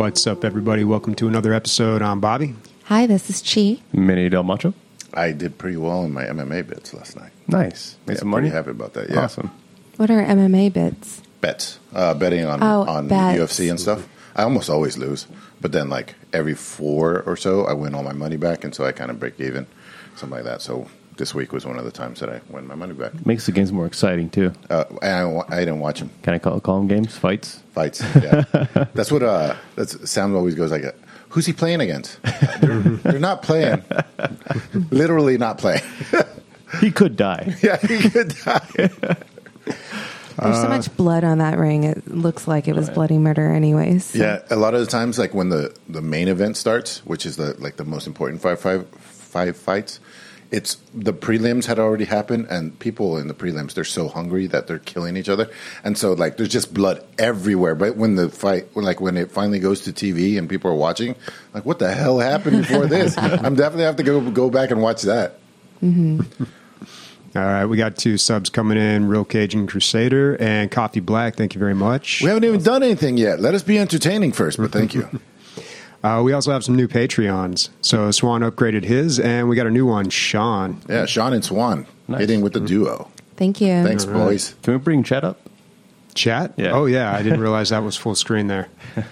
What's up, everybody? Welcome to another episode. I'm Bobby. Hi, this is Chi. Manny Del Macho. I did pretty well in my MMA bets last night. Nice. Made some I'm money. pretty happy about that. Yeah. Awesome. What are MMA bits? Bets. Betting on bets. UFC and stuff. I almost always lose. But then, like, every 4 or so, I win all my money back, and so I kind of break even, something like that. So this week was one of the times that I win my money back. Makes the games more exciting, too. And I didn't watch them. Can I call them games? Fights? Fights, yeah. That's what Sam always goes like, who's he playing against? They're not playing. Literally not playing. He could die. Yeah, he could die. There's so much blood on that ring. It looks like it was bloody murder anyways. So. Yeah, a lot of the times, like when the main event starts, which is the most important five fights, it's the prelims had already happened, and people in the prelims, they're so hungry that they're killing each other, and so like there's just blood everywhere. But when the fight, when it finally goes to TV and people are watching, like what the hell happened before this? I'm definitely have to go back and watch that. Mm-hmm. All right, we got 2 subs coming in, Real Cajun Crusader and Coffee Black. Thank you very much. We haven't even done anything yet. Let us be entertaining first, but thank you. We also have some new Patreons. So Swan upgraded his, and we got a new one, Sean. Yeah, Sean and Swan hitting with the duo. Thank you. Thanks, boys. Can we bring chat up? Chat? Yeah. Oh, yeah, I didn't realize that was full screen there.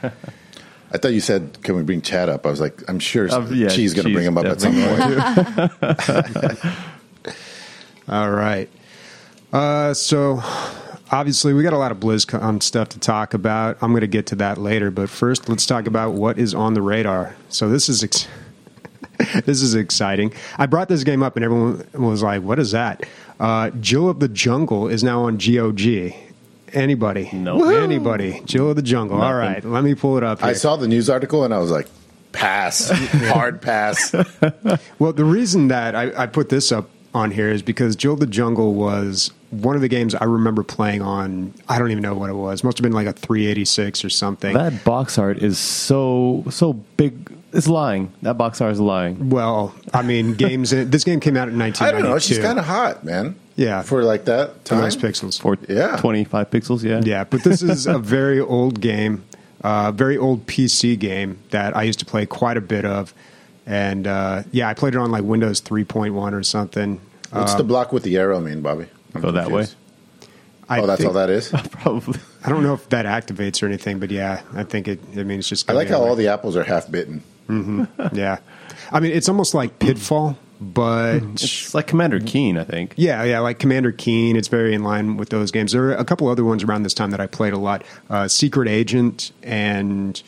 I thought you said, can we bring Chad up? I was like, I'm sure she's going to bring him up at some definitely. point. All right. So, obviously, we got a lot of BlizzCon stuff to talk about. I'm going to get to that later. But first, let's talk about what is on the radar. So this is this is exciting. I brought this game up, and everyone was like, what is that? Jill of the Jungle is now on GOG. Anybody? No. Woo-hoo! Anybody? Jill of the Jungle. Nothing. All right. Let me pull it up here. I saw the news article, and I was like, pass. Hard pass. Well, the reason that I put this up on here is because Jill of the Jungle was one of the games I remember playing on. I don't even know what it was. Must have been like a 386 or something. That box art is so big. It's lying. That box art is lying. Well, I mean, this game came out in 1992. I don't know. She's kind of hot, man. Yeah. For like that time. Nice pixels. For Yeah. 25 pixels, yeah. Yeah, but this is a very old game, very old PC game that I used to play quite a bit of. And, yeah, I played it on like Windows 3.1 or something. What's the block with the arrow mean, Bobby? I'm Go that confused. I That's think- all that is? Probably. I don't know if that activates or anything, but yeah, I think it means just. I like how all the apples are half bitten. Yeah, I mean, it's almost like Pitfall, but It's like Commander Keen, I think. yeah, like Commander Keen. It's very in line with those games. There are a couple other ones around this time that I played a lot. Secret Agent and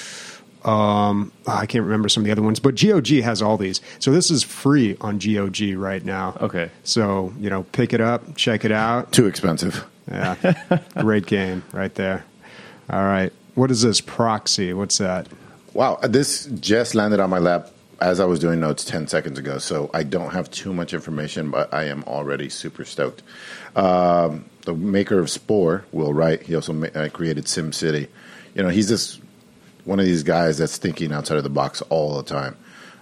I can't remember some of the other ones, but GOG has all these. So this is free on GOG right now. Okay. So, pick it up, check it out. Too expensive. Yeah, great game right there. All right. What is this? Proxy. What's that? Wow. This just landed on my lap as I was doing notes 10 seconds ago, so I don't have too much information, but I am already super stoked. The maker of Spore, Will Wright, he also created SimCity. He's just one of these guys that's thinking outside of the box all the time,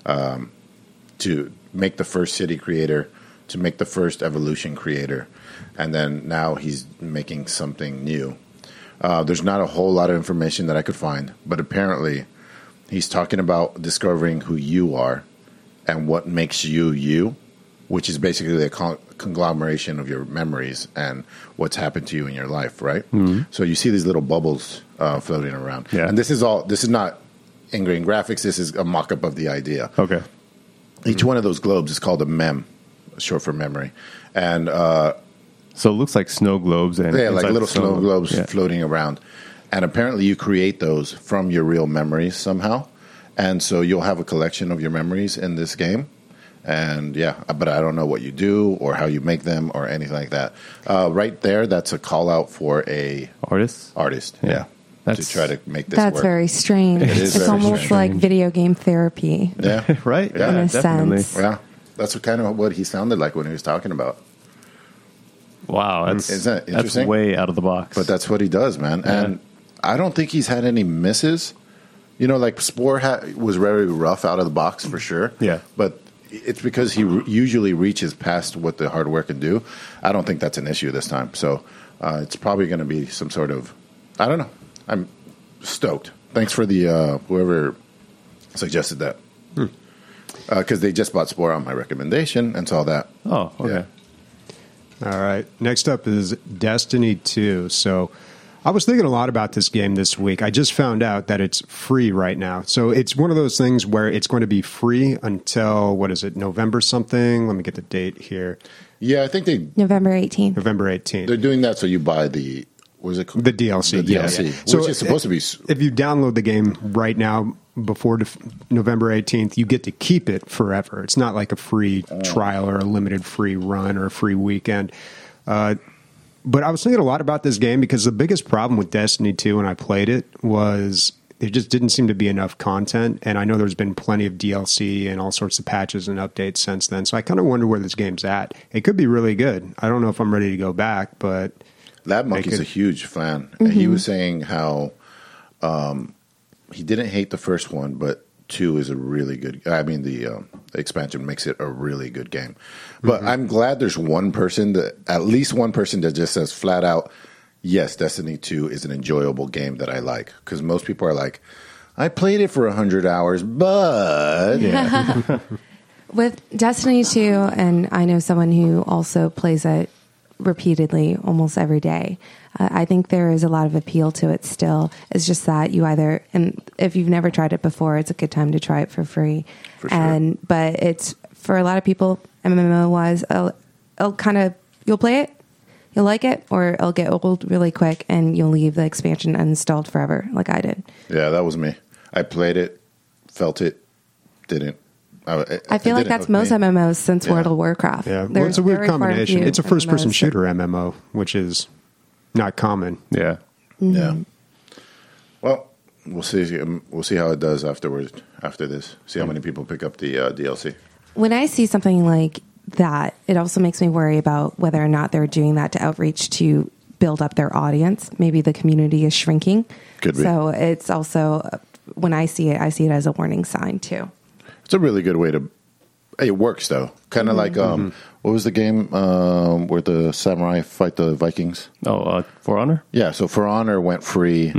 to make the first city creator, to make the first evolution creator, and then now he's making something new. There's not a whole lot of information that I could find, but apparently he's talking about discovering who you are and what makes you you, which is basically a conglomeration of your memories and what's happened to you in your life, right? Mm-hmm. So you see these little bubbles floating around. Yeah. And this is not ingrained graphics. This is a mock-up of the idea. Okay. Each one of those globes is called a mem, short for memory. And So it looks like snow globes. And yeah, like inside little the snow globes Yeah. floating around. And apparently you create those from your real memories somehow. And so you'll have a collection of your memories in this game. And yeah, but I don't know what you do or how you make them or anything like that. Right there, that's a call out for a Artists? artist. Yeah. Yeah. That's- to try to make this That's work. very strange. It is It's very almost strange. like video game therapy. Yeah. Right? Yeah. In a definitely. sense. Yeah. That's kind of what he sounded like when he was talking about. Wow. That's, Isn't that that's interesting? way out of the box. But that's what he does, man. And I don't think he's had any misses. Like Spore was very rough out of the box for sure. Yeah. But it's because he usually reaches past what the hardware can do. I don't think that's an issue this time. So it's probably going to be some sort of, I don't know. I'm stoked. Thanks for the whoever suggested that. Because they just bought Spore on my recommendation and saw that. Oh, okay. All right. Next up is Destiny 2. So I was thinking a lot about this game this week. I just found out that it's free right now. So it's one of those things where it's going to be free until, what is it, November something? Let me get the date here. Yeah, I think November 18th. November 18th. they're doing that so you buy the, what is it called? The DLC. The yeah, DLC, yeah. which is supposed to be... If you download the game right now before November 18th, you get to keep it forever. It's not like a free trial or a limited free run or a free weekend. But I was thinking a lot about this game because the biggest problem with Destiny 2 when I played it was there just didn't seem to be enough content. And I know there's been plenty of DLC and all sorts of patches and updates since then. So I kind of wonder where this game's at. It could be really good. I don't know if I'm ready to go back, but... Lab Monkey's a huge fan. And he was saying how he didn't hate the first one, but 2 is a really good... I mean, the expansion makes it a really good game. But I'm glad there's one person, at least one person that just says flat out, yes, Destiny 2 is an enjoyable game that I like. Because most people are like, I played it for 100 hours, but... Yeah. With Destiny 2, and I know someone who also plays it repeatedly almost every day, I think there is a lot of appeal to it still. It's just that you either, and if you've never tried it before, it's a good time to try it for free. For sure. But it's, for a lot of people, MMO-wise, you'll play it, you'll like it, or it'll get old really quick and you'll leave the expansion uninstalled forever, like I did. Yeah, that was me. I played it, felt it, didn't. I feel like that's most MMOs since World of Warcraft. Yeah, well, it's a weird combination. It's a first-person shooter MMO, which is not common. Yeah. Yeah. Well, we'll see. We'll see how it does afterwards. After this, see how many people pick up the DLC. When I see something like that, it also makes me worry about whether or not they're doing that to outreach to build up their audience. Maybe the community is shrinking. Could be. So it's also, when I see it as a warning sign too. It's a really good way to. It works though, kind of like what was the game where the samurai fight the Vikings? Oh, For Honor? Yeah, so For Honor went free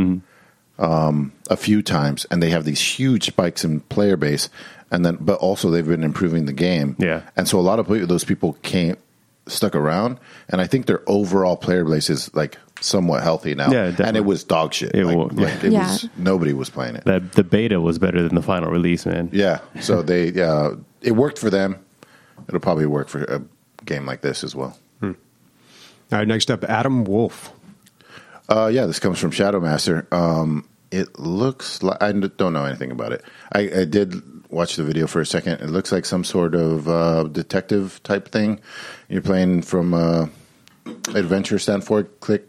a few times, and they have these huge spikes in player base, and then but also they've been improving the game. Yeah, and so a lot of those people stuck around, and I think their overall player base is like somewhat healthy now. Yeah, definitely. And it was dog shit. It was nobody was playing it. The beta was better than the final release, man. Yeah, so it worked for them. It'll probably work for a game like this as well. All right, next up, Adam Wolf. Yeah, this comes from Shadowmaster. It looks like I don't know anything about it. I did watch the video for a second. It looks like some sort of detective type thing. You're playing from adventure stand for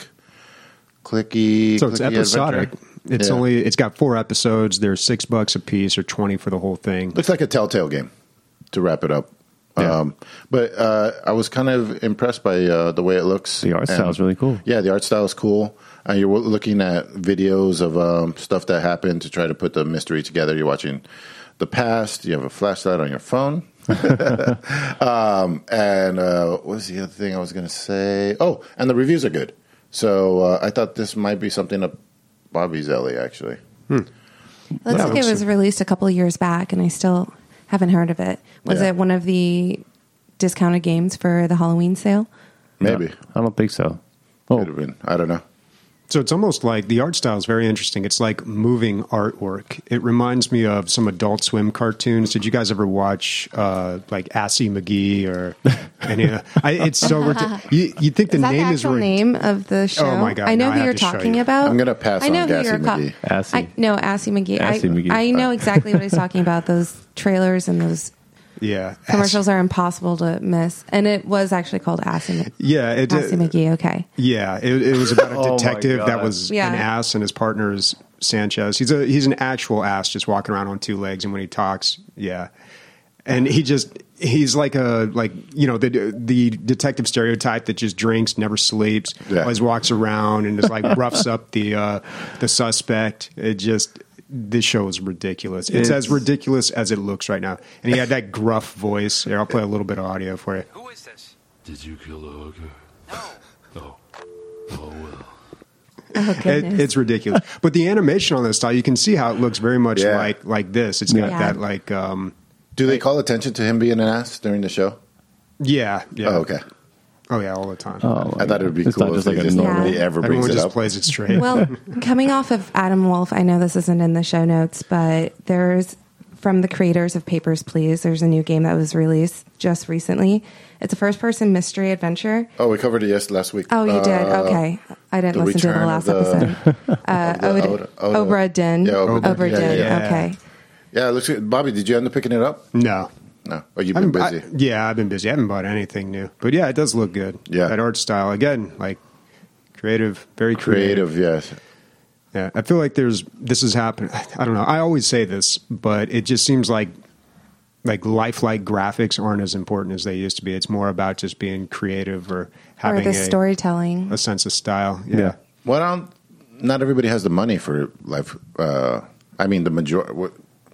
clicky. So it's episodic. Adventure. It's got 4 episodes. They're $6 a piece or $20 for the whole thing. Looks like a Telltale game. To wrap it up. Yeah. But I was kind of impressed by the way it looks. The art style is really cool. Yeah, the art style is cool. You're looking at videos of stuff that happened to try to put the mystery together. You're watching the past. You have a flashlight on your phone. And what was the other thing I was going to say? Oh, and the reviews are good. So I thought this might be something up Bobby's alley, actually. Looks like it was released a couple of years back, and I still haven't heard of it. Was it one of the discounted games for the Halloween sale? Maybe. No, I don't think so. Could have been. I don't know. So it's almost like the art style is very interesting. It's like moving artwork. It reminds me of some Adult Swim cartoons. Did you guys ever watch like Assy McGee or any? It's so you think the name is the name of the show? Oh my god! I know who you're talking about. I'm going to pass on Assy McGee. Assy. Assy McGee. Assy McGee. I know exactly what he's talking about. Those trailers and those commercials are impossible to miss. And it was actually called Assy McGee. Yeah, Assy McGee. Okay. Yeah, it was about a detective that was an ass, and his partner is Sanchez. He's an actual ass, just walking around on 2 legs, and when he talks, and he's like the detective stereotype that just drinks, never sleeps, always walks around and just like roughs up the suspect. This show is ridiculous. It's as ridiculous as it looks right now. And he had that gruff voice. Here, I'll play a little bit of audio for you. Who is this? Did you kill a hooker? No. Oh. Oh, well. goodness. It's ridiculous. But the animation on this style, you can see how it looks very much Yeah. like this. It's got Yeah. that like Do they call attention to him being an ass during the show? yeah. Oh, okay. Oh yeah, all the time. Oh, I thought it would be it's cool not if just like they a just normal. nobody ever brings Everyone it just up. plays it straight. Well, coming off of Adam Wolf, I know this isn't in the show notes, but there's from the creators of Papers, Please. There's a new game that was released just recently. It's a first-person mystery adventure. Oh, we covered it last week. Oh, you did? Okay. I didn't the listen to the return last of the- episode. Obra Dinn. Yeah, Obra Dinn. Dinn. Yeah. Okay. Yeah, it looks good. Bobby, did you end up picking it up? No. No. Oh, you've been busy. I've been busy. I haven't bought anything new. But yeah, it does look good. Yeah. That art style, again, like creative, very creative. Creative, yes. Yeah. I feel like this has happened. I don't know. I always say this, but it just seems like lifelike graphics aren't as important as they used to be. It's more about just being creative or Or having the storytelling. a sense of style. Yeah. Well, not everybody has the money for life. I mean, the majority,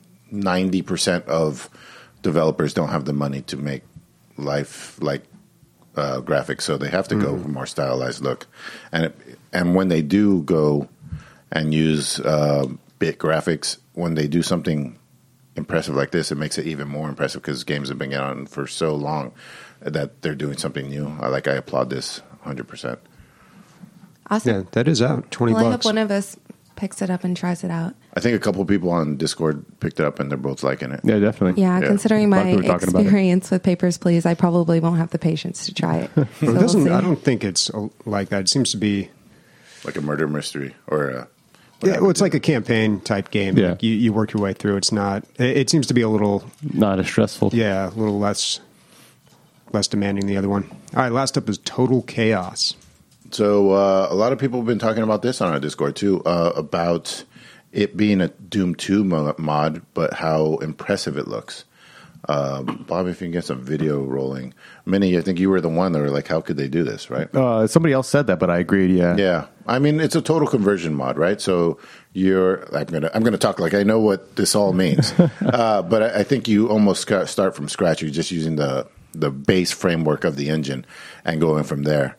90% of developers don't have the money to make life-like graphics, so they have to go for more stylized look. And when they do go and use bit graphics, when they do something impressive like this, it makes it even more impressive because games have been out for so long that they're doing something new. I applaud this 100%. Awesome. Yeah, that is out. $20. Well, I hope one of us picks it up and tries it out. I think a couple of people on Discord picked it up and they're both liking it. Yeah, definitely. Yeah, Yeah. considering A lot of my people are talking about it. experience with Papers, Please, I probably won't have the patience to try it. So It we'll doesn't. see. I don't think it's like that. It seems to be. Like a murder mystery or Yeah, well, it's like a campaign type game. Yeah. Like you work your way through. It's not. It seems to be a little. Not as stressful. Yeah, a little less demanding than the other one. All right, last up is Total Chaos. So a lot of people have been talking about this on our Discord too, about it being a Doom 2 mod, but how impressive it looks. Bobby, if you can get some video rolling. Minnie, I think you were the one that were like, how could they do this, right? Somebody else said that, but I agreed. Yeah. Yeah, I mean it's a total conversion mod, right? So I'm gonna talk like I know what this all means, but I think you almost start from scratch. You're just using the base framework of the engine and going from there.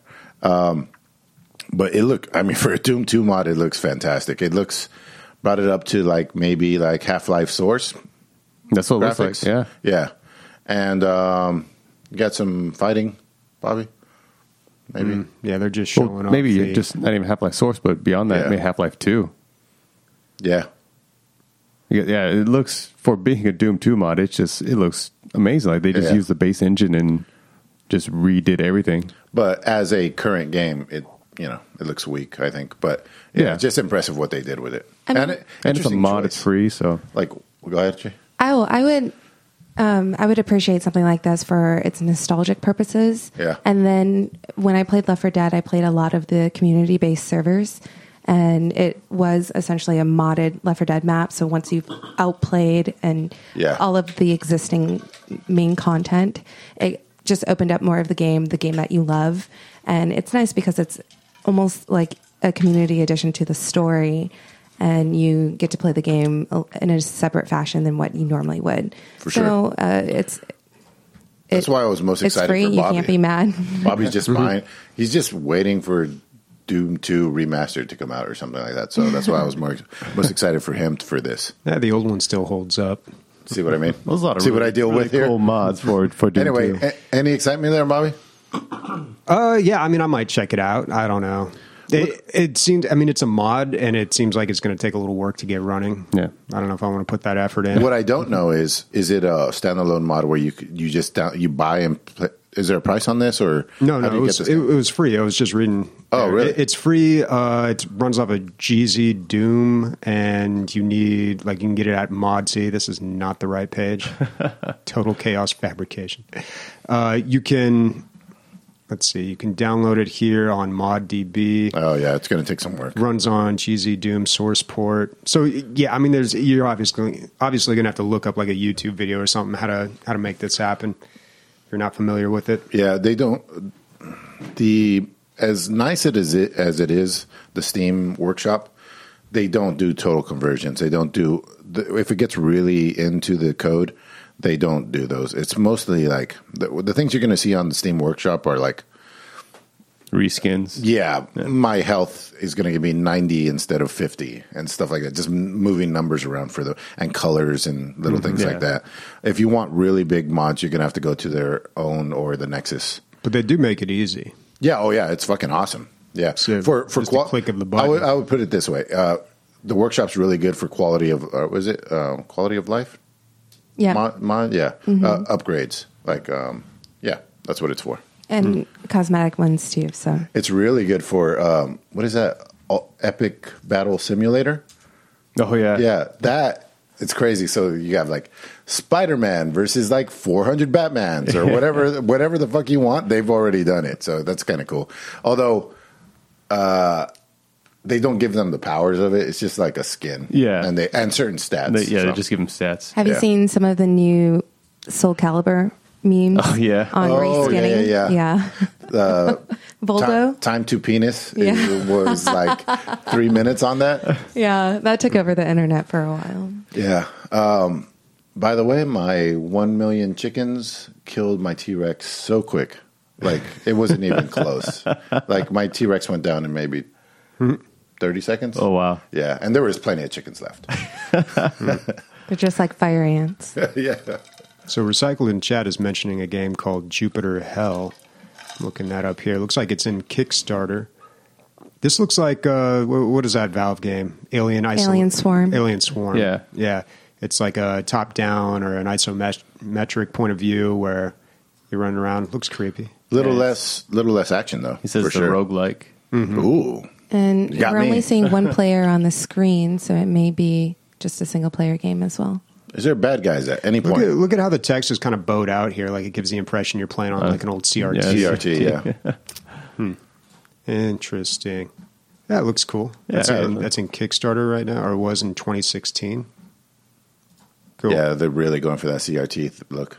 But for a Doom 2 mod, it looks fantastic. It brought it up to maybe Half-Life Source That's what it graphics. looks like. Yeah. Yeah, and you got some fighting, Bobby. Maybe. Yeah, they're just Well, showing off. maybe the- just not even Half-Life Source, but beyond that, Yeah. maybe Half-Life 2. Yeah. Yeah, it looks, for being a Doom 2 mod, it looks amazing. Like they just Yeah. used the base engine and just redid everything. But as a current game, it looks weak, I think. But Yeah. just impressive what they did with it. I mean- And it's a interesting mod, choice. it's free, so. Go ahead, Jay. I would appreciate something like this for its nostalgic purposes. Yeah. And then when I played Left 4 Dead, I played a lot of the community-based servers, and it was essentially a modded Left 4 Dead map. So once you've outplayed and Yeah. all of the existing main content, it just opened up more of the game that you love. And it's nice because it's almost like a community addition to the story, and you get to play the game in a separate fashion than what you normally would. For so sure. That's why I was most it's excited free. for You Bobby. can't be mad. Bobby's just buying. He's just waiting for Doom 2 Remastered to come out or something like that. So that's why I was most excited for him for this. Yeah, the old one still holds up. See what I mean? There's a lot of See what I deal really with here? cool mods for Doom Anyway, 2. any excitement there, Bobby? Yeah, I mean, I might check it out. I don't know. It seems. I mean, it's a mod, and it seems like it's going to take a little work to get running. Yeah. I don't know if I want to put that effort in. What I don't know is it a standalone mod where you just you buy and play? Is there a price on this or No, how do it you was get this? it was free. I was just reading. Oh, really? It's free. It runs off of GZ Doom, and you can get it at Modsy. This is not the right page. Total Chaos Fabrication. You can. Let's see. You can download it here on ModDB. Oh yeah, it's going to take some work. Runs on GZ Doom source port. So yeah, I mean, you're obviously going to have to look up like a YouTube video or something how to make this happen. If you're not familiar with it. Yeah, they don't. As nice as it is, the Steam Workshop, they don't do total conversions. They don't do if it gets really into the code, they don't do those. It's mostly like the things you're going to see on the Steam Workshop are like Reskins. Yeah, my health is going to give me 90 instead of 50 and stuff like that. Just moving numbers around and colors and little things like that. If you want really big mods, you're going to have to go to their own or the Nexus. But they do make it easy. Yeah, oh yeah, it's fucking awesome. Yeah, So just a click of the button. I would put it this way: the workshop's really good for quality of quality of life? Yeah. Upgrades. Like, that's what it's for. And cosmetic ones too. So It's really good for what is that? Epic Battle Simulator. Oh yeah, Yeah, that it's crazy. So you have like Spider-Man versus like 400 Batmans or whatever the fuck you want. They've already done it, so that's kind of cool. Although they don't give them the powers of it. It's just like a skin. Yeah. and certain stats. They just give them stats. have you seen some of the new Soul Calibur memes? Oh, yeah. On reskinning? yeah. Voldo? Time to penis Yeah. it was like 3 minutes on that. Yeah, that took over the internet for a while. Yeah. By the way, my 1 million chickens killed my T-Rex so quick. Like, it wasn't even close. Like, my T-Rex went down in maybe 30 seconds. Oh wow. Yeah, and there was plenty of chickens left. They're just like fire ants. Yeah. So Recycled in chat is mentioning a game called Jupiter Hell. I'm looking that up here. It looks like it's in Kickstarter. This looks like, what is that Valve game? Alien Swarm. Alien Swarm. Yeah. Yeah. It's like a top-down or an isometric point of view where you're running around. Looks creepy. Little less action, though. He says for it's a sure. roguelike. Ooh. And Got we're me. only seeing one player on the screen, so it may be just a single player game as well. Is there bad guys at any point? Look at how the text is kind of bowed out here. Like it gives the impression you're playing on like an old CRT. yeah. CRT, yeah. Interesting. That looks cool. Yeah. That's in Kickstarter right now, or it was in 2016. Cool. Yeah, they're really going for that CRT look.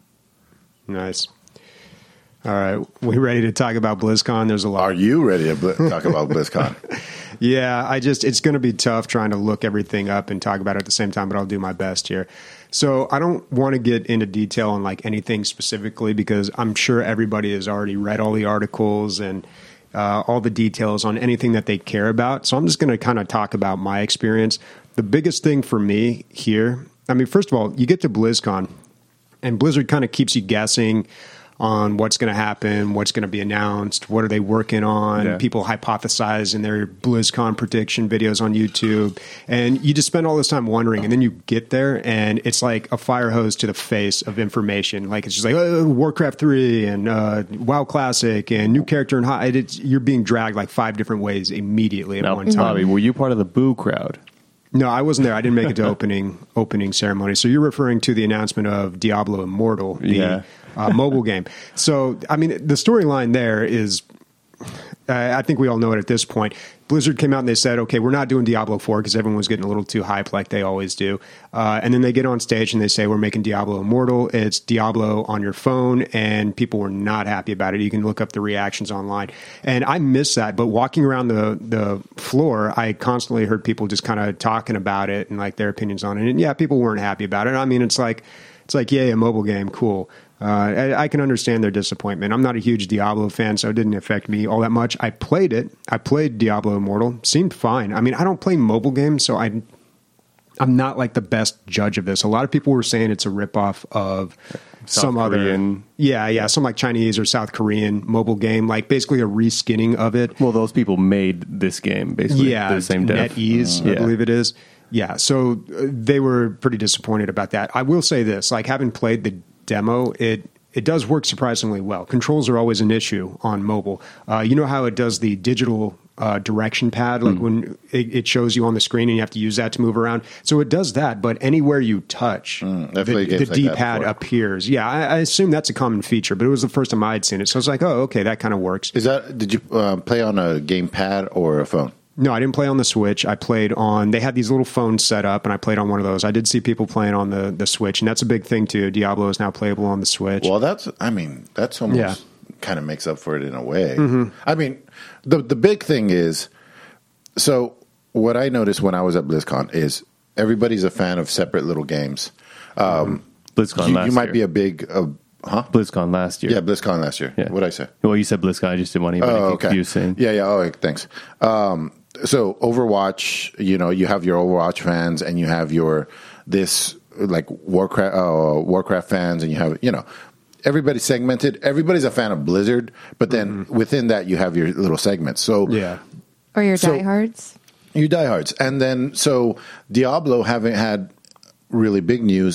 Nice. All right. We ready to talk about BlizzCon? There's a lot. Are you ready to talk about BlizzCon? Yeah, it's going to be tough trying to look everything up and talk about it at the same time, but I'll do my best here. So I don't want to get into detail on like anything specifically because I'm sure everybody has already read all the articles and all the details on anything that they care about. So I'm just going to kind of talk about my experience. The biggest thing for me here, I mean, first of all, you get to BlizzCon and Blizzard kind of keeps you guessing on what's going to happen, what's going to be announced, what are they working on. Yeah. People hypothesize in their BlizzCon prediction videos on YouTube. And you just spend all this time wondering. And then you get there, and it's like a fire hose to the face of information. Like, it's just like, Warcraft 3 and WoW Classic and new character and high. You're being dragged like 5 different ways immediately at Now, one time. Bobby, were you part of the boo crowd? No, I wasn't there. I didn't make it to opening ceremony. So you're referring to the announcement of Diablo Immortal, the mobile game. So, I mean, the storyline there is, I think we all know it at this point. Blizzard came out and they said, okay, we're not doing Diablo 4 because everyone was getting a little too hyped like they always do. And then they get on stage and they say, we're making Diablo Immortal. It's Diablo on your phone, and people were not happy about it. You can look up the reactions online. And I miss that, but walking around the floor, I constantly heard people just kind of talking about it and like their opinions on it. And yeah, people weren't happy about it. I mean, it's like, yay, a mobile game, cool. I can understand their disappointment. I'm not a huge Diablo fan, so it didn't affect me all that much. I played it. I played Diablo Immortal. Seemed fine. I mean, I don't play mobile games, so I'm not like the best judge of this. A lot of people were saying it's a ripoff of some Korean. other, some like Chinese or South Korean mobile game, like basically a reskinning of it. Well, those people made this game, basically. Yeah, the same dev. NetEase, I believe it is. Yeah, so they were pretty disappointed about that. I will say this, like having played the demo, it does work surprisingly well. Controls are always an issue on mobile. You know how it does the digital direction pad, like when it shows you on the screen and you have to use that to move around. So it does that, but anywhere you touch, the D-pad appears. Yeah, I assume that's a common feature, but it was the first time I had seen it. So I was like, oh, okay, that kind of works. Did you play on a gamepad or a phone? No, I didn't play on the Switch. I played on, they had these little phones set up, and I played on one of those. I did see people playing on the Switch, and that's a big thing, too. Diablo is now playable on the Switch. Well, that's almost kind of makes up for it in a way. I mean, the big thing is, so what I noticed when I was at BlizzCon is everybody's a fan of separate little games. BlizzCon you might be a big BlizzCon last year. Yeah, BlizzCon last year. Yeah. What did I say? Well, you said BlizzCon. I just didn't want anybody Oh, okay. confusing. Yeah. Oh, thanks. So Overwatch, you have your Overwatch fans, and you have this like Warcraft fans, and you have everybody's segmented. Everybody's a fan of Blizzard, but then within that you have your little segments. So Yeah. Or your diehards. you diehards, and then so Diablo having had really big news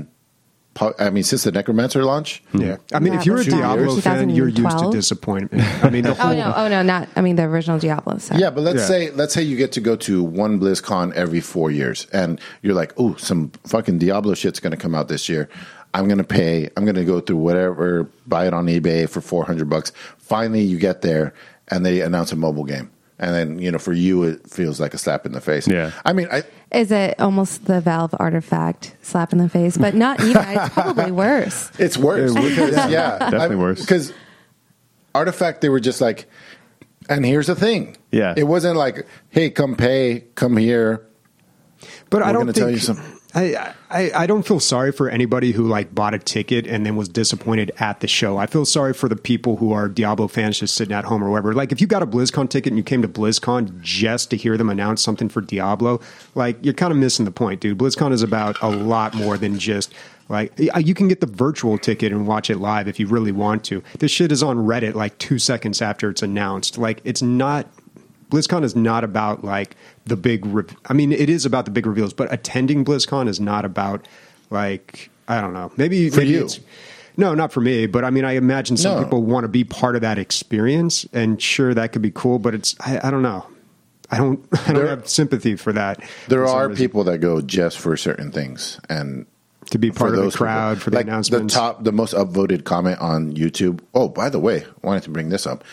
since the Necromancer launch. Yeah. I mean, Yeah, if you're a was that Diablo fan, you're used to 2012? disappointment. I mean, the whole, Oh no, not. I mean, the original Diablo. Sorry. Yeah, but let's Yeah. say you get to go to one BlizzCon every 4 years, and you're like, "Oh, some fucking Diablo shit's going to come out this year. I'm going to go through whatever, buy it on eBay for $400." Finally, you get there, and they announce a mobile game, and then for you, it feels like a slap in the face. Yeah. I mean, Is it almost the Valve artifact slap in the face? But not even. It's probably worse. it's worse because Definitely worse. because Artifact, they were just like, and here's the thing. Yeah. It wasn't like, hey, come here. but I We're don't gonna tell you think something. I don't feel sorry for anybody who like bought a ticket and then was disappointed at the show. I feel sorry for the people who are Diablo fans just sitting at home or whatever. Like if you got a BlizzCon ticket and you came to BlizzCon just to hear them announce something for Diablo, like you're kind of missing the point, dude. BlizzCon is about a lot more than just like you can get the virtual ticket and watch it live if you really want to. This shit is on Reddit like 2 seconds after it's announced. Like it's not. BlizzCon is not about like the big. I mean, it is about the big reveals, but attending BlizzCon is not about like I don't know. Maybe you. it's, no, not for me. But I mean, I imagine some No. people want to be part of that experience, and sure, that could be cool. But it's I don't know. I don't have sympathy for that. There for some are reason. people that go just for certain things, and to be part for of the those crowd people. for the Like announcements. the most upvoted comment on YouTube. Oh, by the way, I wanted to bring this up.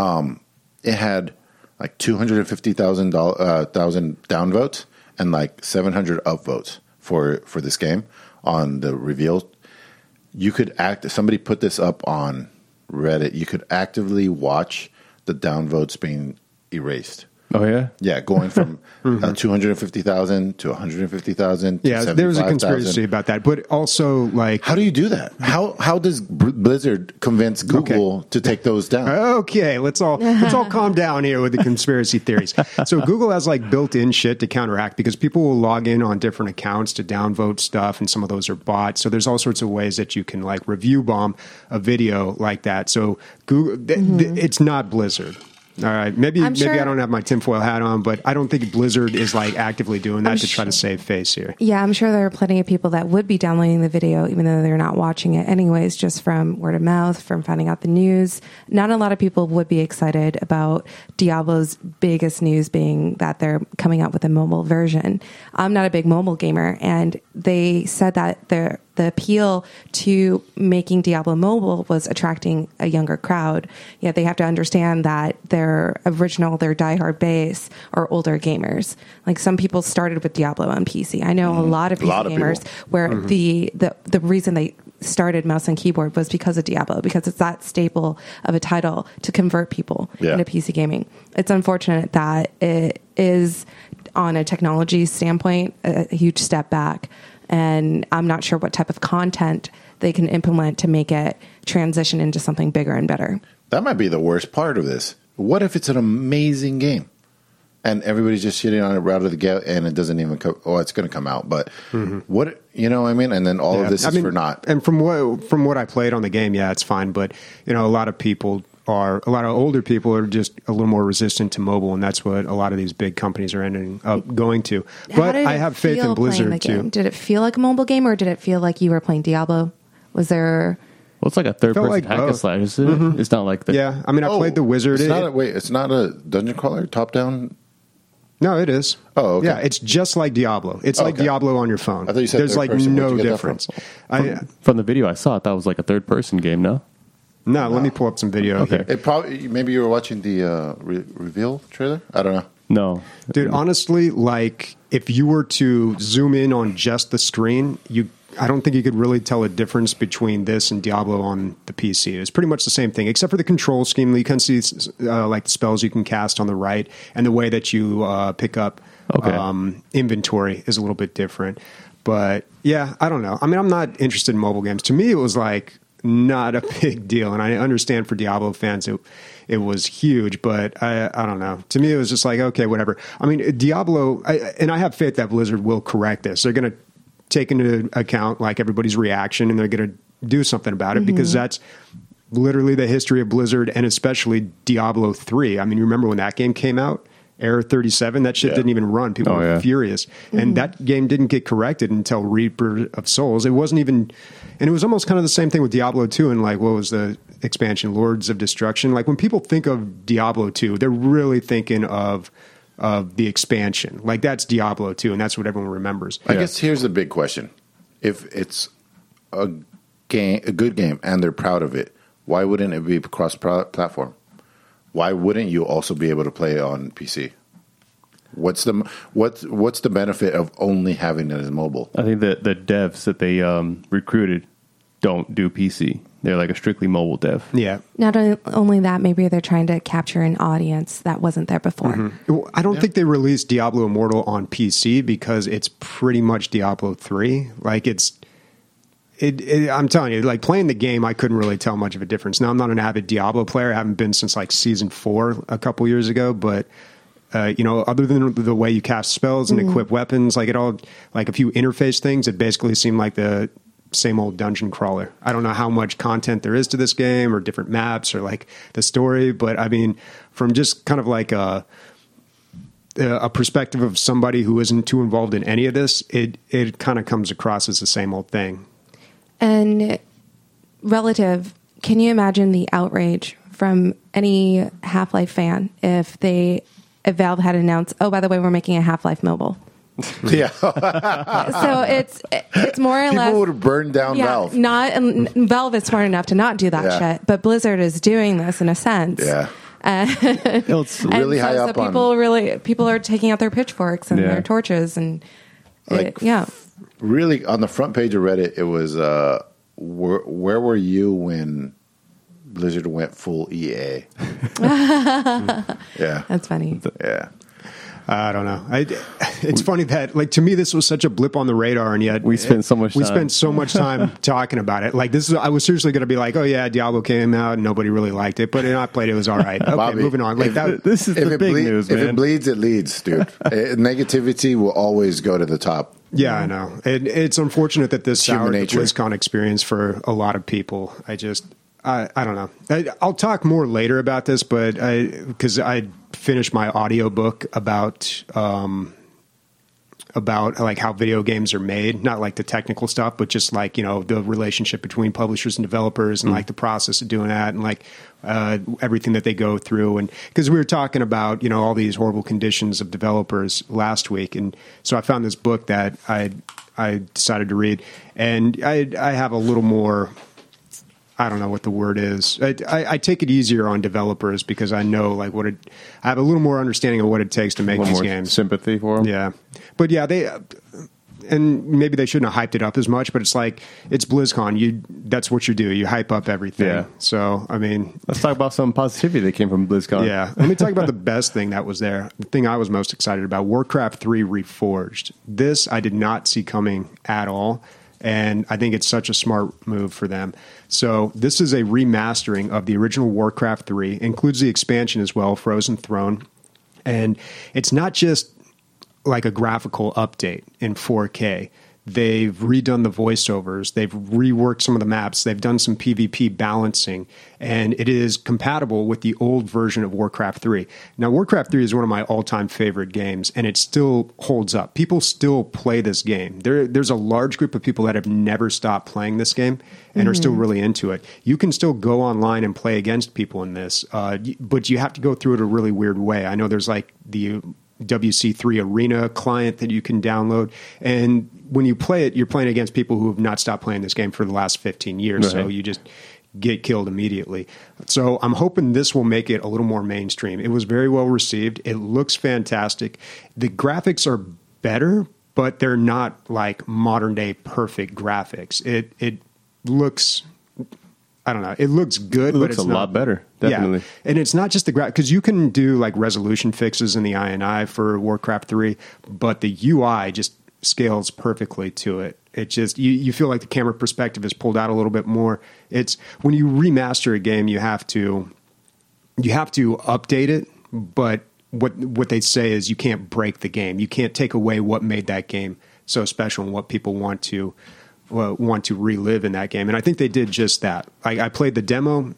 It had like 250,000 downvotes and like 700 upvotes for this game on the reveal. You could somebody put this up on Reddit. You could actively watch the downvotes being erased. Oh, yeah? Yeah, going from 250,000 to 150,000. yeah, to there's a 75,000. conspiracy about that, but also like How do you do that? How does Blizzard convince Google to take those down? okay, let's all calm down here with the conspiracy theories. So Google has like built-in shit to counteract because people will log in on different accounts to downvote stuff, and some of those are bots. So there's all sorts of ways that you can like review bomb a video like that. So Google, it's not Blizzard. All right, maybe I'm sure- I don't have my tinfoil hat on, but I don't think Blizzard is like actively doing that to try to save face here. Yeah, I'm sure there are plenty of people that would be downloading the video, even though they're not watching it anyways, just from word of mouth, from finding out the news. Not a lot of people would be excited about Diablo's biggest news being that they're coming out with a mobile version. I'm not a big mobile gamer, and they said that the appeal to making Diablo mobile was attracting a younger crowd. Yet they have to understand that their diehard base are older gamers. Like some people started with Diablo on PC. I know a lot of PC lot of gamers people. where the reason they started mouse and keyboard was because of Diablo, because it's that staple of a title to convert people into PC gaming. It's unfortunate that it is, on a technology standpoint, a huge step back. And I'm not sure what type of content they can implement to make it transition into something bigger and better. That might be the worst part of this. What if it's an amazing game and everybody's just shitting on it right out of the gate and it doesn't even come? Oh, it's going to come out, but what you know what I mean? And then all of this is for naught. And from what I played on the game, yeah, it's fine. But a lot of older people are just a little more resistant to mobile, and that's what a lot of these big companies are ending up going to. But I have faith in Blizzard too. Did it feel like a mobile game, or did it feel like you were playing Diablo? Was there? Well, it's like a third-person like hack and both. slash, isn't it? It's not like the... Yeah, I mean, I played the Wizard. It's not a dungeon crawler, top down. No, it is. Oh, okay. Yeah, it's just like Diablo. It's like Okay. Diablo on your phone. I thought you said there's third like person. no Where'd you get that from? difference. From the video I saw, I thought it was like a third-person game, no? No, let me pull up some video. Okay. Here. It probably maybe you were watching the reveal trailer. I don't know. No. Dude, honestly, like if you were to zoom in on just the screen, I don't think you could really tell a difference between this and Diablo on the PC. It's pretty much the same thing, except for the control scheme. You can see like the spells you can cast on the right, and the way that you pick up inventory is a little bit different. But yeah, I don't know. I mean, I'm not interested in mobile games. To me, it was like not a big deal. And I understand for Diablo fans, it was huge, but I don't know. To me, it was just like, okay, whatever. I mean, Diablo, and I have faith that Blizzard will correct this. They're going to take into account like everybody's reaction, and they're going to do something about it because that's literally the history of Blizzard, and especially Diablo 3. I mean, you remember when that game came out? Error 37, that shit didn't even run. People were furious. And that game didn't get corrected until Reaper of Souls. It wasn't even, and it was almost kind of the same thing with Diablo 2 and like, what was the expansion? Lords of Destruction. Like when people think of Diablo 2, they're really thinking of the expansion. Like that's Diablo 2, and that's what everyone remembers. I guess here's the big question. If it's a good game, and they're proud of it, why wouldn't it be cross-platform? Why wouldn't you also be able to play on PC? What's the benefit of only having it as mobile? I think that the devs that they recruited don't do PC. They're like a strictly mobile dev. Yeah. Not only that, maybe they're trying to capture an audience that wasn't there before. Well, I don't think they released Diablo Immortal on PC because it's pretty much Diablo 3. Like I'm telling you, like playing the game, I couldn't really tell much of a difference. Now, I'm not an avid Diablo player. I haven't been since like season 4 a couple years ago. But, other than the way you cast spells and equip weapons, like it all, like a few interface things, it basically seemed like the same old dungeon crawler. I don't know how much content there is to this game or different maps or like the story. But I mean, from just kind of like a perspective of somebody who isn't too involved in any of this, it kind of comes across as the same old thing. And relative, can you imagine the outrage from any Half-Life fan if Valve had announced, oh, by the way, we're making a Half-Life mobile? Yeah. So it's more or less people would have burned down Valve. Valve is smart enough to not do that shit, but Blizzard is doing this in a sense. Yeah. It's really high up on. People are taking out their pitchforks and their torches and really on the front page of Reddit, it was where were you when Blizzard went full EA? Yeah, that's funny. Yeah. I don't know. It's funny that, like, to me, this was such a blip on the radar, and yet we spent so much time talking about it. Like, I was seriously going to be like, oh yeah, Diablo came out, and nobody really liked it, but I played it, was all right. Okay, Bobby, moving on. Like this is the big news, man. If it bleeds, it leads, dude. Negativity will always go to the top. Yeah, I know. It's unfortunate that this soured the nature. BlizzCon experience for a lot of people. I don't know. I'll talk more later about this, but because I finished my audiobook about like how video games are made, not like the technical stuff, but just like, the relationship between publishers and developers and like the process of doing that and like everything that they go through. And because we were talking about, all these horrible conditions of developers last week. And so I found this book that I decided to read, and I have a little more, I don't know what the word is. I take it easier on developers because I know like I have a little more understanding of what it takes to make these games. Sympathy for them. Yeah. But yeah, and maybe they shouldn't have hyped it up as much, but it's like, it's BlizzCon. That's what you do. You hype up everything. Yeah. So, I mean, let's talk about some positivity that came from BlizzCon. Yeah. Let me talk about the best thing that was there. The thing I was most excited about, Warcraft 3 Reforged. This I did not see coming at all. And I think it's such a smart move for them. So this is a remastering of the original Warcraft 3. Includes the expansion as well, Frozen Throne. And it's not just like a graphical update in 4K. They've redone the voiceovers. They've reworked some of the maps. They've done some PvP balancing. And it is compatible with the old version of Warcraft 3. Now, Warcraft 3 is one of my all-time favorite games, and it still holds up. People still play this game. There's a large group of people that have never stopped playing this game and are still really into it. You can still go online and play against people in this, but you have to go through it a really weird way. I know there's like the WC3 Arena client that you can download. And when you play it, you're playing against people who have not stopped playing this game for the last 15 years. Right. So you just get killed immediately. So I'm hoping this will make it a little more mainstream. It was very well received. It looks fantastic. The graphics are better, but they're not like modern day perfect graphics. It looks, I don't know. It looks good, but it's a lot better. Definitely. Yeah. And it's not just the graphics, because you can do like resolution fixes in the INI for Warcraft 3, but the UI just scales perfectly to it. It just you feel like the camera perspective is pulled out a little bit more. It's when you remaster a game, you have to update it, but what they say is you can't break the game. You can't take away what made that game so special and what people want to relive in that game. And I think they did just that. I played the demo.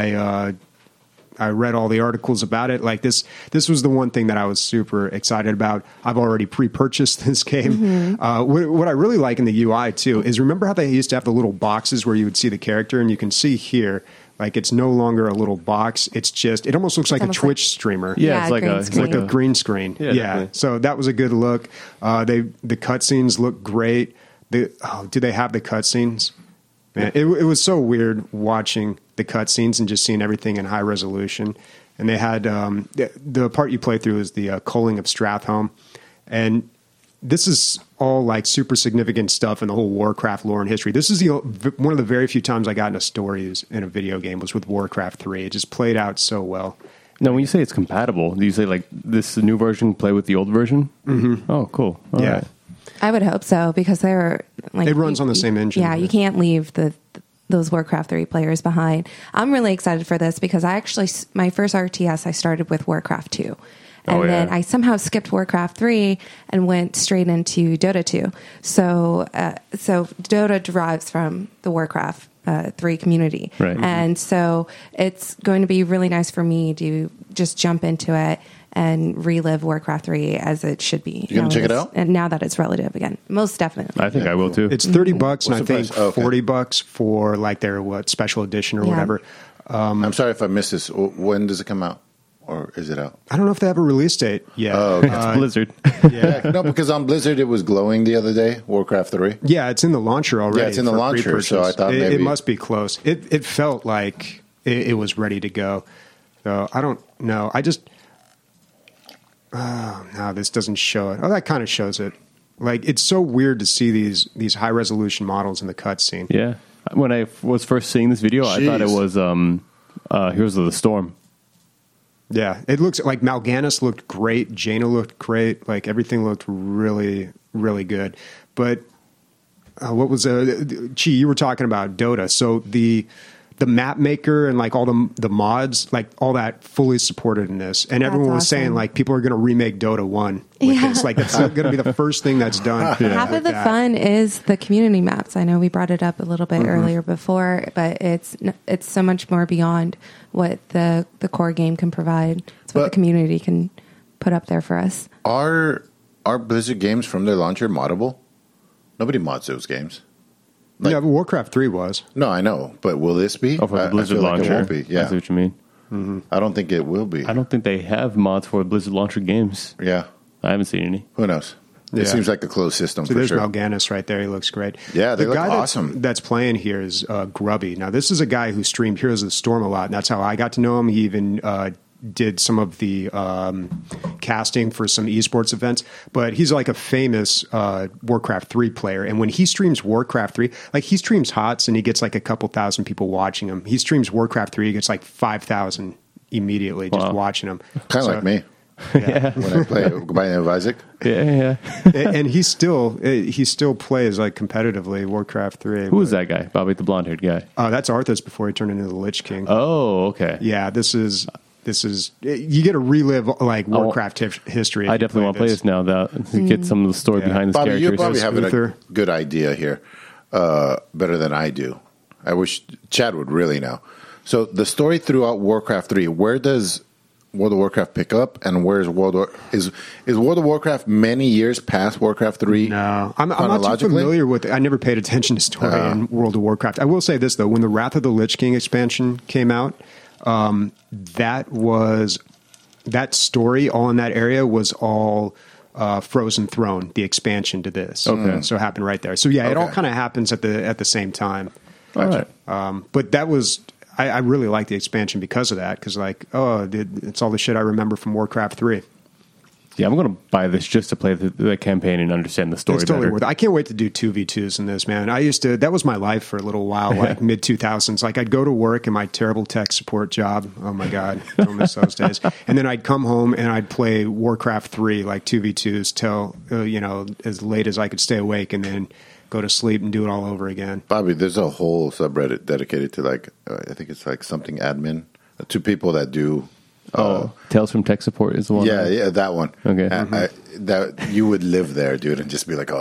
I read all the articles about it. Like this was the one thing that I was super excited about. I've already pre-purchased this game. What I really like in the UI too is, remember how they used to have the little boxes where you would see the character, and you can see here, like it's no longer a little box. It's just, it almost looks like a Twitch streamer. Yeah, it's like a green screen. Yeah. So that was a good look. The cutscenes look great. Do they have the cutscenes? Man, it was so weird watching the cutscenes and just seeing everything in high resolution. And they had the part you play through is the culling of Stratholme, and this is all like super significant stuff in the whole Warcraft lore and history. This is one of the very few times I got into stories in a video game was with Warcraft 3. It just played out so well. Now, when you say it's compatible, do you say like this new version can play with the old version? Mm-hmm. Oh, cool. All right. I would hope so, because they're like, it runs on the same engine. Yeah, you can't leave those Warcraft 3 players behind. I'm really excited for this because my first RTS I started with Warcraft 2. And then I somehow skipped Warcraft 3 and went straight into Dota 2. So Dota derives from the Warcraft 3 community. Right. And so it's going to be really nice for me to just jump into it and relive Warcraft 3 as it should be. You gonna check it out? And now that it's relative again. Most definitely. I think I will too. It's $30 and I think Okay. $40 for like their special edition or whatever. I'm sorry if I missed this. When does it come out? Or is it out? I don't know if they have a release date yet. Oh, okay. It's Blizzard. Yeah. No, because on Blizzard it was glowing the other day, Warcraft 3. Yeah, it's in the launcher already. Yeah, it's in the for launcher, pre-purchase. so I thought it maybe- must be close. It felt like it was ready to go. So I don't know. No, this doesn't show it. Oh, that kind of shows it. Like, it's so weird to see these high resolution models in the cutscene. Yeah. When I was first seeing this video, I thought it was Heroes of the Storm. Yeah, it looks like Mal'Ganis looked great. Jaina looked great. Like, everything looked really, really good. But what was Chi? You were talking about Dota. So the map maker and like all the mods, like all that fully supported in this. And everyone was saying like people are going to remake Dota 1 with this. Like it's going to be the first thing that's done. Half of the fun is the community maps. I know we brought it up a little bit earlier before, but it's so much more beyond what the core game can provide. It's what the community can put up there for us. Are Blizzard games from their launcher moddable? Nobody mods those games. Like, yeah, but Warcraft 3 was. No, I know, but will this be? Oh, for the Blizzard launcher. Like it won't be. Yeah, I see what you mean. Mm-hmm. I don't think it will be. I don't think they have mods for Blizzard launcher games. Yeah, I haven't seen any. Who knows? Yeah. It seems like a closed system. So for there's sure. Mal'Ganis right there. He looks great. Yeah, they the look guy awesome. That's playing here is Grubby. Now, this is a guy who streamed Heroes of the Storm a lot, and that's how I got to know him. He even did some of the casting for some esports events, but he's like a famous Warcraft 3 player. And when he streams Warcraft 3, like he streams HOTS and he gets like a couple thousand people watching him. He streams Warcraft 3, he gets like 5,000 immediately just watching him. Kind of like me. Yeah. When I play Goodbye Name of Isaac. Yeah. And he still plays like competitively Warcraft 3. Who is that guy? Bobby, the blonde-haired guy. That's Arthas before he turned into the Lich King. Oh, okay. Yeah, this is you get to relive like Warcraft history. I definitely want to play this now to get some of the story behind this Bobby, character. you probably have a Uther. good idea here, better than I do. I wish Chad would really know. So the story throughout Warcraft 3, where does World of Warcraft pick up, and where's is World of Warcraft many years past Warcraft 3? No, I'm not too familiar with it. I never paid attention to story in World of Warcraft. I will say this though: when the Wrath of the Lich King expansion came out, that story all in that area was all Frozen Throne, the expansion to this. Okay, so it happened right there. So yeah, it all kind of happens at the same time. All right. But that was. I really like the expansion because of that. Because it's all the shit I remember from Warcraft 3. Yeah, I'm going to buy this just to play the campaign and understand the story It's totally better. worth it. I can't wait to do 2v2s in this, man. That was my life for a little while, like mid-2000s. Like, I'd go to work in my terrible tech support job. Oh, my God. Don't miss those days. And then I'd come home and I'd play Warcraft 3, like 2v2s till, as late as I could stay awake. And then go to sleep, and do it all over again. Bobby, there's a whole subreddit dedicated to like I think it's like something admin to people that do. Tales from Tech Support is the one. Yeah, that one. Okay. That you would live there, dude, and just be like,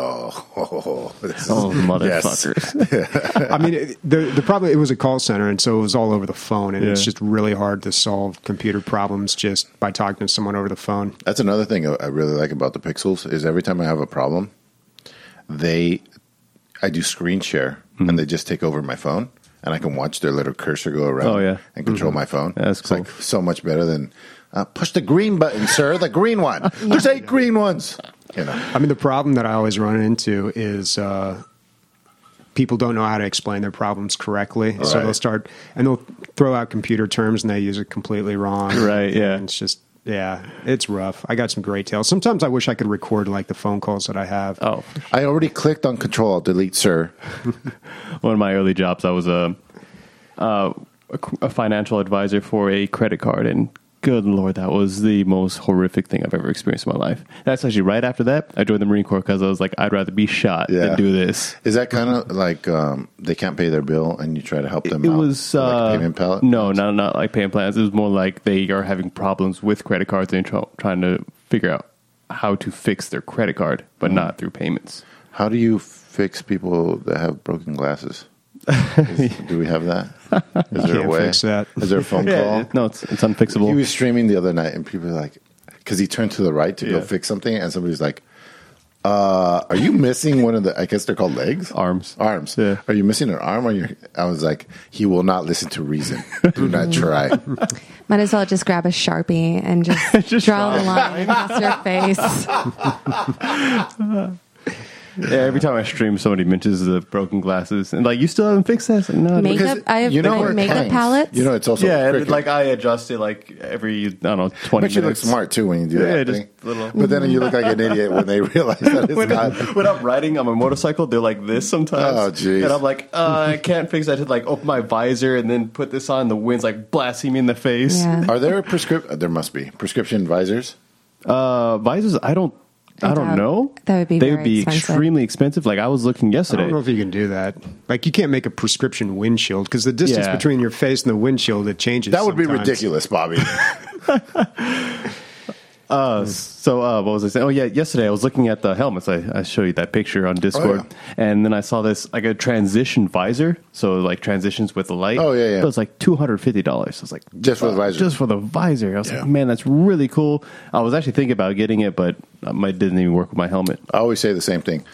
Motherfuckers. I mean, the problem, it was a call center, and so it was all over the phone, and it's Yeah. just really hard to solve computer problems just by talking to someone over the phone. That's another thing I really like about the Pixels is every time I have a problem, I do screen share, and they just take over my phone, and I can watch their little cursor go around Oh, yeah. and control my phone. That's it's cool. like so much better than push the green button, sir, the green one. There's 8 green ones. You know. I mean, the problem that I always run into is people don't know how to explain their problems correctly. So Right. they'll start, and they'll throw out computer terms, and they use it completely wrong. Right, yeah. And it's just, it's rough. I got some great tales. Sometimes I wish I could record like the phone calls that I have. Oh, I already clicked on Control Alt Delete, sir. one of my early jobs, I was a financial advisor for a credit card, and good Lord, that was the most horrific thing I've ever experienced in my life. That's actually right after that, I joined the Marine Corps because I was like, I'd rather be shot than do this. Is that kind of like they can't pay their bill and you try to help them It out? was like payment pallet? no, not like payment plans. It was more like they are having problems with credit cards and trying to figure out how to fix their credit card, but not through payments. How do you fix people that have broken glasses? Do we have that? Is there a Can't way? fix that. Is there a phone call? No, it's unfixable. He was streaming the other night, and people were like, because he turned to the right to go Yeah. fix something, and somebody's like, "Are you missing one of the? I guess they're called legs, Arms. Arms. Yeah. Are you missing an arm? I was like, he will not listen to reason. Do not try. Might as well just grab a Sharpie and just draw a line across your face. Yeah, every time I stream, somebody mentions the broken glasses, and like, you still haven't fixed that? Like, no, Makeup. I have where it makeup hangs. palettes. You know, it's also yeah, crooked. like I adjust it like every 20 Makes you look minutes. smart too when you do Yeah, that just thing. little. But then you look like an idiot when they realize that it's not. When I'm riding on my motorcycle, they're like this sometimes. Oh, jeez. And I'm like, I can't fix that. I had to like open my visor and then put this on. The wind's like blasting me in the face. Yeah. Are there There must be prescription visors. Visors, I don't doubt know. that would be They very would be expensive. extremely expensive. Like I was looking I yesterday. don't know if you can do that. Like, you can't make a prescription windshield because the distance Yeah. between your face and the windshield, it changes. That would be sometimes. ridiculous, Bobby. So what was I saying? Oh yeah, yesterday I was looking at the helmets. I showed you that picture on Discord, Oh, and then I saw this like a transition visor. So like transitions with the light. Oh, yeah, yeah. It was like $250. I was like, Just for the visor. Just for the visor. I was Yeah. like, man, that's really cool. I was actually thinking about getting it, but it didn't even work with my helmet. I always say the same thing.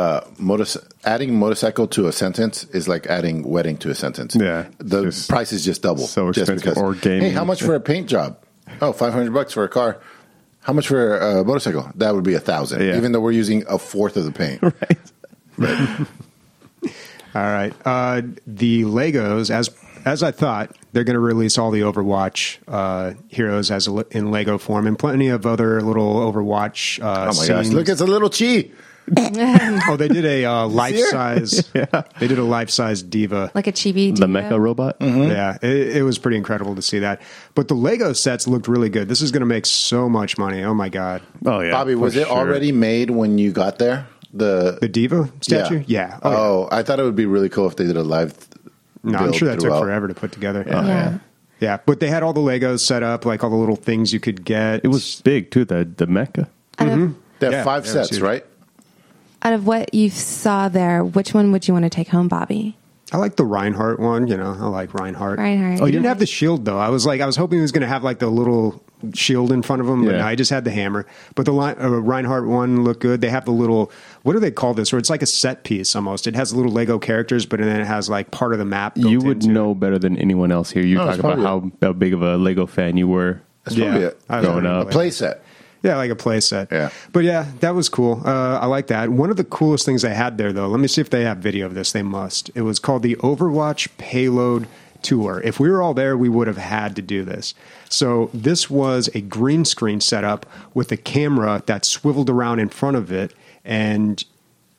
Adding motorcycle to a sentence is like adding wedding to a sentence. Yeah, The just price is just double. so just expensive. Or gaming. Hey, how much for a paint job? Oh, $500 for a car. How much for a motorcycle? That would be $1,000, Yeah. even though we're using a fourth of the paint. Right. All right. The Legos, as I thought, they're going to release all the Overwatch heroes in Lego form, and plenty of other little Overwatch Oh my scenes. gosh! Look, it's a little Chi. Oh, they did a life size. They did a life size diva. Like a chibi. The diva. mecha robot. Yeah, it was pretty incredible to see that. But the Lego sets looked really good. This is going to make so much money. Oh my god, Oh yeah, Bobby, was for it sure. already made when you got there? the diva statue. Yeah. Oh, I thought it would be really cool if they did a live. No, I'm build sure that took throughout. forever to put together. Yeah. Yeah, but they had all the Legos set up, like all the little things you could get. It was big too. The mecha. Out of, They have Yeah, 5 yeah, sets, it's huge. right? out of what you saw there, which one would you want to take home, Bobby? I like the Reinhardt one. You know, I like Reinhardt. Reinhardt. Oh, he didn't have the shield though. I was hoping he was going to have like the little shield in front of him, but Yeah. no, he just had the hammer. But the Reinhardt one looked good. They have the little, what do they call this? Where it's like a set piece almost. It has little Lego characters, but then it has like part of the map. built You would into it. know better than anyone else here. You Oh, talk it's about probably how big of a Lego fan you were. That's probably Yeah, it. I was growing already up. A play set. Yeah, like a play set. Yeah. But yeah, that was cool. I like that. One of the coolest things they had there, though, let me see if they have video of this. They must. It was called the Overwatch Payload Tour. If we were all there, we would have had to do this. So this was a green screen setup with a camera that swiveled around in front of it, and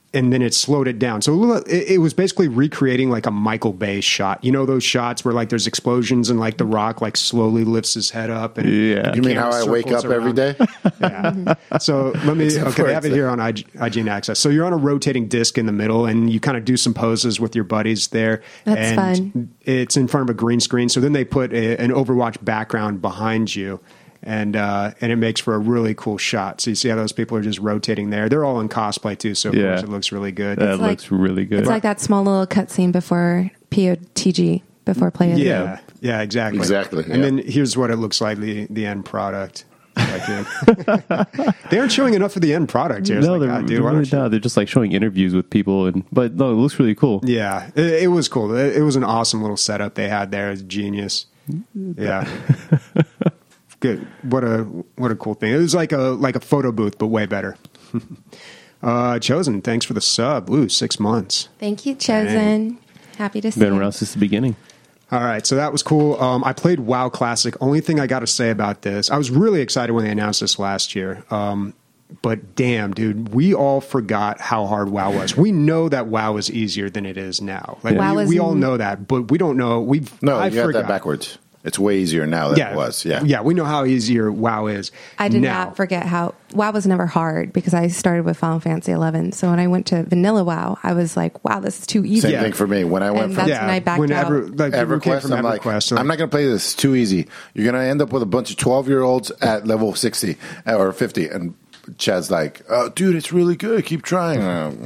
and then it slowed it down. So it was basically recreating like a Michael Bay shot. You know those shots where like there's explosions and like The Rock like slowly lifts his head up. And Yeah. You mean how I wake up every day? Yeah. So let me. Except Okay, for I have it here on IGN Access. So you're on a rotating disc in the middle, and you kind of do some poses with your buddies there. That's and fun. It's in front of a green screen. So then they put an Overwatch background behind you. And it makes for a really cool shot. So you see how those people are just rotating there. They're all in cosplay too, so of course it looks really good. That looks really good. It's like that small little cutscene before POTG, before play of the game. Yeah, exactly. Exactly, And yeah. then here's what it looks like, the end product. They aren't showing enough of the end product here. It's No, like, they're, God, dude, they're why really don't you- not. They're just like showing interviews with people, but no, it looks really cool. Yeah, it was cool. It was an awesome little setup they had there. It's genius. Yeah. Good. What a cool thing. It was like a photo booth, but way better. Chosen, thanks for the sub. Ooh, 6 months. Thank you, Chosen. Happy to see Been you. around since the beginning. All right, so that was cool. I played WoW Classic. Only thing I got to say about this, I was really excited when they announced this last year. But damn, dude, we all forgot how hard WoW was. We know that WoW is easier than it is now. Like WoW is we all know that, but we don't know. No, I you got forgot. that backwards. It's way easier now than it was. Yeah. We know how easier WoW is. I did now. not forget how WoW was never hard because I started with Final Fantasy 11. So when I went to vanilla WoW, I was like, wow, this is too easy. Same Yeah. thing for me. When I went And from that's when I backed whenever, out. like, people came EverQuest, from I'm like, EverQuest, I'm not going to play this. It's too easy. You're going to end up with a bunch of 12-year-olds at level 60 or 50. And Chad's like, oh, dude, it's really good. Keep trying.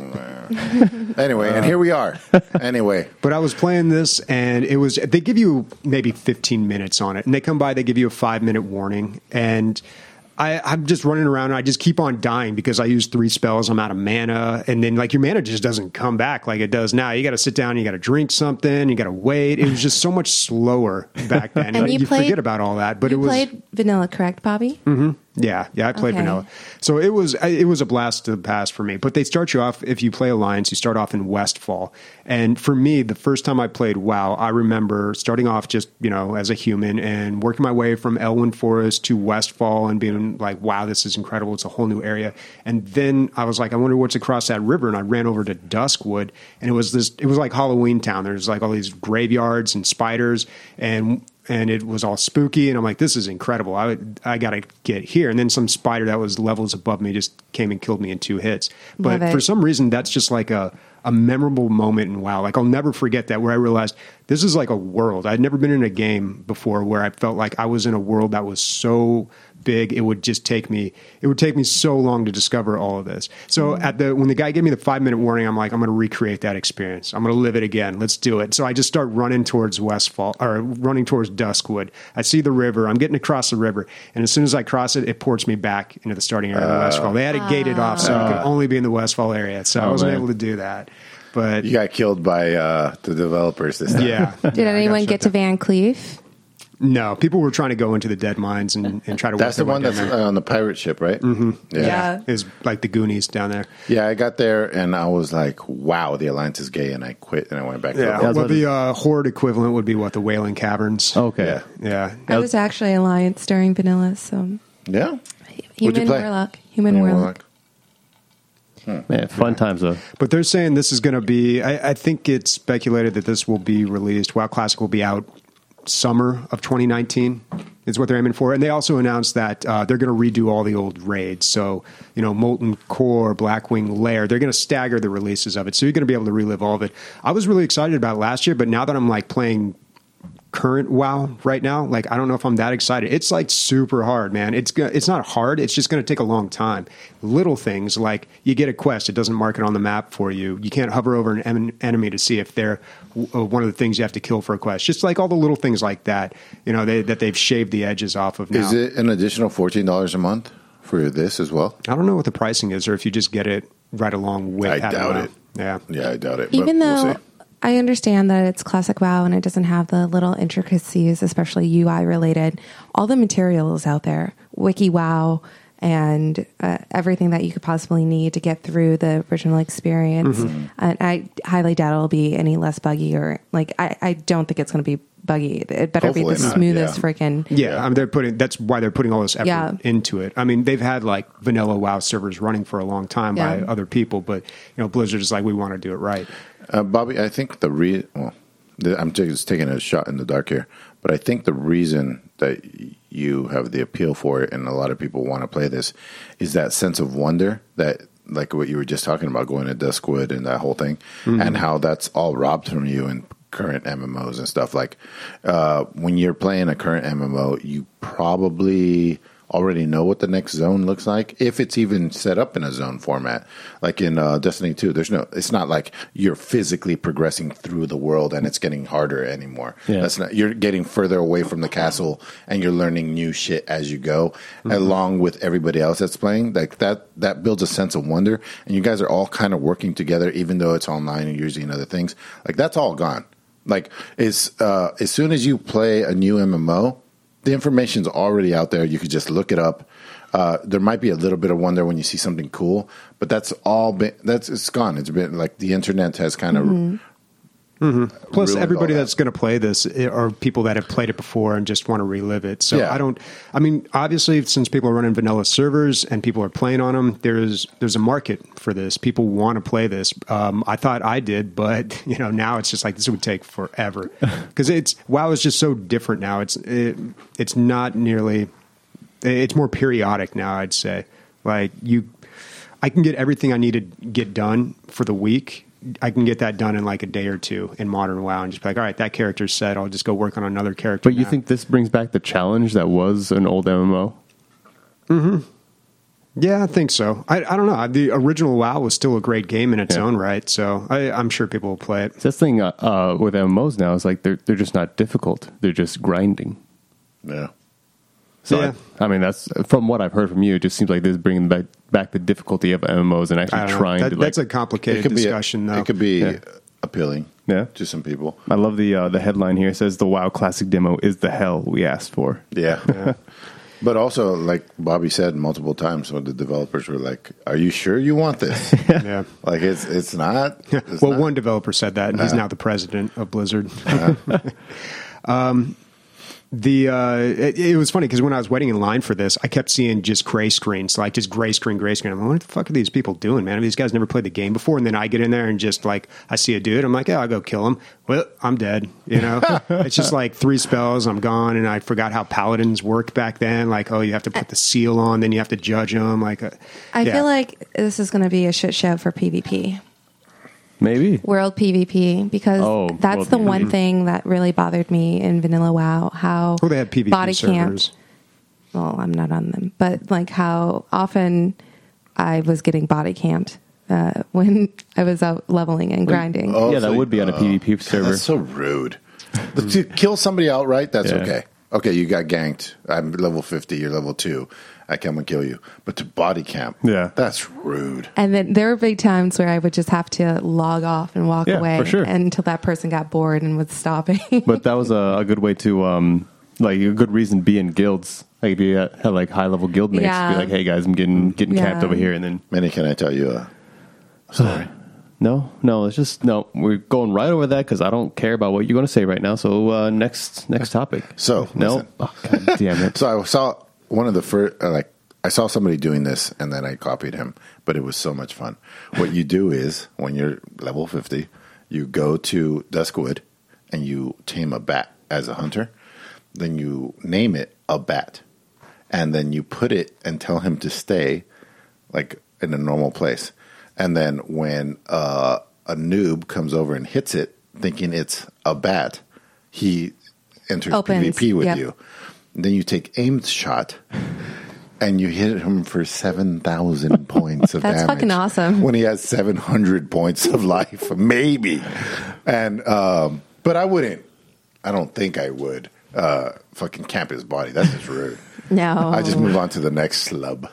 Anyway, and here we are. Anyway. But I was playing this, and they give you maybe 15 minutes on it, and they come by, they give you a 5-minute warning, and I'm just running around, and I just keep on dying because I use 3 spells, I'm out of mana, and then like your mana just doesn't come back like it does now. You got to sit down, you got to drink something, you got to wait. It was just so much slower back then. And you played- forget about all that, but You it was played vanilla, correct, Bobby? Yeah, I played Okay. vanilla. So it was a blast to the past for me. But they start you off, if you play Alliance, you start off in Westfall. And for me, the first time I played WoW, I remember starting off just, as a human and working my way from Elwyn Forest to Westfall and being like, wow, this is incredible. It's a whole new area. And then I was like, I wonder what's across that river. And I ran over to Duskwood, and it was like Halloween Town. There's like all these graveyards and spiders, and it was all spooky, and I'm like, this is incredible. I got to get here. And then some spider that was levels above me just came and killed me in 2 hits. But Love it. for some reason, that's just like a memorable moment in WoW. Like, I'll never forget that, where I realized this is like a world. I'd never been in a game before where I felt like I was in a world that was so big, it would take me so long to discover all of this. So when the guy gave me the 5-minute warning, I'm like, I'm going to recreate that experience. I'm going to live it again. Let's do it. So I just start running towards running towards Duskwood. I see the river. I'm getting across the river, and as soon as I cross it, it ports me back into the starting area of Westfall. They had it gated off, so you could only be in the Westfall area. So I wasn't man. able to do that. But You got killed by the developers this time. yeah, Did anyone get to Van Cleef? No, people were trying to go into the dead mines and try to. That's the work one their that's way down there. on the pirate ship, right? Mm-hmm. Yeah. It's like the Goonies down there. Yeah, I got there and I was like, wow, the Alliance is gay. And I quit and I went back to Yeah, the well, the Horde equivalent would be what, the Wailing Caverns. Okay. Yeah. I was actually Alliance during vanilla, so Yeah. human play? warlock. Human warlock. Man, fun times though. But they're saying this is going to be, I think it's speculated that this will be released. WoW Classic will be out summer of 2019 is what they're aiming for. And they also announced that they're going to redo all the old raids. So, Molten Core, Blackwing Lair, they're going to stagger the releases of it. So you're going to be able to relive all of it. I was really excited about it last year, but now that I'm like playing current WoW right now, like I don't know if I'm that excited. It's like super hard, man. It's not hard. It's just going to take a long time. Little things like you get a quest, it doesn't mark it on the map for you. You can't hover over an enemy to see if they're one of the things you have to kill for a quest. Just like all the little things like that, that they've shaved the edges off of now. Is it an additional $14 a month for this as well? I don't know what the pricing is, or if you just get it right along with. I having doubt WoW. it. Yeah. Yeah, I doubt it. but Even we'll though see. I understand that it's classic WoW and it doesn't have the little intricacies, especially UI related, all the material is out there. Wiki WoW and everything that you could possibly need to get through the original experience. And I highly doubt it'll be any less buggy or I don't think it's going to be buggy. It better be Hopefully the not, smoothest yeah. freaking. Yeah, I mean, that's why they're putting all this effort Yeah. into it. I mean, they've had like vanilla WoW servers running for a long time by Yeah. other people, but Blizzard is like, we want to do it right. Bobby, I think I'm just taking a shot in the dark here, but I think the reason that you have the appeal for it and a lot of people want to play this is that sense of wonder that, like what you were just talking about, going to Duskwood and that whole thing, and how that's all robbed from you in current MMOs and stuff. Like when you're playing a current MMO, you probably already know what the next zone looks like, if it's even set up in a zone format. Like in Destiny 2, it's not like you're physically progressing through the world and it's getting harder anymore. Yeah. You're getting further away from the castle and you're learning new shit as you go, along with everybody else that's playing. Like that builds a sense of wonder, and you guys are all kind of working together, even though it's online and using other things. Like that's all gone. Like as soon as you play a new MMO, the information's already out there. You could just look it up. There might be a little bit of wonder when you see something cool, but it's gone. It's been like the internet has kind of Plus, ruined everybody all that. that's going to play this are people that have played it before and just want to relive it. So Yeah. obviously, since people are running vanilla servers and people are playing on them, there's a market for this. People want to play this. I thought I did, but now it's just like this would take forever because WoW is just so different now. It's not nearly. It's more periodic now, I'd say. Like I can get everything I need to get done for the week. I can get that done in like a day or two in modern WoW and just be like, all right, that character's set. I'll just go work on another character. But you now. think this brings back the challenge that was an old MMO? Yeah, I think so. I don't know. The original WoW was still a great game in its own right, so I'm sure people will play it. That's the thing with MMOs now is like they're just not difficult. They're just grinding. Yeah. So Yeah. I mean, that's from what I've heard from you. It just seems like this is bringing back the difficulty of MMOs and I actually don't know. trying to. That's a Like, complicated discussion, though. It could be Yeah. appealing Yeah. to some people. I love the headline here. It says the WoW Classic demo is the hell we asked for. Yeah. But also, like Bobby said multiple times, when the developers were like, "Are you sure you want this?" Yeah. Like it's not. It's Well, not. one developer said that, and he's now the president of Blizzard. It was funny because when I was waiting in line for this, I kept seeing just gray screens, like just gray screen. I'm like, what the fuck are these people doing, man? These guys never played the game before. And then I get in there and just like, I see a dude. I'm like, yeah, I'll go kill him. Well, I'm dead. It's just like 3 spells. I'm gone. And I forgot how paladins worked back then. Like, oh, you have to put the seal on, then you have to judge them. Like, I feel like this is going to be a shit show for PvP. Maybe. World PvP, because that's World the PvP. one thing that really bothered me in Vanilla WoW. How they have PvP body servers. camp. Well, I'm not on them, but like how often I was getting body camped when I was out leveling and grinding. Oh, Yeah, that so- would be on a PvP server. That's so rude. To kill somebody outright, that's Yeah. okay. Okay, you got ganked. I'm level 50. You're level 2. I come and kill you. But to body camp, Yeah. that's rude. And then there were big times where I would just have to log off and walk Yeah, away for sure. until that person got bored and was stopping. But that was a good way to like a good reason to be in guilds. Like if you had like high level guild mates, Yeah. be like, hey guys, I'm getting Yeah. camped over here, and then Manny, can I tell you a story? no, it's just no. We're going right over that because I don't care about what you're going to say right now. So next topic. So, no, listen. oh, God damn it. So I saw one of the first, I saw somebody doing this, and then I copied him. But it was so much fun. What you do is, when you're level 50, you go to Duskwood, and you tame a bat as a hunter. Then you name it a bat, and then you put it and tell him to stay, like in a normal place. And then when a noob comes over and hits it, thinking it's a bat, he enters Opens, PvP with yep. you. And then you take aimed shot, and you hit him for 7,000 points of That's damage. fucking awesome. When he has 700 points of life, maybe. And but I wouldn't. I don't think I would fucking camp his body. That's just rude. No. I just move on to the next slub.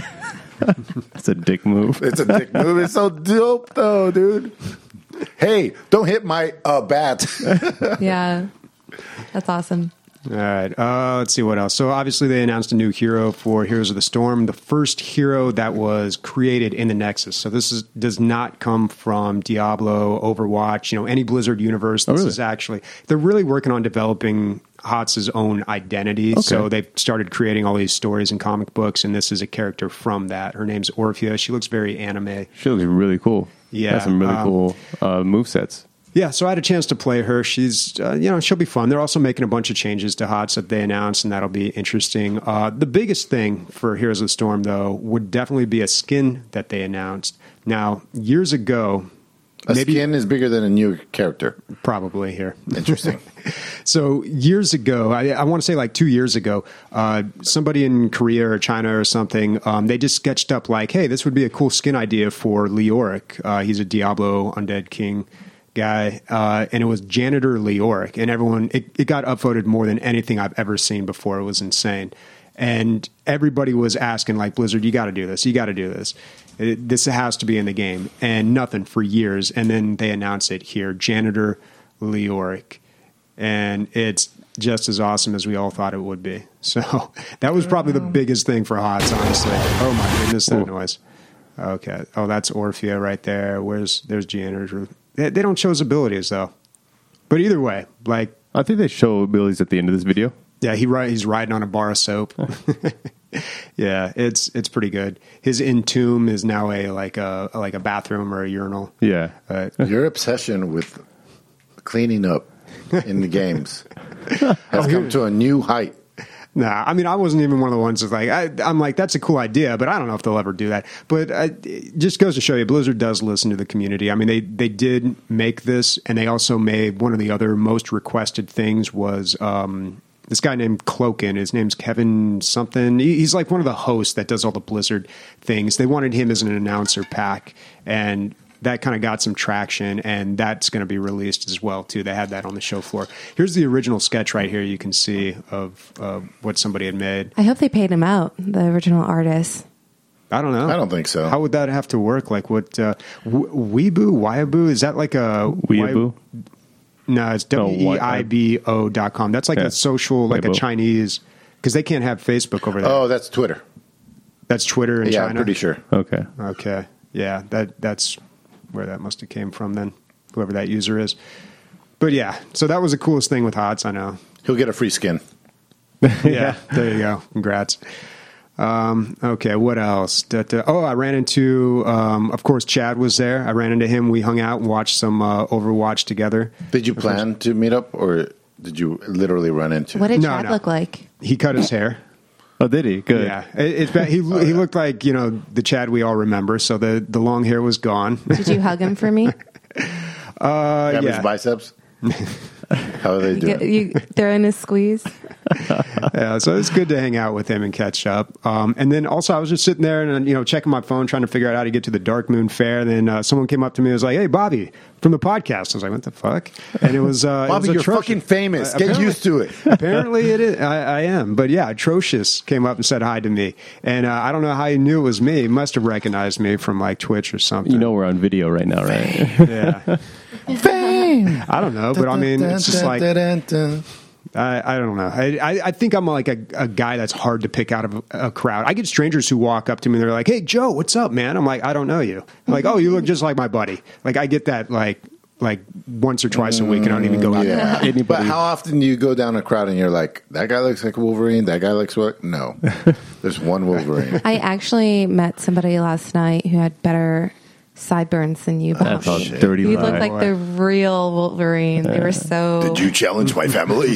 That's a dick move. It's a dick move. It's so dope, though, dude. Hey, don't hit my bat. Yeah. That's awesome. All right. Let's see what else. So obviously they announced a new hero for Heroes of the Storm, the first hero that was created in the Nexus. So does not come from Diablo, Overwatch, any Blizzard universe. This is actually, they're really working on developing HOTS's own identity. Okay. So they've started creating all these stories and comic books, and this is a character from that. Her name's Orphea. She looks very anime. She looks really cool. Yeah. Has some really cool movesets. Yeah, so I had a chance to play her. She's, she'll be fun. They're also making a bunch of changes to HOTS that they announced, and that'll be interesting. The biggest thing for Heroes of the Storm, though, would definitely be a skin that they announced. Now, years ago... skin is bigger than a new character. Probably here. Interesting. So years ago, I want to say like 2 years ago, somebody in Korea or China or something, they just sketched up like, hey, this would be a cool skin idea for Leoric. He's a Diablo Undead King guy, and it was Janitor Leoric, and everyone, it got upvoted more than anything I've ever seen before. It was insane. And everybody was asking, like, Blizzard, you got to do this. You got to do this. This has to be in the game. And nothing for years. And then they announced it here, Janitor Leoric. And it's just as awesome as we all thought it would be. So that was probably the biggest thing for HOTS, honestly. Oh, my goodness, that noise. Okay. Oh, that's Orphea right there. There's Janitor. They don't show his abilities, though. But either way, like... I think they show abilities at the end of this video. Yeah, he's riding on a bar of soap. Yeah, it's pretty good. His entomb is now like a bathroom or a urinal. Yeah. Your obsession with cleaning up in the games has come to a new height. Nah, I mean, I wasn't even one of the ones that's like, I'm like, that's a cool idea, but I don't know if they'll ever do that. But it just goes to show you, Blizzard does listen to the community. I mean, they did make this, and they also made one of the other most requested things was this guy named Cloakin. His name's Kevin something. He's like one of the hosts that does all the Blizzard things. They wanted him as an announcer pack, and that kind of got some traction, and that's going to be released as well, too. They had that on the show floor. Here's the original sketch right here you can see of what somebody had made. I hope they paid him out, the original artist. I don't know. I don't think so. How would that have to work? Like what? Weeaboo? Is that like a... Weeaboo? No, it's weibo.com. That's like a social, like Weibo. a Chinese... Because they can't have Facebook over there. Oh, that's Twitter. That's Twitter in China? Yeah, I'm pretty sure. Okay. Yeah, that's... where that must have came from then, whoever that user is. But yeah, so that was the coolest thing with HOTS, I know. He'll get a free skin. Yeah, there you go. Congrats. Okay, what else? I ran into, of course, Chad was there. I ran into him. We hung out and watched some Overwatch together. Did you plan to meet up, or did you literally run into What did Chad look like? He cut his hair. Oh, did he? Good. Yeah, he looked like the Chad we all remember. So the long hair was gone. Did you hug him for me? Grab his biceps? How are they doing? You throw in a squeeze? Yeah, so it's good to hang out with him and catch up. And then also I was just sitting there and checking my phone, trying to figure out how to get to the Dark Moon Fair. Then someone came up to me and was like, "Hey, Bobby, from the podcast." I was like, "What the fuck?" And it was Bobby, it was you're Atrocious. fucking famous. Get used to it. Apparently it is. I am. But yeah, Atrocious came up and said hi to me. And I don't know how he knew it was me. He must have recognized me from like Twitch or something. We're on video right now, right? Yeah. Fame. I don't know, but I mean, it's just like... I don't know. I think I'm like a guy that's hard to pick out of a crowd. I get strangers who walk up to me and they're like, "Hey, Joe, what's up, man?" I'm like, "I don't know you." I'm like, "Oh, you look just like my buddy." Like I get that like once or twice a week, and I don't even go out there. Anybody. But how often do you go down a crowd and you're like, "That guy looks like a Wolverine. That guy looks what?" No, there's one Wolverine. I actually met somebody last night who had better sideburns than you, That's Bobby. a dirty You lie. look like the real Wolverine. They were so... Did you challenge my family?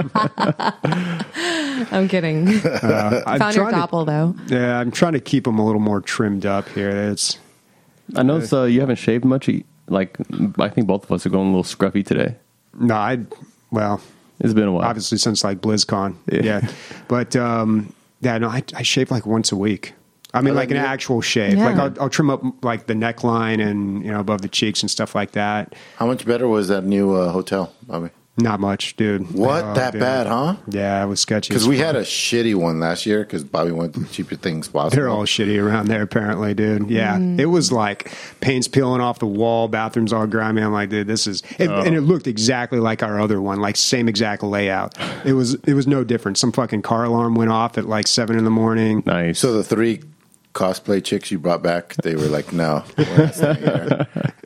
I'm kidding. Found your doppel, though. Yeah, I'm trying to keep them a little more trimmed up here. I know you haven't shaved much. Like, I think both of us are going a little scruffy today. No, It's been a while. obviously since like BlizzCon. Yeah. But I shave like once a week. I mean, like an actual shave. Yeah. Like I'll trim up like the neckline and above the cheeks and stuff like that. How much better was that new hotel, Bobby? Not much, dude. What? Oh, That dude. bad, huh? Yeah, it was sketchy. Because as we fuck. had a shitty one last year because Bobby went to the cheaper things possible. They're all shitty around there, apparently, dude. Yeah, it was like paint's peeling off the wall, bathrooms all grimy. I'm like, dude, this is, and it looked exactly like our other one, like same exact layout. It was no different. Some fucking car alarm went off at like 7 a.m. Nice. So the 3 cosplay chicks you brought back, they were like, no. We're not staying here.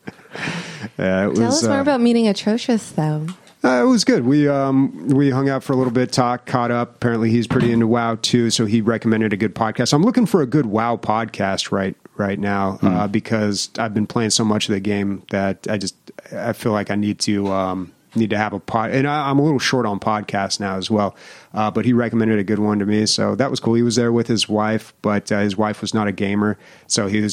Yeah, it Tell was. us more about meeting Atrocious, though. It was good. We hung out for a little bit, talked, caught up. Apparently, he's pretty into WoW too, so he recommended a good podcast. I'm looking for a good WoW podcast right now because I've been playing so much of the game that I feel like I need to have a pod. And I'm a little short on podcasts now as well. But he recommended a good one to me, so that was cool. He was there with his wife, but his wife was not a gamer, so he was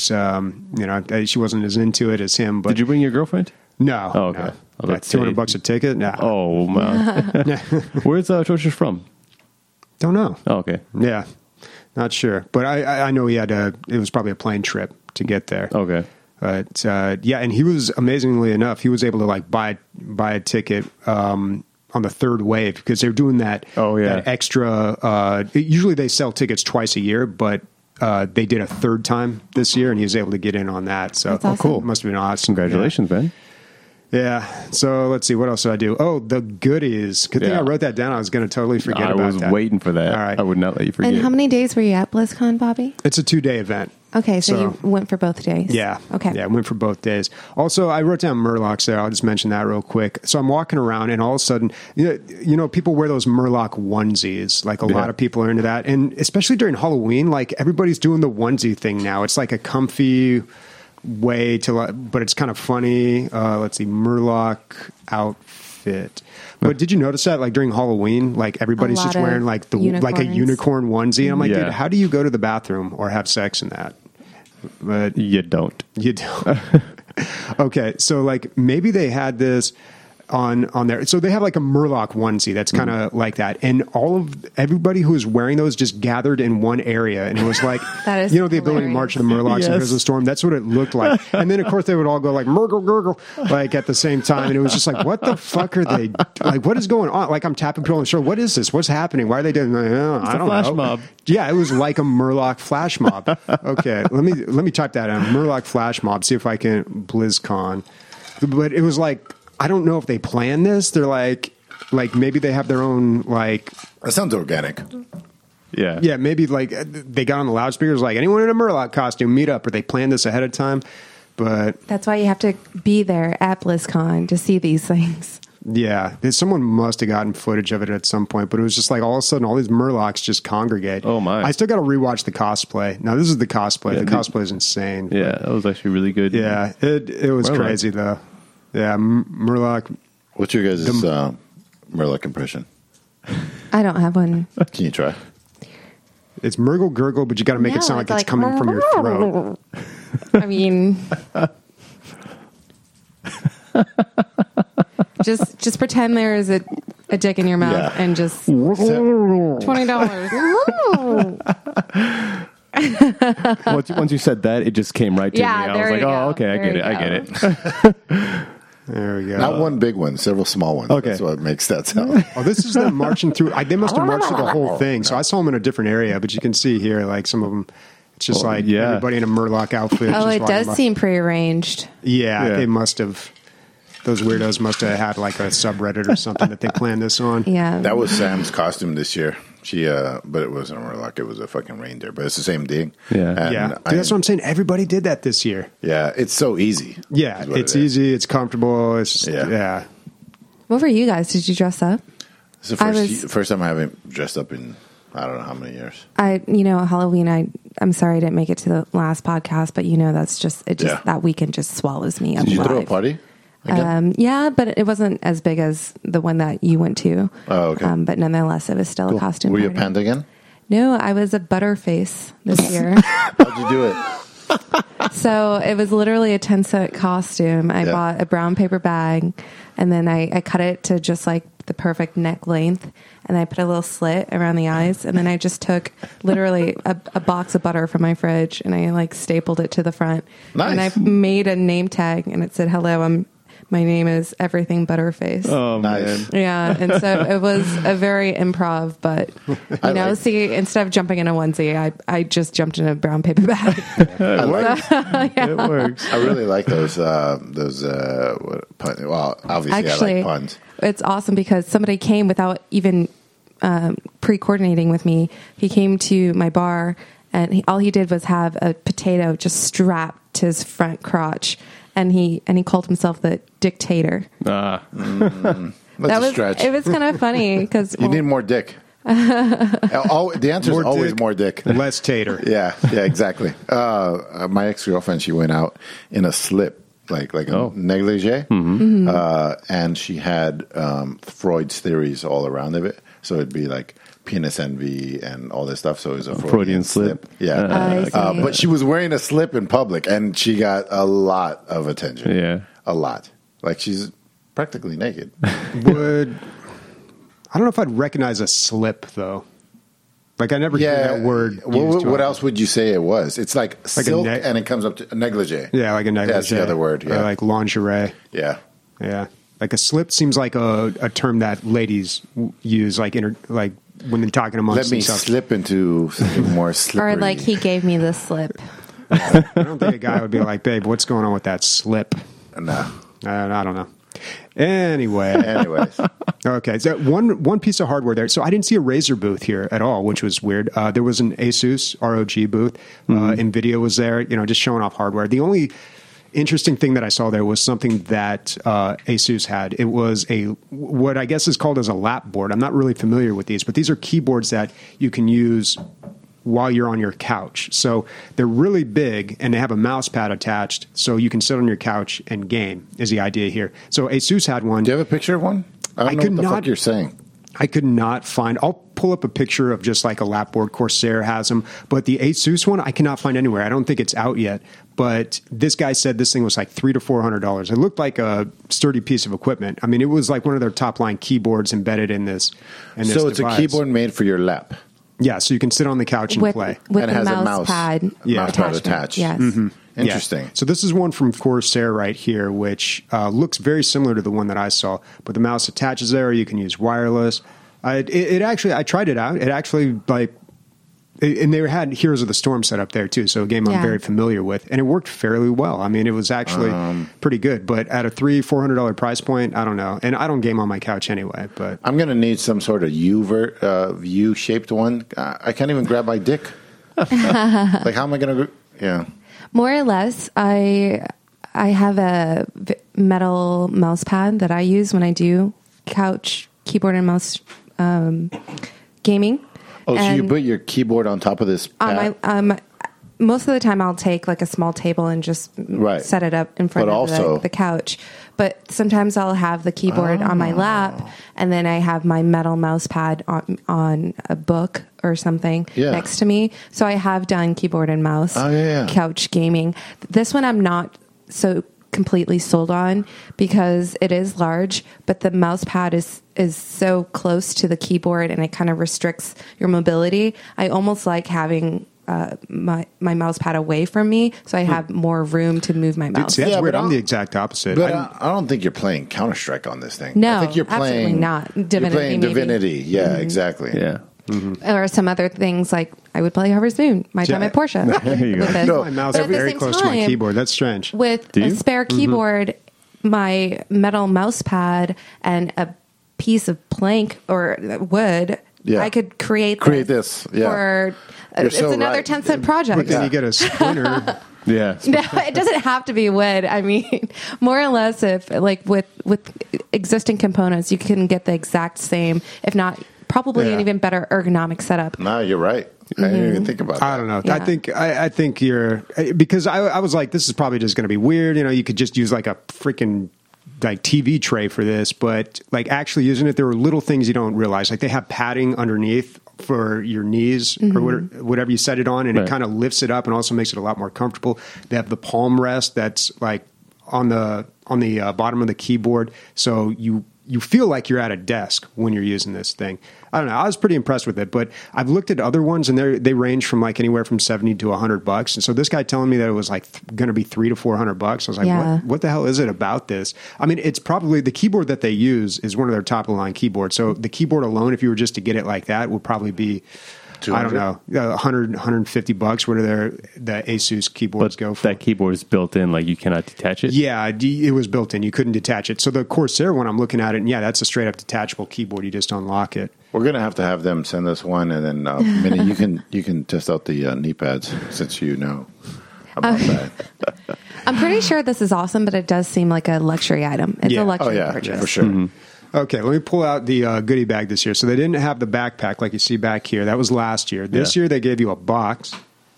she wasn't as into it as him. But Did you bring your girlfriend? No. Oh, okay. No. I was about to $200 say- a ticket? No. Oh, man. Where's Atrocious from? Don't know. Oh, okay. Yeah, not sure, but I know he had it was probably a plane trip to get there. Okay. But yeah, and he was amazingly enough, he was able to like buy a ticket on the third wave because they're doing that. Oh, yeah. that extra. Usually they sell tickets twice a year, but they did a third time this year, and he was able to get in on that. So That's awesome. cool. Must have been awesome. Congratulations, man. Yeah. So let's see. What else did I do? Oh, the goodies. Good thing Yeah. I wrote that down. I was going to totally forget I about was that. waiting for that. All right. I would not let you forget. And how many days were you at BlizzCon, Bobby? It's a 2-day event. Okay, so So- you went for both days. Yeah. Okay. Yeah, I went for both days. Also, I wrote down Murlocs there. I'll just mention that real quick. So I'm walking around, and all of a sudden, you know people wear those Murloc onesies. Like a lot of people are into that, and especially during Halloween, like everybody's doing the onesie thing now. It's like a comfy way to, but it's kind of funny. Let's see, Murloc outfit. But did you notice that, like during Halloween, like everybody's A lot just wearing of like a unicorn onesie? I'm like, Yeah. dude, how do you go to the bathroom or have sex in that? But You don't. you don't. Okay, so like maybe they had this on there. So they have like a Murloc onesie that's kind of like that, and everybody who was wearing those just gathered in one area, and it was like That is the ability to march of the Murlocs Yes. and Heroes of the Storm. That's what it looked like. And then of course they would all go like Murgle gurgle like at the same time, and it was just like, what the fuck are they like? What is going on? Like I'm tapping people on the shoulder. What is this? What's happening? Why are they doing? Like, I don't flash know. mob. Yeah, it was like a Murloc flash mob. Okay, let me type that in. Murloc flash mob. See if I can BlizzCon. But it was like, I don't know if they planned this. They're like maybe they have their own like, That sounds organic. Yeah. yeah, maybe like they got on the loudspeakers like, anyone in a Murloc costume meet up, or they planned this ahead of time. But That's why you have to be there at BlizzCon to see these things. yeah, someone must have gotten footage of it at some point. But it was just like all of a sudden all these Murlocs just congregate. Oh, my. I still got to rewatch the cosplay. Now this is the cosplay. Yeah, the cosplay is insane. Yeah, that was actually really good. Yeah, it was Murloc. crazy though. Yeah, Murloc. What's your guys' Murloc impression? I don't have one. Can you try? It's Murgle Gurgle, but you got to make it No, sound like it's it's coming from your throat. I mean, just pretend there is a dick in your mouth Yeah. and just $20. Once you said that, it just came right to Yeah, me. I there was like, you oh, go. okay, I There get it. you I go. get it. There we go. Not one big one, several small ones. Okay. That's what makes that sound. Oh, this is them marching through. They must have marched through the whole thing. So I saw them in a different area, but you can see here, like some of them, it's just like yeah. everybody in a Murloc outfit. Oh, just it walking does by. seem prearranged. Yeah, Yeah. they must have. Those weirdos must have had like a subreddit or something that they planned this on. Yeah. That was Sam's costume this year. She, but it wasn't a Murloc. It was a fucking reindeer. But it's the same thing. Yeah. And Yeah, dude, that's what I'm saying. Everybody did that this year. Yeah, it's so easy. Yeah, is what it's it is. easy. It's comfortable. It's Yeah. yeah. What were you guys? Did you dress up? It's the I was- first time I haven't dressed up in I don't know how many years. Halloween, I'm sorry I didn't make it to the last podcast, but that's just Yeah. that weekend just swallows me up. Did you throw a alive. party? Again? Yeah, but it wasn't as big as the one that you went to. Oh, okay. But nonetheless, it was still Cool. a costume. Were you a party. panda again? No, I was a Butterface this year. How'd you do it? So it was literally a 10-cent costume. I Yeah. bought a brown paper bag, and then I cut it to just like the perfect neck length, and I put a little slit around the eyes, and then I just took literally a box of butter from my fridge, and I like stapled it to the front. Nice. And I made a name tag, and it said, "Hello, I'm My name is Everything Butterface. Oh, Nice. man. Yeah, and so it was a very improv, but instead of jumping in a onesie, I just jumped in a brown paper bag. It works. It works. I really like those puns. Well, obviously Actually, I like puns. it's awesome because somebody came without even pre-coordinating with me. He came to my bar, and all he did was have a potato just strapped to his front crotch, and he called himself the Dictator. Ah. That's a stretch. It was kind of funny because You need more dick. The answer is always dick, more dick. less tater. Yeah, exactly. My ex-girlfriend, she went out in a slip, like a negligee, and she had Freud's theories all around of it. So it'd be like penis envy and all this stuff. So it was a Freudian slip. Yeah, I see. but she was wearing a slip in public, and she got a lot of attention. Yeah. A lot. Like she's practically naked. I don't know if I'd recognize a slip though. Like I never hear that word. What else would you say it was? It's like silk, and it comes up to a negligee. Yeah, like a negligee. That's the other word. Yeah, Or like lingerie. yeah. Yeah, like a slip seems like a term that ladies use, like when they're talking amongst Let me themselves. slip into something more slippery. or like he gave me the slip. I don't think a guy would be like, "Babe, what's going on with that slip?" No. I don't know. Anyway, Anyways, okay. So one piece of hardware there. So I didn't see a Razer booth here at all, which was weird. There was an Asus ROG booth. NVIDIA was there, just showing off hardware. The only interesting thing that I saw there was something that Asus had. It was what I guess is called as a lap board. I'm not really familiar with these, but these are keyboards that you can use while you're on your couch. So they're really big, and they have a mouse pad attached, so you can sit on your couch and game, is the idea here. So Asus had one. do you have a picture of one? I don't know what the fuck you're saying. I could not find. I'll pull up a picture of just like a lap board. Corsair has them, but the Asus one I cannot find anywhere. I don't think it's out yet. But this guy said this thing was like $300 to $400. It looked like a sturdy piece of equipment. I mean, it was like one of their top line keyboards embedded in this. So it's device. a keyboard made for your lap. Yeah, so you can sit on the couch and play. With And the it has a mouse pad Yeah. mouse pad attachment. attached. Yes. Interesting. Yeah. So this is one from Corsair right here, which looks very similar to the one that I saw. But the mouse attaches there. You can use wireless. It actually, I tried it out. It actually and they had Heroes of the Storm set up there too. So a game I'm very familiar with, and it worked fairly well. I mean, it was actually pretty good. But at a $300-400 price point, I don't know. And I don't game on my couch anyway. But I'm going to need some sort of U-shaped one. I can't even grab my dick. Like, how am I going to? Yeah. More or less, I have a metal mouse pad that I use when I do couch keyboard and mouse gaming. Oh, so you put your keyboard on top of this pad? Most of the time I'll take like a small table and just set it up in front of the couch. But sometimes I'll have the keyboard on my lap, and then I have my metal mouse pad on a book or something next to me. So I have done keyboard and mouse couch gaming. This one I'm not so completely sold on because it is large, but the mouse pad is so close to the keyboard, and it kind of restricts your mobility. I almost like having my mouse pad away from me, so I have more room to move my mouse. See, that's weird. I'm the exact opposite. But I don't think you're playing Counter-Strike on this thing. No, I think you're absolutely playing, not. You're playing maybe. Divinity. Yeah, exactly. Yeah. Or some other things like I would play Harvest Moon, my time at Porsche. There you go. with this. my mouse But is at the very same close to my time, keyboard. That's strange. With a spare keyboard, my metal mouse pad, and a piece of plank or wood, I could create this. For it's another 10-cent project. But then you get a splinter. Yeah. No, it doesn't have to be wood. I mean, more or less, if like with existing components, you can get the exact same, if not probably an even better ergonomic setup. No, you're right. I didn't even think about that. I don't know. Yeah. I think you're, because I was like, this is probably just going to be weird. You could just use like a freaking like TV tray for this, but like actually using it, there were little things you don't realize. Like they have padding underneath for your knees or whatever you set it on, and it kind of lifts it up and also makes it a lot more comfortable. They have the palm rest that's like on the bottom of the keyboard, so you you feel like you're at a desk when you're using this thing. I don't know. I was pretty impressed with it, but I've looked at other ones and they range from like anywhere from $70 to $100. And so this guy telling me that it was like going to be $300 to $400. I was like, what the hell is it about this? I mean, it's probably the keyboard that they use is one of their top of the line keyboards. So the keyboard alone, if you were just to get it like that, would probably be, 200? I don't know, $100, $150. Where the Asus keyboards go for? That keyboard is built in, like you cannot detach it? Yeah, it was built in. You couldn't detach it. So the Corsair one, I'm looking at it, and yeah, that's a straight up detachable keyboard. You just unlock it. We're gonna have to have them send us one, and then Minnie, you can test out the knee pads since you know about that. I'm pretty sure this is awesome, but it does seem like a luxury item. It's a luxury purchase. For sure. Mm-hmm. Okay, let me pull out the goodie bag this year. So they didn't have the backpack like you see back here. That was last year. This year they gave you a box.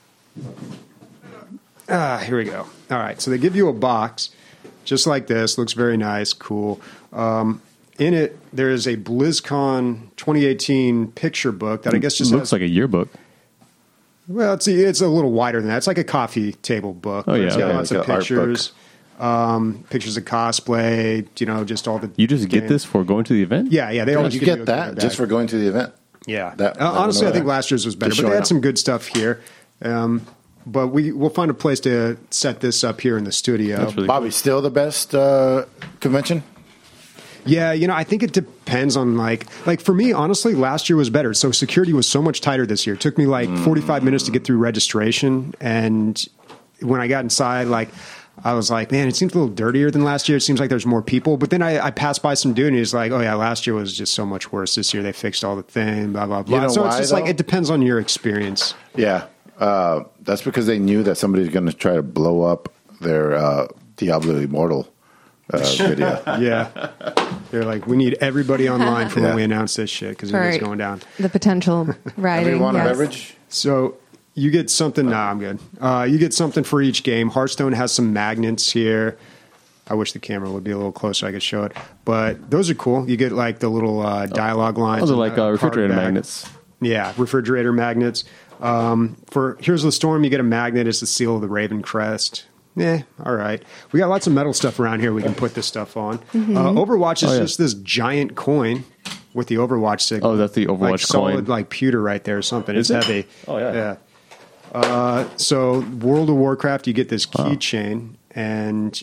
Here we go. All right, so they give you a box just like this. Looks very nice, cool. In it, there is a BlizzCon 2018 picture book that I guess just looks like a yearbook. Well, it's a little wider than that. It's like a coffee table book. Oh, yeah. It's got Okay. lots of pictures. Pictures of cosplay, just all the... You just get this for going to the event? Yeah, they always You give get you a that bag. just for going to the event. Yeah. Honestly, I think last year's was better, but they had some good stuff here. But we'll find a place to set this up here in the studio. That's really Bobby, still the best convention? Yeah, I think it depends on like for me, honestly, last year was better. So security was so much tighter this year. It took me like 45 minutes to get through registration. And when I got inside, I was like, man, it seems a little dirtier than last year. It seems like there's more people. But then I passed by some dude and he's like, oh, yeah, last year was just so much worse. This year they fixed all the thing, blah, blah, blah. You know so why, it's just though? like it depends on your experience. Yeah. That's because they knew that somebody's going to try to blow up their Diablo Immortal video. Yeah. They're like, we need everybody online for when we announce this shit because it's going down. The potential writing. Everyone want a yes. beverage? So you get something. Nah, I'm good. You get something for each game. Hearthstone has some magnets here. I wish the camera would be a little closer. I could show it. But those are cool. You get like the little dialogue lines. Those are like card refrigerator back. magnets. Yeah, refrigerator magnets. For Here's the Storm, you get a magnet. It's the seal of the Raven Crest. All right. We got lots of metal stuff around here we can put this stuff on. Overwatch is just this giant coin with the Overwatch signal. Oh, that's the Overwatch like solid, coin. like pewter right there or something. It's Is it? heavy. Oh, yeah. Yeah. So World of Warcraft, you get this keychain, and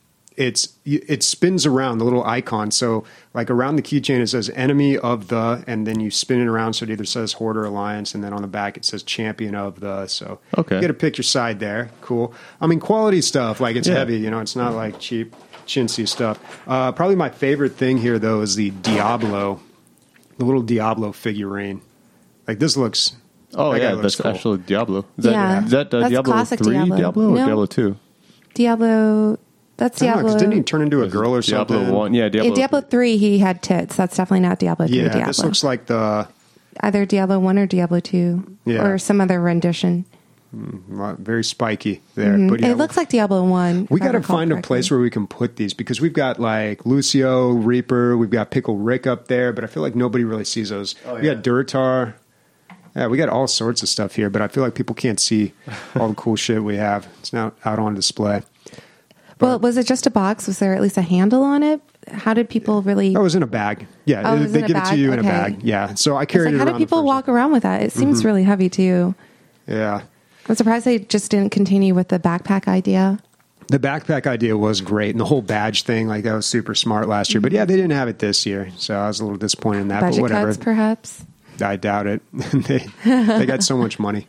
it spins around the little icon. So like around the keychain, it says enemy of the, and then you spin it around. So it either says Horde or Alliance. And then on the back, it says champion of the. So you get to pick your side there. Cool. I mean, quality stuff. Like it's heavy, it's not like cheap chintzy stuff. Probably my favorite thing here though, is the Diablo, the little Diablo figurine. Like this looks. Oh, that guy yeah. looks That's cool. actually Diablo. Is Yeah. Is that That's Diablo classic 3 Diablo. or No. Diablo 2? Diablo. That's I don't know, Diablo. 'cause didn't he turn into a girl or Diablo something? 1. Yeah, Diablo. In Diablo 3, he had tits. That's definitely not Diablo 3 Yeah, Diablo. this looks like the Either Diablo 1 or Diablo 2. Yeah. Or some other rendition. very spiky there. Mhm. But yeah, It looks like Diablo 1. we if I got to recall find a correctly. place where we can put these because we've got like Lucio, Reaper, we've got Pickle Rick up there, but I feel like nobody really sees those. We got Duratar. Yeah, we got all sorts of stuff here, but I feel like people can't see all the cool shit we have. It's now out on display. Well, was it just a box? Was there at least a handle on it? How did people really... That was in a bag. Yeah, Oh, it was they in a give it to bag? you in a Okay. bag. Yeah, so I It's carried like, it how around. do people the first- walk around with that? It seems really heavy, too. Yeah. I'm surprised they just didn't continue with the backpack idea. The backpack idea was great, and the whole badge thing, like that was super smart last year. But yeah, they didn't have it this year, so I was a little disappointed in that. Budget but whatever, cuts, perhaps? I doubt it. they got so much money.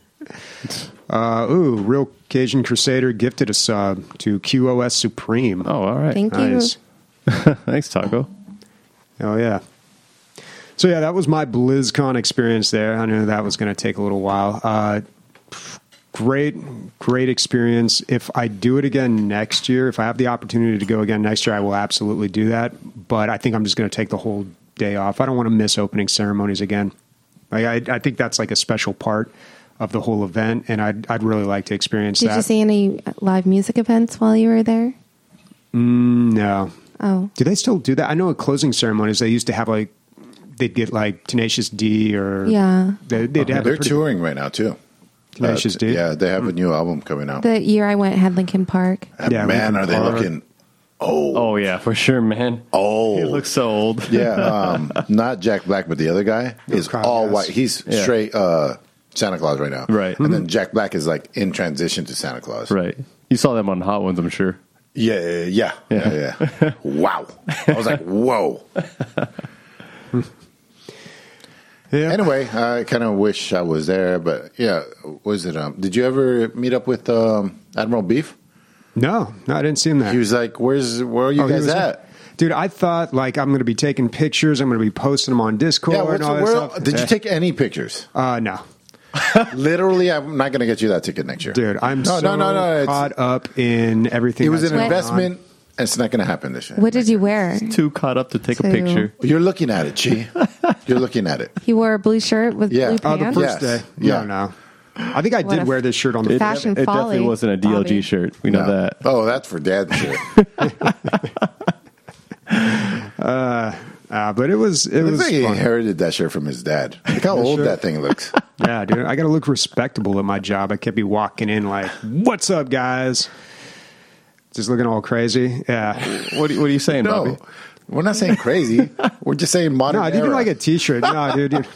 Real Cajun Crusader gifted a sub to QOS Supreme. Oh, all right. Thank Nice. you. Thanks, Taco. Oh yeah. So yeah, that was my BlizzCon experience there. I knew that was going to take a little while. Great experience. If I do it again next year, if I have the opportunity to go again next year, I will absolutely do that. But I think I'm just going to take the whole day off. I don't want to miss opening ceremonies again. Like I think that's like a special part of the whole event, and I'd really like to experience Did that. you see any live music events while you were there? No. Oh. Do they still do that? I know at closing ceremonies they used to have like they'd get like Tenacious D or Yeah. They'd have a They're pretty- touring right now too. Tenacious D? Yeah, they have a new album coming out. The year I went had Linkin Park. Yeah, Man, Linkin are they Park. looking Oh yeah, for sure, man. Old. He looks so old. Yeah, not Jack Black, but the other guy is Kyle all Gass. white. He's straight Santa Claus right now. Right. And then Jack Black is like in transition to Santa Claus. Right. You saw them on Hot Ones, I'm sure. Yeah. Wow. I was like, whoa. Yeah. Anyway, I kind of wish I was there, but yeah, was it? Did you ever meet up with Admiral Beef? No, I didn't see him there. He was like, where are you Oh, he guys was- at? Dude, I thought like I'm going to be taking pictures. I'm going to be posting them on Discord Yeah, and all that stuff. did you take any pictures? No. Literally, I'm not going to get you that ticket next year. Dude, I'm No, so it's- caught up in everything. It was that's an going investment, and it's not going to happen this year. What did you wear? Too caught up to take a So- picture. You're looking at it, Chi. You're looking at it. He wore a blue shirt with Yeah. blue Oh, the pants. first Yes. day. Yeah. No. I think I What did a wear this shirt on the fashion It definitely folly, wasn't a DLG Bobby. shirt. We know No. that. Oh, that's for dad shit. but it was Looks like he fun. inherited that shirt from his dad. Look how old sure. that thing looks. Yeah, dude, I got to look respectable at my job. I can't be walking in like, "What's up, guys?" Just looking all crazy. Yeah. What are you saying, No, Bobby? we're not saying crazy. We're just saying modern. No, even era. like a T-shirt. No, dude.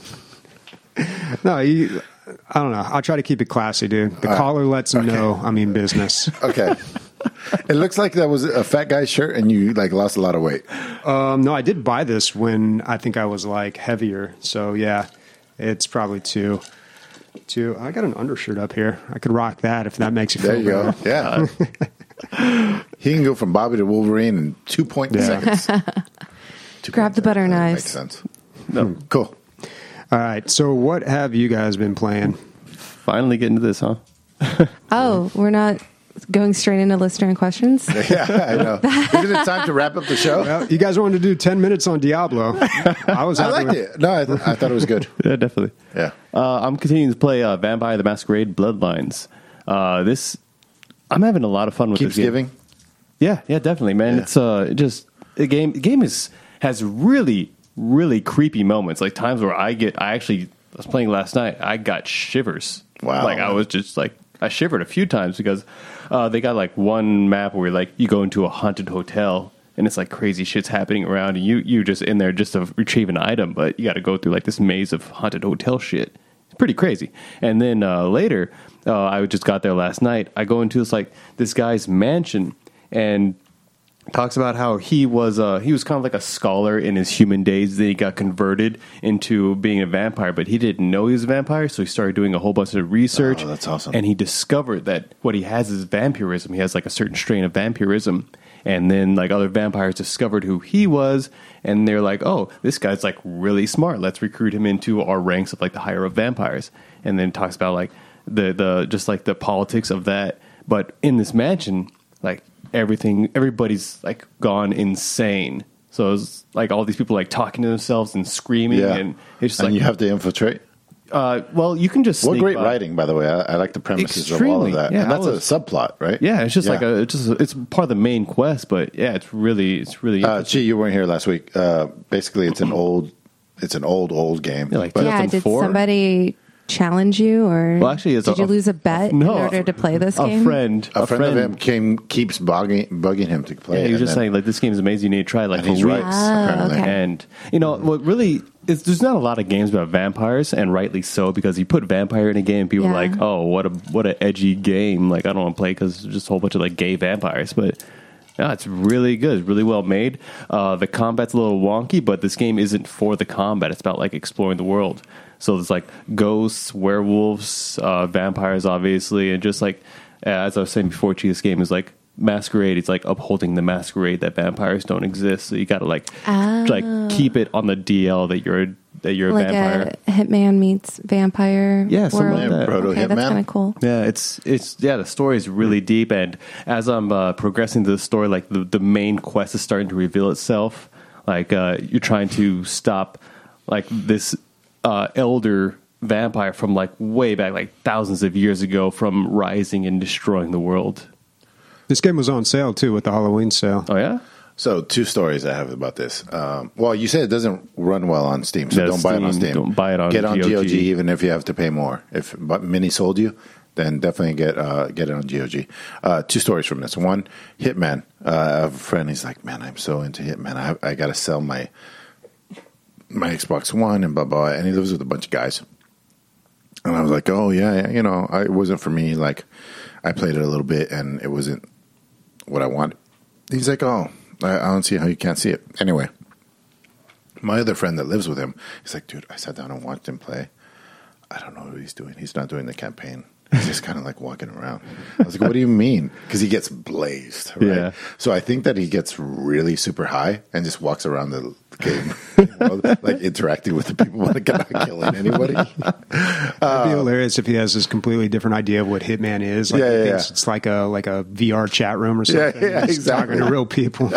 No, I don't know. I'll try to keep it classy, dude. The collar lets them know I mean business. Okay. It looks like that was a fat guy's shirt, and you like lost a lot of weight. No, I did buy this when I think I was like heavier. So yeah, it's probably two. I got an undershirt up here. I could rock that if that makes you feel There you go. better. Yeah. He can go from Bobby to Wolverine in 2.0 seconds. Grab the butter That knives. makes sense. No. Cool. All right. So what have you guys been playing? Finally getting to this, huh? Oh, we're not going straight into listener questions? Yeah, I know. Isn't it time to wrap up the show? Well, you guys wanted to do 10 minutes on Diablo. I was I happy liked with it. No, I thought it was good. Yeah, definitely. Yeah. I'm continuing to play Vampire the Masquerade Bloodlines. I'm having a lot of fun with Keeps this game. giving. Yeah, definitely, man. Yeah. It's just the game has really, really creepy moments. Like times where I was playing last night. I got shivers. Wow. Like I was just like I shivered a few times because they got like one map where like you go into a haunted hotel and it's like crazy shit's happening around and you just in there just to retrieve an item, but you got to go through like this maze of haunted hotel shit. It's pretty crazy. And then later, I just got there last night. I go into this guy's mansion and talks about how he was kind of like a scholar in his human days. Then he got converted into being a vampire, but he didn't know he was a vampire, so he started doing a whole bunch of research. Oh, that's awesome. And he discovered that what he has is vampirism. He has like a certain strain of vampirism. And then like other vampires discovered who he was, and they're like, "Oh, this guy's like really smart. Let's recruit him into our ranks of like the higher of vampires." And then talks about like the just like the politics of that. But in this mansion, like everybody's like gone insane. So it's like all these people like talking to themselves and screaming, Yeah. and it's just And like you have to infiltrate. well, you can just What sneak great by. writing, by the way. I like the premises of all of Extremely. that. Yeah, and that's I a was- subplot, right? Yeah, it's just Yeah. like it's part of the main quest, but yeah, it's really Chi, you weren't here last week. Basically, it's an old game. Yeah, like but, Yeah, did 2004? somebody challenge you, or Well, actually, it's did you lose a bet no, in order to play this a game? friend a friend of him keeps bugging him to play. Yeah, he was and just then- saying like this game is amazing. You need to try it like and for he's weeks. right. Apparently, okay. And you know what really is there's not a lot of games about vampires, and rightly so, because you put vampire in a game, people are Yeah. like, oh, what a edgy game. Like I don't want to play because there's just a whole bunch of like gay vampires, but. Yeah, it's really good. It's really well made. The combat's a little wonky, but this game isn't for the combat. It's about like exploring the world. So there's like ghosts, werewolves, vampires, obviously, and just like as I was saying before, this game is like masquerade. It's like upholding the masquerade that vampires don't exist. So you got to like keep it on the DL that you're a Like vampire. a Hitman meets vampire. Yeah, something world. like that. Proto Okay, that's Hitman. kind of cool. Yeah, it's the story is really deep, and as I'm progressing to the story, like the main quest is starting to reveal itself. Like you're trying to stop like this elder vampire from like way back, like thousands of years ago, from rising and destroying the world. This game was on sale too with the Halloween sale. Oh yeah, So, two stories I have about this. Well, you said it doesn't run well on Steam, so Yeah, don't buy it on Steam, Steam. don't buy it on Get on GOG. GOG even if you have to pay more. If Mini sold you, then definitely get it on GOG. 2 stories from this. One, Hitman. I have a friend. He's like, man, I'm so into Hitman. I got to sell my Xbox One and blah, blah, and he lives with a bunch of guys. And I was like, oh, yeah, it wasn't for me. Like, I played it a little bit, and it wasn't what I wanted. He's like, oh, I don't see how you can't see it. Anyway, my other friend that lives with him, he's like, dude, I sat down and watched him play. I don't know what he's doing. He's not doing the campaign. He's just kind of like walking around. I was like, what do you mean? Because he gets blazed, right? Yeah. So I think that he gets really super high and just walks around the game, like interacting with the people, but not killing anybody. It'd be hilarious if he has this completely different idea of what Hitman is. Like, he thinks it's like a VR chat room or something. Yeah, He's exactly. talking to real people.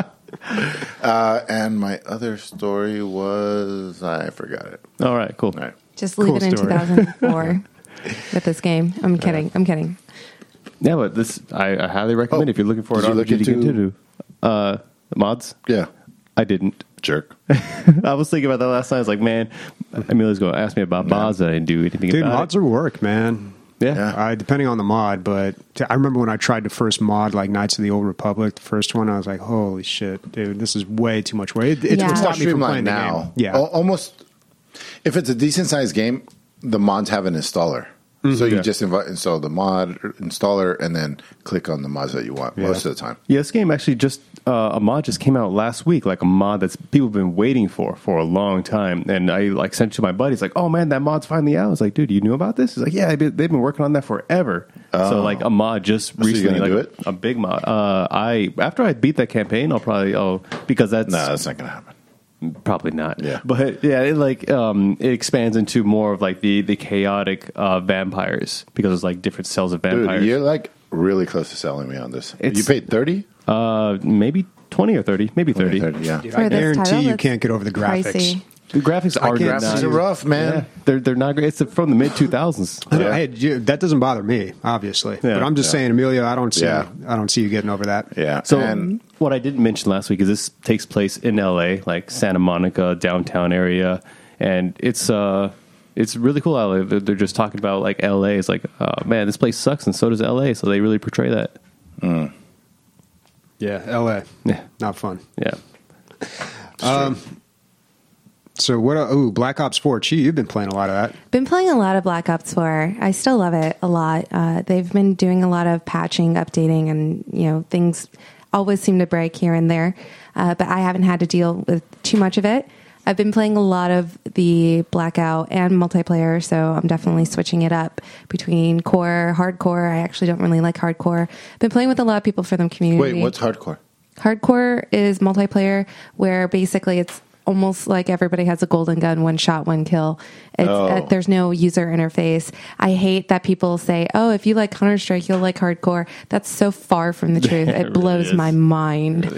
And my other story was, I forgot it. All right, cool. All right. Just leave Cool it in story. 2004 with this game. I'm kidding. I'm kidding. Yeah, but this I highly recommend if you're looking for an did you look RPG to get into- into. Mods? Yeah. I didn't. Jerk. I was thinking about that last night. I was like, man, Emilio's going to ask me about mods. I didn't do anything Dude, about mods it. are work, man. Yeah. Depending on the mod, but I remember when I tried to first mod like Knights of the Old Republic, the first one, I was like, holy shit, dude, this is way too much work. It's Yeah. what stopped me from Streamlined playing the now. game. Yeah. Almost. If it's a decent sized game, the mods have an installer. So you Yeah. just install the mod installer and then click on the mods that you want most of the time. Yeah, this game actually just a mod just came out last week, like a mod that's people have been waiting for a long time. And I like sent it to my buddy. He's like, "Oh man, that mod's finally out." I was like, "Dude, you knew about this?" He's like, "Yeah, they've been working on that forever." So like a mod just you're recently, gonna like do it? a big mod. After I beat that campaign, I'll because that's No, that's not going to happen. probably not. Yeah. But yeah, it expands into more of like the chaotic vampires because there's like different cells of vampires. Dude, you're like really close to selling me on this. It's- You paid 30? Maybe 20 or 30, maybe 30. 30, yeah. Dude, For I this guarantee title, you that's can't get over the graphics. pricey. The graphics are can't not. Graphics are rough, man. Yeah, they're not great. It's from the mid 2000s. I know, Yeah. hey, that doesn't bother me, obviously. But I'm just saying, Emilio, I don't see you getting over that. Yeah. So and what I didn't mention last week is this takes place in LA, like Santa Monica downtown area, and it's really cool. How they're just talking about like LA is like, oh, man, this place sucks, and so does LA. So they really portray that. Yeah, LA. Yeah, Not fun. yeah. So what? Black Ops 4. Gee, you've been playing a lot of that. Been playing a lot of Black Ops 4. I still love it a lot. They've been doing a lot of patching, updating, and things always seem to break here and there. But I haven't had to deal with too much of it. I've been playing a lot of the Blackout and multiplayer, so I'm definitely switching it up between core, hardcore. I actually don't really like hardcore. Been playing with a lot of people for the community. wait, what's hardcore? Hardcore is multiplayer where basically it's almost like everybody has a golden gun, one shot, one kill. There's no user interface. I hate that people say, oh, if you like Counter-Strike, you'll like hardcore. That's so far from the truth. It blows my mind.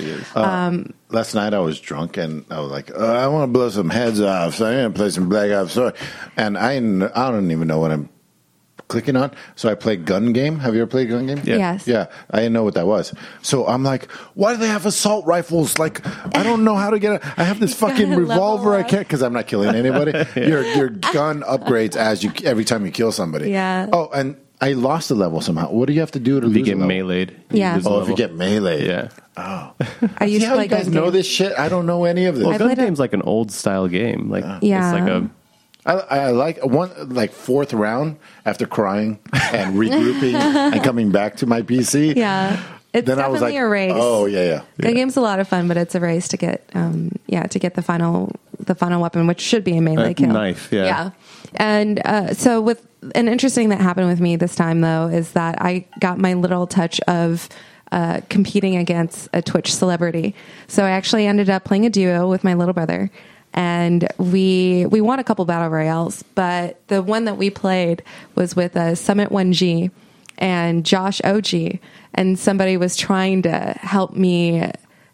Last night I was drunk and I was like, I want to blow some heads off, so I'm going to play some Black Ops 4. And I don't even know what I'm clicking on. So I played Gun Game. Have you ever played Gun Game? Yeah. Yes. Yeah, I didn't know what that was. So I'm like, why do they have assault rifles? Like, I don't know how to get it. I have this fucking gotta revolver. level I up. can't, because I'm not killing anybody. Your gun upgrades every time you kill somebody. Yeah. Oh, and I lost a level somehow. What do you have to do to If you lose get a level? meleeed. Yeah. lose a Oh, if level. you get melee. Yeah. I used See to how play you guys Gun know Game. this shit? I don't know any of this. Well, I gun played a- game's like an old style game. Like Yeah. it's like a I like one like fourth round after crying and regrouping and coming back to my PC. Yeah. It's Then I definitely was like, a race. oh yeah. Gun Game's a lot of fun, but it's a race to get, to get the final weapon, which should be a melee kill. knife, yeah. Yeah. And so with an interesting that happened with me this time though is that I got my little touch of competing against a Twitch celebrity. So I actually ended up playing a duo with my little brother. And we won a couple battle royales, but the one that we played was with Summit 1G and Josh OG, and somebody was trying to help me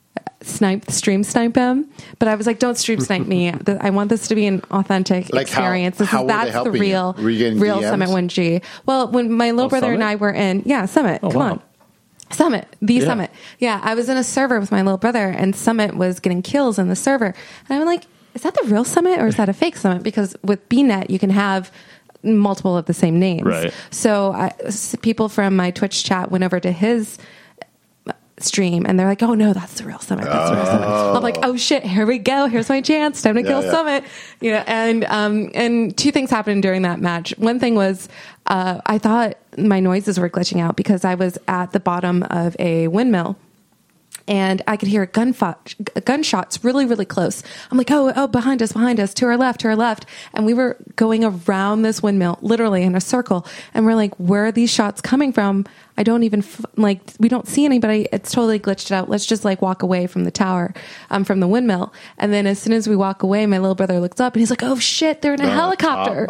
stream snipe him, but I was like, "Don't stream snipe me. I want this to be an authentic Like how- experience. how were they That's the helping you? real, Were you getting real DMs? Summit 1G." Well, when my little brother and Summit? I were in, Summit, come wow. on. Summit, Summit. Yeah, I was in a server with my little brother, and Summit was getting kills in the server. And I'm like, is that the real Summit or is that a fake Summit? Because with BNet, you can have multiple of the same names. Right. So people from my Twitch chat went over to his stream and they're like, oh no, that's the real Summit. That's the real Summit. I'm like, oh shit, here we go. Here's my chance. Time to kill Summit. You know, and two things happened during that match. One thing was, I thought my noises were glitching out because I was at the bottom of a windmill. And I could hear gunshots really, really close. I'm like, oh, behind us, to our left. And we were going around this windmill, literally in a circle. And we're like, where are these shots coming from? I don't even, we don't see anybody. It's totally glitched out. Let's just like walk away from the tower, from the windmill. And then as soon as we walk away, my little brother looks up and he's like, oh shit, they're in a helicopter.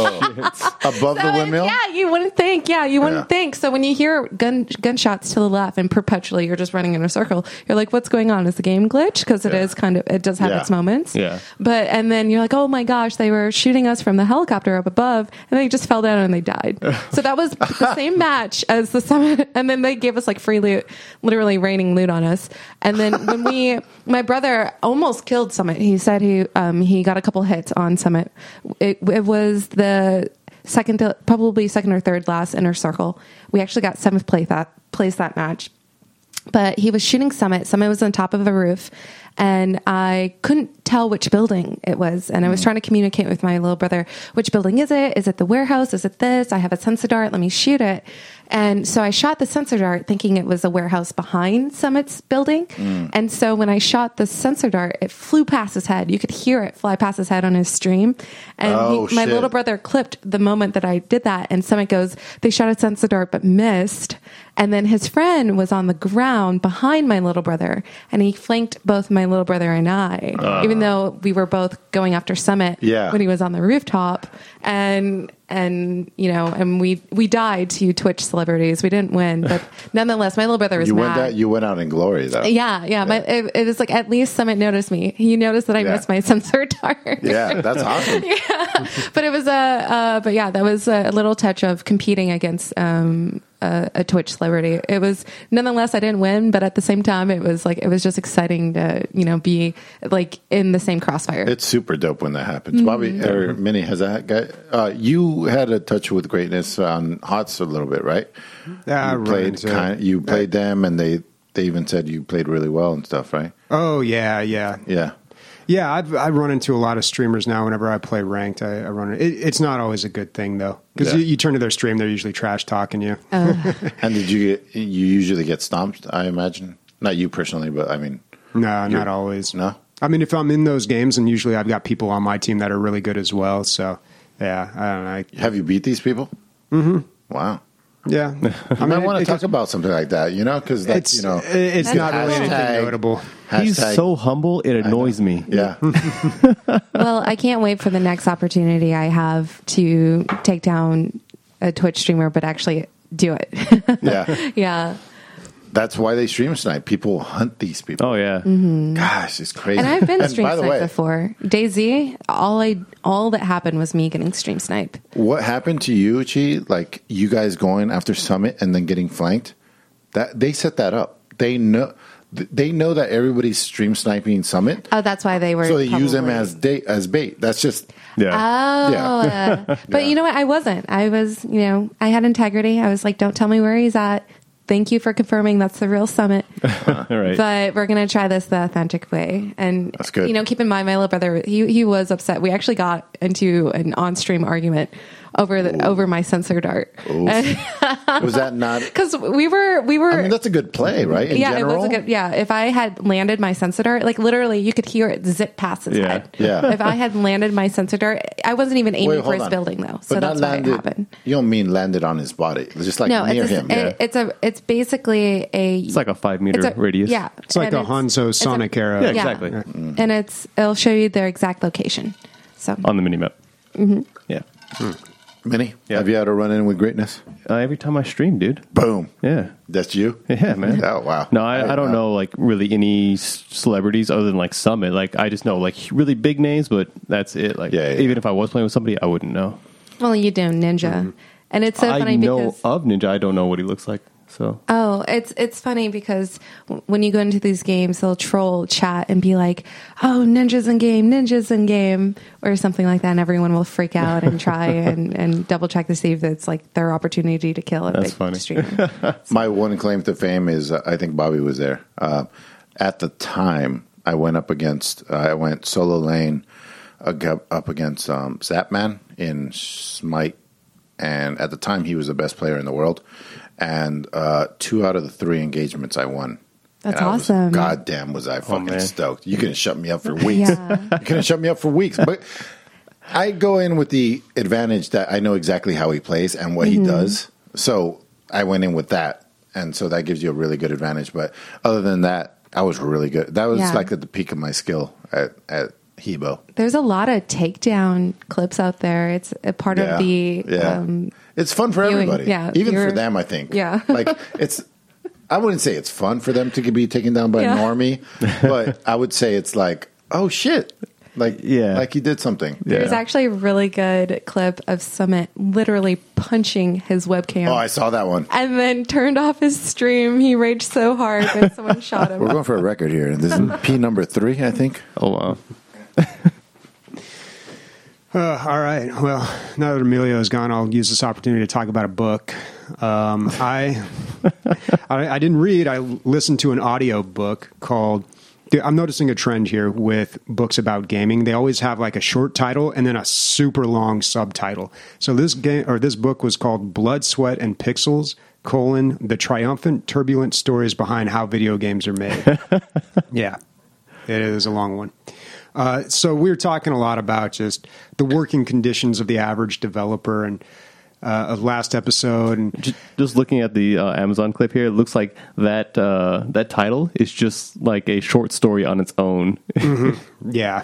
Above the windmill? Yeah, you wouldn't think. You wouldn't think. So when you hear gunshots to the left and perpetually you're just running in a circle, you're like, what's going on? Is the game glitch? Because it is it does have its moments. Yeah. And then you're like, oh my gosh, they were shooting us from the helicopter up above and they just fell down and they died. So that was the same match as the Summit. And then they gave us like free loot, literally raining loot on us. And then when my brother almost killed Summit. He said he got a couple hits on Summit. It was the probably second or third last inner circle. We actually got 7th place that match. But he was shooting Summit. Summit was on top of a roof, and I couldn't tell which building it was. And I was trying to communicate with my little brother, which building is it? Is it the warehouse? Is it this? I have a sensor dart. Let me shoot it. And so I shot the sensor dart thinking it was a warehouse behind Summit's building. And so when I shot the sensor dart, it flew past his head. You could hear it fly past his head on his stream. And my little brother clipped the moment that I did that. And Summit goes, they shot a sensor dart but missed. And then his friend was on the ground behind my little brother. And he flanked both my little brother and I, even though we were both going after Summit when he was on the rooftop. And you know, and we died to Twitch celebrities. We didn't win, but nonetheless, my little brother was mad. You went out in glory, though. Yeah. It was like at least Summit noticed me. He noticed that I missed my sensor dart. Yeah, that's awesome. But it was that was a little touch of competing against a Twitch celebrity. It was nonetheless I didn't win, but at the same time it was just exciting to be like in the same crossfire. It's super dope when that happens. Bobby or Minnie, has that guy? You had a touch with greatness on HOTS a little bit, right? Yeah, you played them, and they even said you played really well and stuff, right? Oh yeah. Yeah, I run into a lot of streamers now. Whenever I play ranked, I run it. It's not always a good thing though, because you turn to their stream, they're usually trash talking you. And you usually get stomped? I imagine, not you personally, but I mean, no, not always. No, I mean if I'm in those games, and usually I've got people on my team that are really good as well. So yeah, I don't know. Have you beat these people? Mm-hmm. Wow. Yeah, I might want to talk about something like that, because that's it's not really anything notable. He's so humble, it annoys me. Yeah. Well, I can't wait for the next opportunity I have to take down a Twitch streamer, but actually do it. Yeah. Yeah. That's why they stream snipe. People hunt these people. Oh yeah. Mm-hmm. Gosh, it's crazy. And I've been stream sniped before. DayZ, all that happened was me getting stream sniped. What happened to you, Chi? Like you guys going after Summit and then getting flanked? That they set that up. They know that everybody's stream sniping Summit. Oh, that's why they were. So they use them as bait. That's just But you know what? I wasn't. I was. I had integrity. I was like, don't tell me where he's at. Thank you for confirming that's the real Summit. Right. But we're going to try this the authentic way. And, that's good. Keep in mind, my little brother, he was upset. We actually got into an on-stream argument over my sensor dart. Was that not? Because we were. I mean, that's a good play, right? In general? It was a good. Yeah, if I had landed my sensor dart, like literally, you could hear it zip past his head. Yeah. If I had landed my sensor dart, I wasn't even aiming for his building though. So that's why it happened. You don't mean landed on his body? Just like near him. It's basically It's like a 5 meter radius. Yeah, it's like the Hanzo Sonic era. Yeah, exactly. And it'll show you their exact location. So on the minimap. Mm-hmm. Yeah. Minnie, have you had a run-in with greatness? Every time I stream, dude. Boom. Yeah. That's you? Yeah, man. Oh, wow. No, I don't know, like, really any celebrities other than, like, Summit. Like, I just know, like, really big names, but that's it. Like, even if I was playing with somebody, I wouldn't know. Well, you do, Ninja. Mm-hmm. And it's so funny because... I know of Ninja. I don't know what he looks like. So Oh, it's funny because when you go into these games, they'll troll chat and be like, "Oh, ninjas in game," or something like that, and everyone will freak out and try and double check to see if it's like their opportunity to kill a That's big funny. streamer. My one claim to fame is I think Bobby was there. At the time, I went solo lane up against Zapman in Smite, and at the time he was the best player in the world. And 2 out of the 3 engagements I won. That's And awesome. Goddamn, was I fucking man. stoked. You couldn't shut me up for weeks. Yeah. You couldn't shut me up for weeks. But I go in with the advantage that I know exactly how he plays and what he does. So I went in with that. And so that gives you a really good advantage. But other than that, I was really good. That was Yeah. like at the peak of my skill at Hebo. There's a lot of takedown clips out there. It's a part of the it's fun for viewing, everybody. yeah, Even for viewer- them, I think. Yeah. Like I wouldn't say it's fun for them to be taken down by Yeah. a normie, but I would say it's like, oh shit. Like he did something. There's actually a really good clip of Summit literally punching his webcam. Oh, I saw that one. And then turned off his stream. He raged so hard that someone shot him. We're going for a record here. This is P number 3, I think. oh wow. All right. Well, now that Emilio is gone, I'll use this opportunity to talk about a book. I didn't read. I listened to an audio book called. I'm noticing a trend here with books about gaming. They always have like a short title and then a super long subtitle. So this book was called Blood, Sweat, and Pixels: The Triumphant, Turbulent Stories Behind How Video Games Are Made. Yeah, it is a long one. So we were talking a lot about just the working conditions of the average developer, and last episode, and Just looking at the Amazon clip here, it looks like that title is just like a short story on its own. yeah.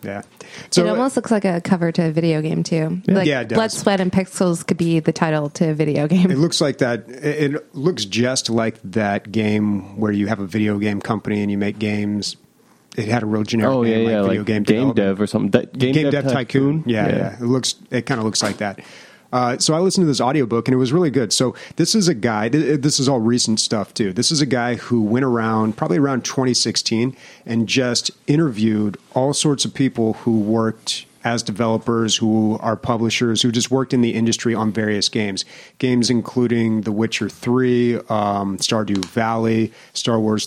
So it almost looks like a cover to a video game too. Like Yeah, it does. Blood, Sweat, and Pixels could be the title to a video game. it looks like that. It looks just like that game where you have a video game company and you make games. It had a real generic name, like video game game development. dev or something. Game Dev Tycoon. Yeah. It kind of looks like that. So I listened to this audiobook and it was really good. So this is a guy, this is all recent stuff too. This is a guy who went around, probably around 2016, and just interviewed all sorts of people who worked as developers, who are publishers, who just worked in the industry on various games. Games including The Witcher 3, Stardew Valley, Star Wars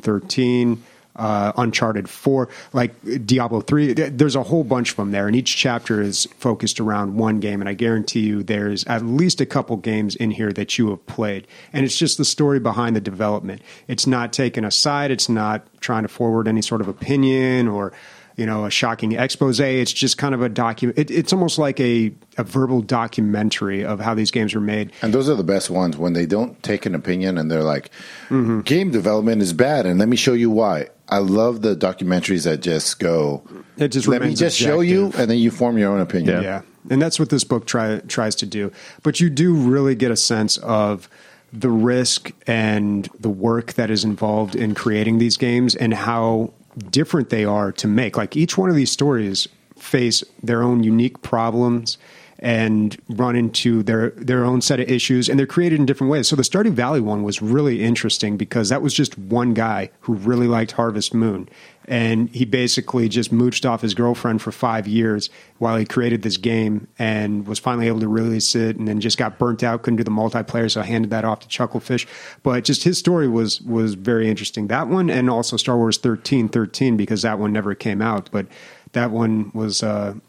1313, Uncharted 4, like Diablo 3. There's a whole bunch of them there, and each chapter is focused around one game, and I guarantee you there's at least a couple games in here that you have played, and it's just the story behind the development. It's not taking a side. It's not trying to forward any sort of opinion or a shocking expose. It's just kind of a document. It's almost like a verbal documentary of how these games were made. And those are the best ones when they don't take an opinion and they're like, game development is bad, and let me show you why. I love the documentaries that just go, It just let me remains just show you, objective. and then you form your own opinion. Yeah. And that's what this book tries to do. But you do really get a sense of the risk and the work that is involved in creating these games and how different they are to make. Like each one of these stories face their own unique problems and run into their own set of issues, and they're created in different ways. So the Stardew Valley one was really interesting because that was just one guy who really liked Harvest Moon, and he basically just mooched off his girlfriend for 5 years while he created this game and was finally able to release it, and then just got burnt out, couldn't do the multiplayer, so I handed that off to Chucklefish. But just his story was very interesting. That one, and also Star Wars 1313, because that one never came out, but that one was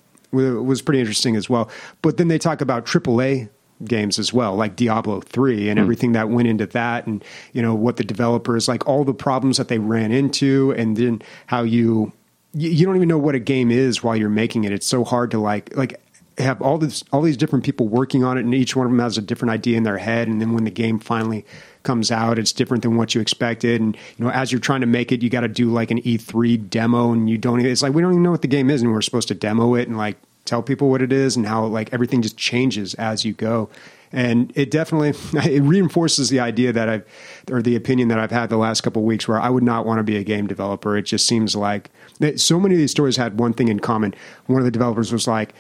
pretty interesting as well. But then they talk about AAA games as well, like Diablo 3 and everything that went into that, and what the developers, like all the problems that they ran into, and then how you don't even know what a game is while you're making it. It's so hard to like have all these different people working on it, and each one of them has a different idea in their head, and then when the game finally comes out, it's different than what you expected. And as you're trying to make it, you got to do like an E3 demo, and it's like we don't even know what the game is, and we're supposed to demo it and like tell people what it is, and how like everything just changes as you go. And it definitely reinforces the idea that the opinion that I've had the last couple of weeks, where I would not want to be a game developer. It just seems like so many of these stories had one thing in common. One of the developers was like,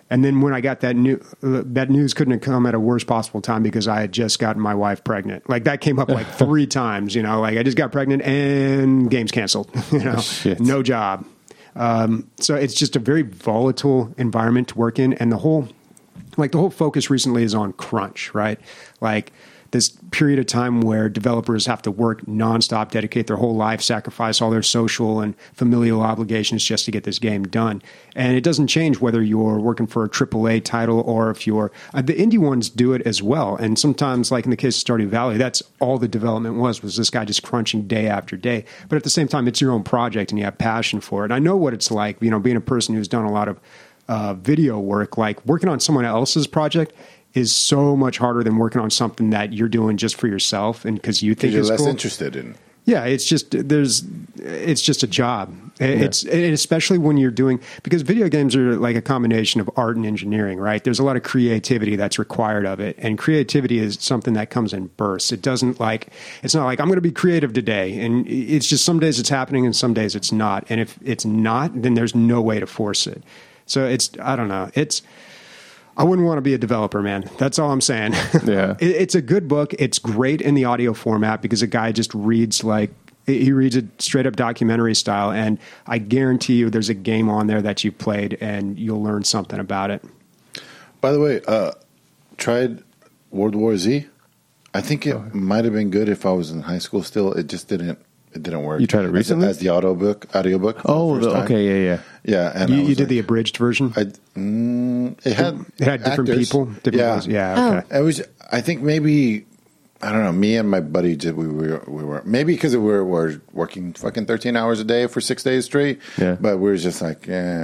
And then when I got that news couldn't have come at a worse possible time because I had just gotten my wife pregnant. Like that came up like 3 times, you know, like I just got pregnant and game's canceled, you know, no job. So it's just a very volatile environment to work in. And the whole focus recently is on crunch, right? Like this period of time where developers have to work nonstop, dedicate their whole life, sacrifice all their social and familial obligations just to get this game done. And it doesn't change whether you're working for a AAA title or if you're the indie ones do it as well. And sometimes, like in the case of Stardew Valley, that's all the development was this guy just crunching day after day. But at the same time, it's your own project and you have passion for it. And I know what it's like, you know, being a person who's done a lot of video work, like working on someone else's project is so much harder than working on something that you're doing just for yourself and because you think you're it's less cool. interested in. Yeah, it's just a job. It's and especially when you're doing, because video games are like a combination of art and engineering, right? There's a lot of creativity that's required of it, and creativity is something that comes in bursts. It's not like I'm going to be creative today, and it's just some days it's happening and some days it's not. And if it's not, then there's no way to force it. So I don't know. I wouldn't want to be a developer, man. That's all I'm saying. Yeah. It's a good book. It's great in the audio format because a guy just reads he reads it straight up documentary style. And I guarantee you there's a game on there that you played and you'll learn something about it. By the way, tried World War Z. I think it might have been good if I was in high school still. It just didn't work. You tried it recently? As the audiobook. Oh, okay, yeah. Yeah, and you did the abridged version? It had different actors. people? Voices? Yeah, okay. It was, I think maybe, I don't know, me and my buddy we were maybe because we were working fucking 13 hours a day for 6 days straight. Yeah. But we were just like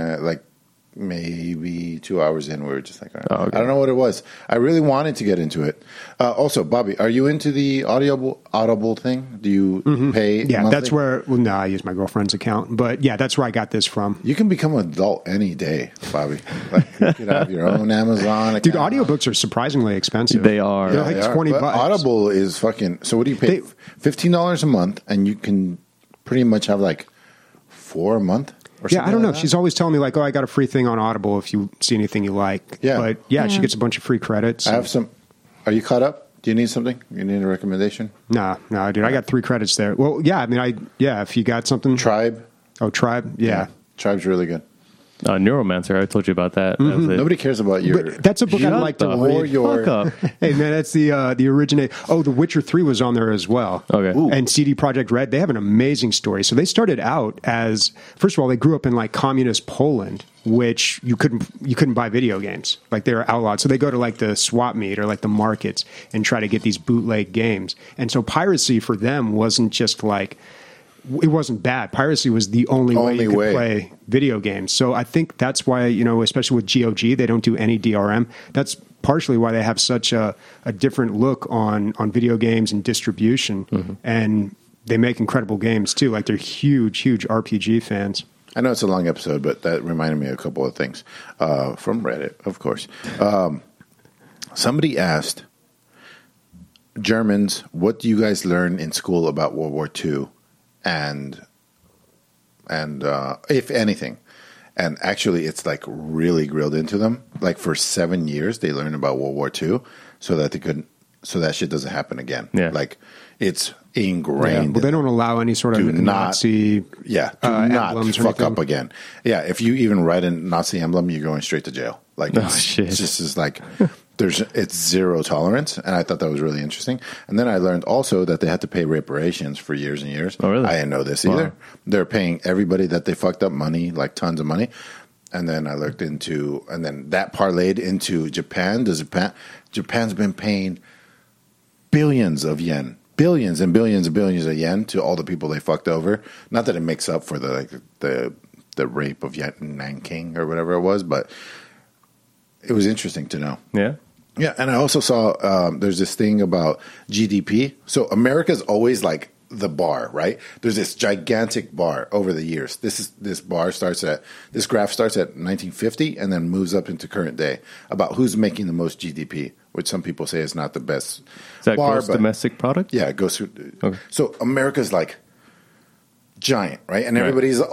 maybe 2 hours in, we were just like, all right. Oh, okay. I don't know what it was. I really wanted to get into it. Also, Bobby, are you into the Audible thing? Do you pay? Yeah, monthly? that's where. Well, no, I use my girlfriend's account, but yeah, that's where I got this from. You can become an adult any day, Bobby. Like, you could have your own Amazon account. Dude, audiobooks are surprisingly expensive. They are. They're like They are, $20. but Audible is fucking. So what do you pay? $15 a month, and you can pretty much have like 4 a month. Yeah, I don't know. She's always telling me like, "Oh, I got a free thing on Audible if you see anything you like." Yeah. But yeah, she gets a bunch of free credits. I have some. Are you caught up? Do you need something? You need a recommendation? No, dude. I got 3 credits there. Well, yeah. I mean, if you got something. Tribe. Oh, Tribe. Yeah. Tribe's really good. Neuromancer. I told you about that. That was it. Nobody cares about your. But that's a book I'd like to read. Or your. Fuck up. Hey man, that's the originate. Oh, The Witcher 3 was on there as well. Okay. Ooh. And CD Projekt Red, they have an amazing story. So they started out as, first of all, they grew up in like communist Poland, which you couldn't buy video games. Like they were outlawed. So they go to like the swap meet or like the markets and try to get these bootleg games. And so piracy for them wasn't just like, it wasn't bad. Piracy was the only way you could play video games. So I think that's why, especially with GOG, they don't do any DRM. That's partially why they have such a different look on video games and distribution. Mm-hmm. And they make incredible games too. Like they're huge RPG fans. I know it's a long episode, but that reminded me of a couple of things from Reddit, of course. Somebody asked, Germans, what do you guys learn in school about World War II? And if anything, and actually it's like really grilled into them. Like for 7 years, they learned about World War II so that shit doesn't happen again. Yeah. Like it's ingrained. Yeah. Well, they don't allow any sort of Nazi do not emblems or fuck anything. up again. Yeah, if you even write a Nazi emblem, you're going straight to jail. Like shit. It's just is like it's zero tolerance, and I thought that was really interesting. And then I learned also that they had to pay reparations for years and years. Oh, really? I didn't know this either. They're paying everybody that they fucked up money, like tons of money. And then I looked into, and then that parlayed into Japan. Japan's been paying billions of yen. Billions and billions and billions of yen to all the people they fucked over. Not that it makes up for the rape of Nanking or whatever it was, but it was interesting to know. Yeah. Yeah, and I also saw there's this thing about GDP. So America's always like the bar, right? There's this gigantic bar over the years. This graph starts at 1950 and then moves up into current day about who's making the most GDP, which some people say is not the best. Is that bar, gross domestic product? Yeah, it goes through. Okay. So America's like giant, right? And everybody's all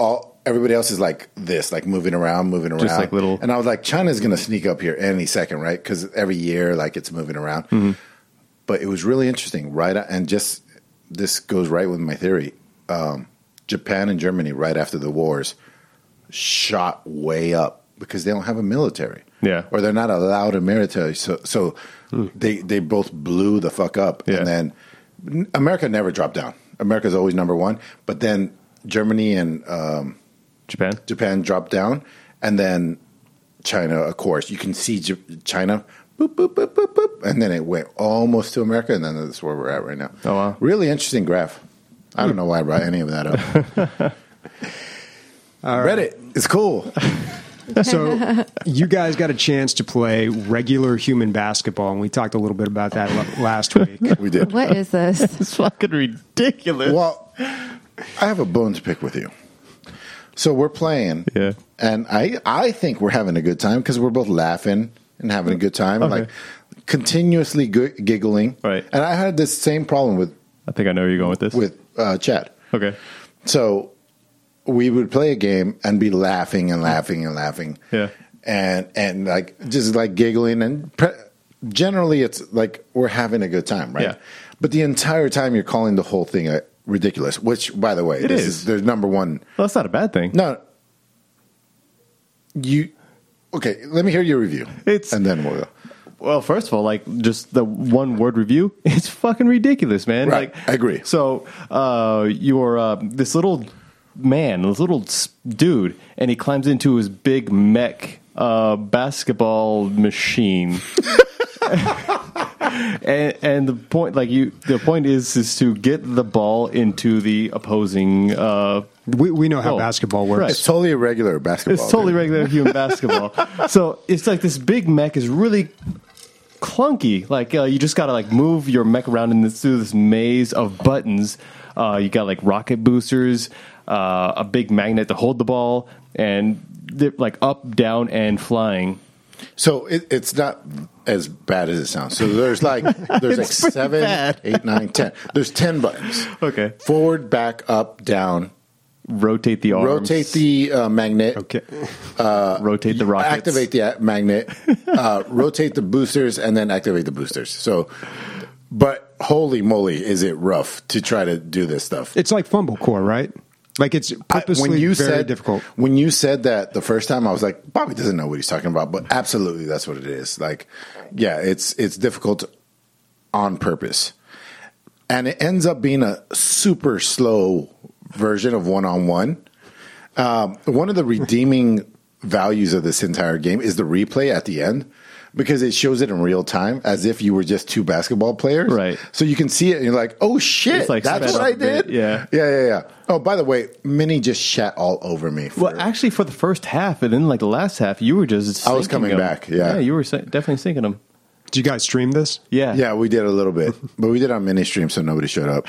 everybody else is like this, like moving around. Just like little- And I was like, China's going to sneak up here any second, right? Because every year, like, it's moving around. Mm-hmm. But it was really interesting, right? And just this goes right with my theory. Japan and Germany, right after the wars, shot way up because they don't have a military. Yeah. Or they're not allowed a military. So they both blew the fuck up. Yeah. And then America never dropped down. America's always number one. But then Germany and Japan dropped down. And then China, of course. You can see China, boop, boop, boop, boop, boop. And then it went almost to America. And then that's where we're at right now. Oh, wow. Really interesting graph. I don't know why I brought any of that up. Reddit is cool. So you guys got a chance to play regular human basketball, and we talked a little bit about that last week. We did. What is this? It's fucking ridiculous. Well, I have a bone to pick with you. So we're playing, Yeah. and I think we're having a good time because we're both laughing and having a good time, Okay. like continuously giggling. Right. And I had this same problem I think I know where you're going with this. with Chad. Okay. So we would play a game and be laughing and laughing and laughing. Yeah. And like just like giggling and generally it's like we're having a good time, right? Yeah. But the entire time you're calling the whole thing ridiculous, which by the way, It this is. there's number one. Well, that's not a bad thing. No. Okay, let me hear your review. And then we'll go. Well, first of all, like just the one word review, it's fucking ridiculous, man. Right, Like, I agree. So you're this little man, this little dude, and he climbs into his big mech basketball machine. And the point, the point is to get the ball into the opposing. We know how Oh, basketball works. right. It's totally irregular basketball. It's totally dude. regular human basketball. So it's like this big mech is really clunky. Like you just gotta like move your mech around through this maze of buttons. You got like rocket boosters, a big magnet to hold the ball, and they're like up, down, and flying. So it's not as bad as it sounds. So there's like pretty 7, bad. 8, 9, 10. There's 10 buttons. Okay. Forward, back, up, down. Rotate the arms. Rotate the magnet. Okay. Rotate the rockets. Activate the magnet. Rotate the boosters, and then activate the boosters. So, but holy moly, is it rough to try to do this stuff? It's like Fumble Core, right? Like it's purposely very difficult. When you said that the first time, I was like, Bobby doesn't know what he's talking about, but absolutely, that's what it is. Like, yeah, it's difficult on purpose, and it ends up being a super slow version of one-on-one. One of the redeeming values of this entire game is the replay at the end, because it shows it in real time as if you were just two basketball players. Right. So you can see it and you're like, oh shit, It's like that's sped what up I a bit, did? yeah. Yeah. Oh, by the way, Minnie just shat all over me. Well, actually, for the first half, and then like the last half, you were just. I was sinking coming them. back, yeah. you were definitely sinking them. Did you guys stream this? Yeah, Yeah, we did a little bit, but we did it on mini stream, so nobody showed up.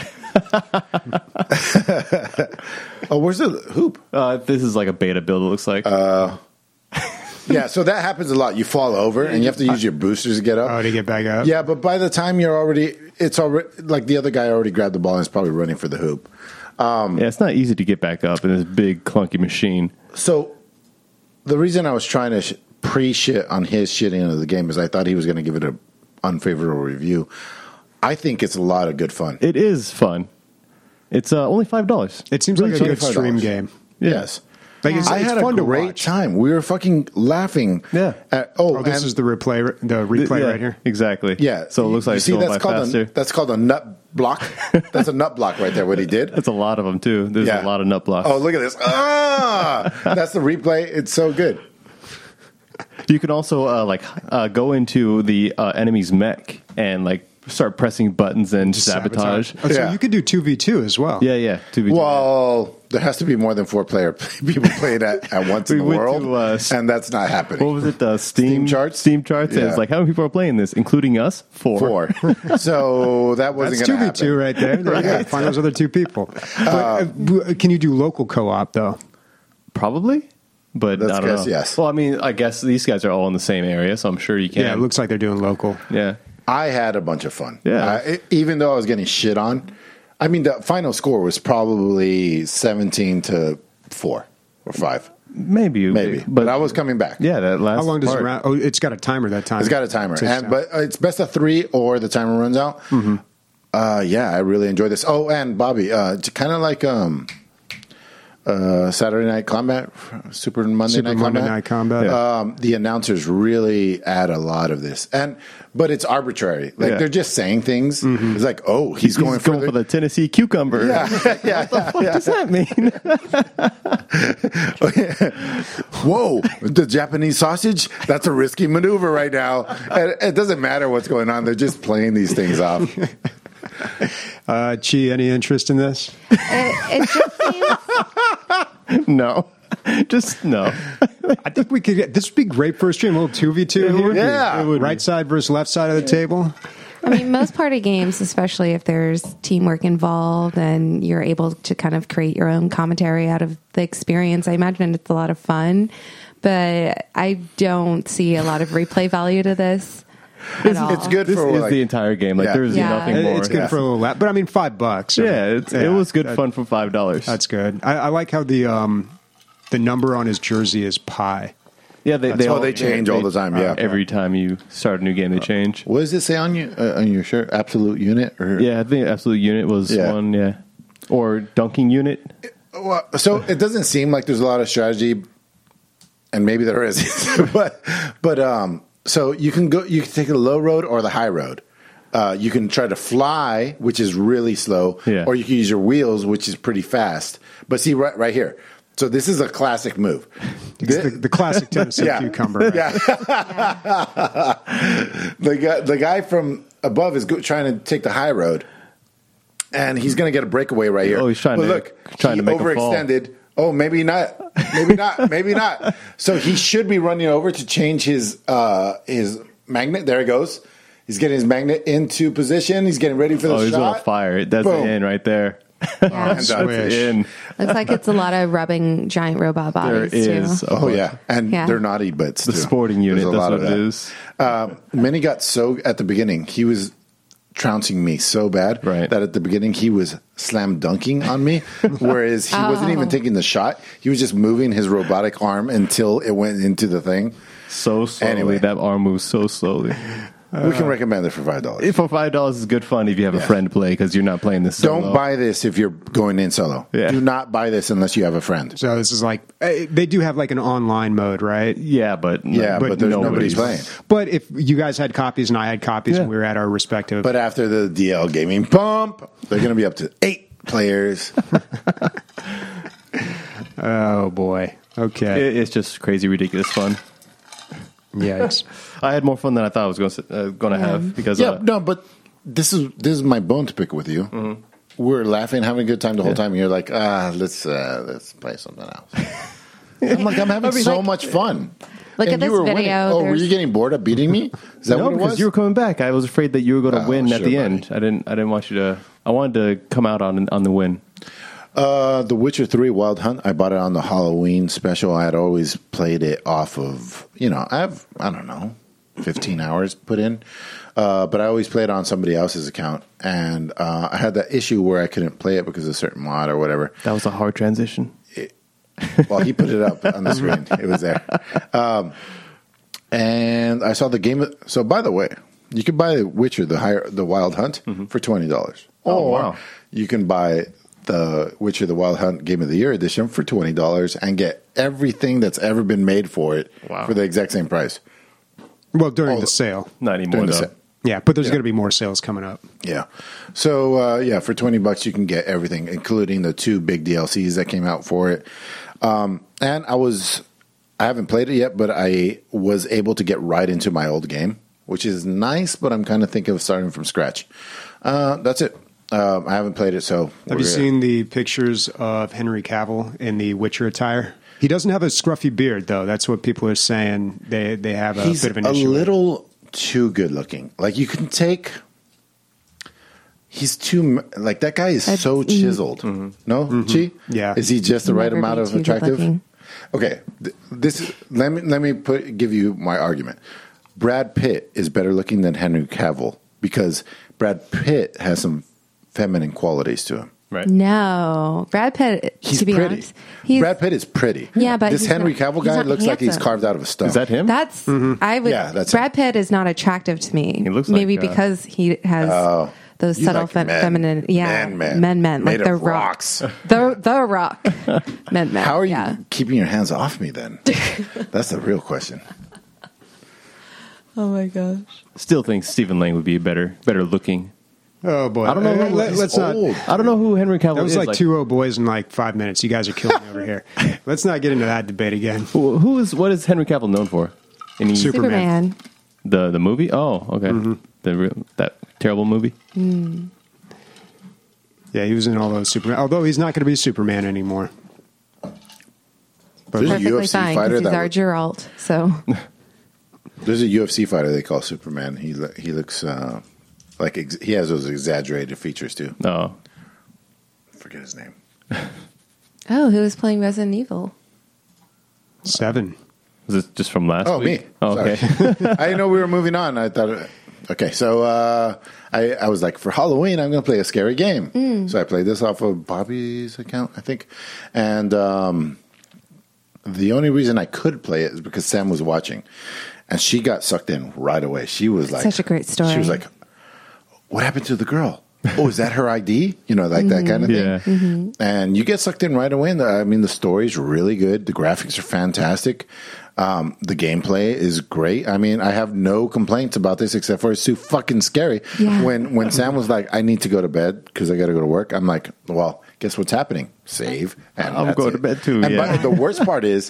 Oh, where's the hoop? This is like a beta build. It looks like. Yeah, so that happens a lot. You fall over, and you have to use your boosters to get up. Oh, to get back up? Yeah, but by the time it's already like the other guy already grabbed the ball and is probably running for the hoop. Yeah, it's not easy to get back up in this big clunky machine. So the reason I was trying to pre-shit on his shitting of the game is I thought he was going to give it an unfavorable review. I think it's a lot of good fun. It is fun. It's only $5. It seems like a good $25. stream game. Yes. Like I had fun a to great watch. time. We were fucking laughing. Yeah. Oh, This and- is the replay Yeah, right here. Exactly. Yeah. So it looks like you it's see, going by that's called faster. that's called a nut block. That's a nut block right there. What he did. That's a lot of them too. There's a lot of nut blocks. Oh, look at this! That's the replay. It's so good. You can also go into the enemy's mech and like start pressing buttons and sabotage. Oh, so Yeah. you could do 2v2 as well. Yeah. 2v2. Well, there has to be more than 4 people playing at once in We the went world, to, and that's not happening. What was it? Steam charts? Steam charts. And Yeah. it's like, how many people are playing this, including us? 4. 4. So that wasn't That's going to 2v2 happen. right there. There you go. Find those other 2 people. But, can you do local co-op, though? Probably, but Let's I don't guess know. yes. Well, I mean, I guess these guys are all in the same area, so I'm sure you can. Yeah, it looks like they're doing local. Yeah. I had a bunch of fun. Yeah. Even though I was getting shit on. I mean, the final score was probably 17-4. or 5. Maybe. But I was coming back. Yeah, that last How long does part. it run? Oh, it's got a timer that time. It's got a timer, Ticks down. but it's best of 3 or the timer runs out. Yeah, I really enjoy this. Oh, and Bobby, kind of like Saturday Night Combat, Super Monday Night Combat. Yeah. The announcers really add a lot of this, but it's arbitrary. Like Yeah. they're just saying things. It's like, oh, he's going for the Tennessee cucumber. yeah. What does that mean? Whoa, the Japanese sausage? That's a risky maneuver right now. And it doesn't matter what's going on. They're just playing these things off. Chi, any interest in this? It just seems No. Just no. I think we could get this would be great for a stream. A little 2v2 here. Yeah. It would right side versus left side of the table. I mean, most party games, especially if there's teamwork involved and you're able to kind of create your own commentary out of the experience, I imagine it's a lot of fun. But I don't see a lot of replay value to this. At all. It's good This for is like, the entire game. Like Yeah. there's Yeah. nothing more. It's good for a little lap, but I mean $5. Yeah, it was good fun for $5. That's good. I like how the number on his jersey is pi. Yeah, they change all the time, yeah. every time you start a new game, they change. what does it say on you on your shirt? Absolute unit? Or Yeah, I think Absolute Unit was one. Yeah, or Dunking Unit. Well, so it doesn't seem like there's a lot of strategy, and maybe there is, but so you can take the low road or the high road. You can try to fly, which is really slow, Yeah. or you can use your wheels, which is pretty fast. But see right here. So this is a classic move. It's the classic Tennessee Yeah. cucumber. Right? Yeah. The guy from above is trying to take the high road, and he's going to get a breakaway right here. Oh, he's trying but to- look, trying he to make a fall. overextended. Oh, maybe not. Maybe not. Maybe not. So he should be running over to change his magnet. There he goes. He's getting his magnet into position. He's getting ready for the Oh, he's shot. gonna fire. That's Boom. the in right there. Yeah. That's Swish. in. Looks like it's a lot of rubbing giant robot There bodies, is. too. Oh yeah, and Yeah. they're naughty bits. The too. sporting unit. There's a That's lot what of it that. is. Minnie got so at the beginning. He was trouncing me so bad Right. that at the beginning he was slam dunking on me, whereas he wasn't even taking the shot. He was just moving his robotic arm until it went into the thing. So slowly. Anyway. That arm moves so slowly. We can recommend it for $5. For $5 is good fun if you have a friend to play because you're not playing this solo. Don't buy this if you're going in solo. Yeah. Do not buy this unless you have a friend. So this is like they do have like an online mode, right? Yeah, but Yeah, but there's nobody's playing. But if you guys had copies and I had copies, Yeah. and we were at our respective. But after the DL gaming pump, they're going to be up to 8 players. Oh boy. Okay. It's just crazy, ridiculous fun. Yikes. I had more fun than I thought I was going to have because Yeah, no, but this is my bone to pick with you. Mm-hmm. We're laughing, having a good time the whole time, and you're like, let's play something else. I'm like, I'm having so much fun. Look And at this you were winning. video. Oh, were There's- you getting bored of beating me? Is that no, what it because was? you were coming back. I was afraid that you were going to win at sure, the buddy. end. I didn't want you to. I wanted to come out on the win. The Witcher 3 Wild Hunt, I bought it on the Halloween special. I had always played it off of, I don't know, 15 hours put in. But I always played it on somebody else's account. And I had that issue where I couldn't play it because of a certain mod or whatever. That was a hard transition. Well, he put it up on the screen. It was there. And I saw the game. So, by the way, you can buy The Witcher, the Wild Hunt, for $20. Oh, or wow. you can buy The Witcher, the Wild Hunt Game of the Year edition for $20 and get everything that's ever been made for it Wow. for the exact same price. Well, during Oh, the sale. Not anymore, During the though. set. Yeah, but there's Yeah. going to be more sales coming up. Yeah. So, for $20, you can get everything, including the 2 big DLCs that came out for it. And I haven't played it yet, but I was able to get right into my old game, which is nice, but I'm kind of thinking of starting from scratch. That's it. I haven't played it, so. Have you seen the pictures of Henry Cavill in the Witcher attire? He doesn't have a scruffy beard, though. That's what people are saying. They have a He's bit of an a issue with. little too good looking. Like, you can take. He's too. Like, that guy is so chiseled. No? Chi? Yeah. Is he just the right Never amount be of too attractive? good-looking. Okay. Let me give you my argument. Brad Pitt is better looking than Henry Cavill because Brad Pitt has some feminine qualities to him. Right. No, Brad Pitt. He's to be pretty. honest, he's Brad Pitt is pretty. Yeah, but this he's Henry not- Cavill he's guy not looks like he's handsome. carved out of a stone. Is that him? That's I would. Yeah, that's Brad Pitt is not attractive to me. He looks like, maybe because he has those You subtle like men. feminine, yeah, Men. men, Made like the of Rock, rocks. the Rock, men. How are you Yeah. keeping your hands off me then? That's the real question. Oh my gosh. Still think Stephen Lang would be better looking. Oh boy, I don't know. Let's not. old. I don't know who Henry Cavill That was is. like 2 old boys in like 5 minutes. You guys are killing me over here. Let's not get into that debate again. What is Henry Cavill known for? Any Superman. Superman. the movie? Oh, okay. That terrible movie. Yeah, he was in all those Superman. Although he's not going to be Superman anymore. There's a Perfectly UFC fine fighter because he's that our Geralt. So there's a UFC fighter they call Superman. He looks like he has those exaggerated features too. Oh, Forget his name. who was playing Resident Evil? 7. is this just from last week? Me. Oh, okay. I didn't know we were moving on. I thought, okay, so I was like, for Halloween, I'm going to play a scary game. So I played this off of Bobby's account, I think. And the only reason I could play it is because Sam was watching. And she got sucked in right away. She was like... Such a great story. She was like, what happened to the girl? Oh, is that her ID? You know, like that kind of thing. Yeah. And you get sucked in right away. And I mean, the story's really good. The graphics are fantastic. The gameplay is great. I mean, I have no complaints about this except for it's too fucking scary. Yeah. When Sam was like, I need to go to bed because I got to go to work, I'm like, well, guess what's happening? Save. And I'm that's going it. to bed too, And yeah. but the worst part is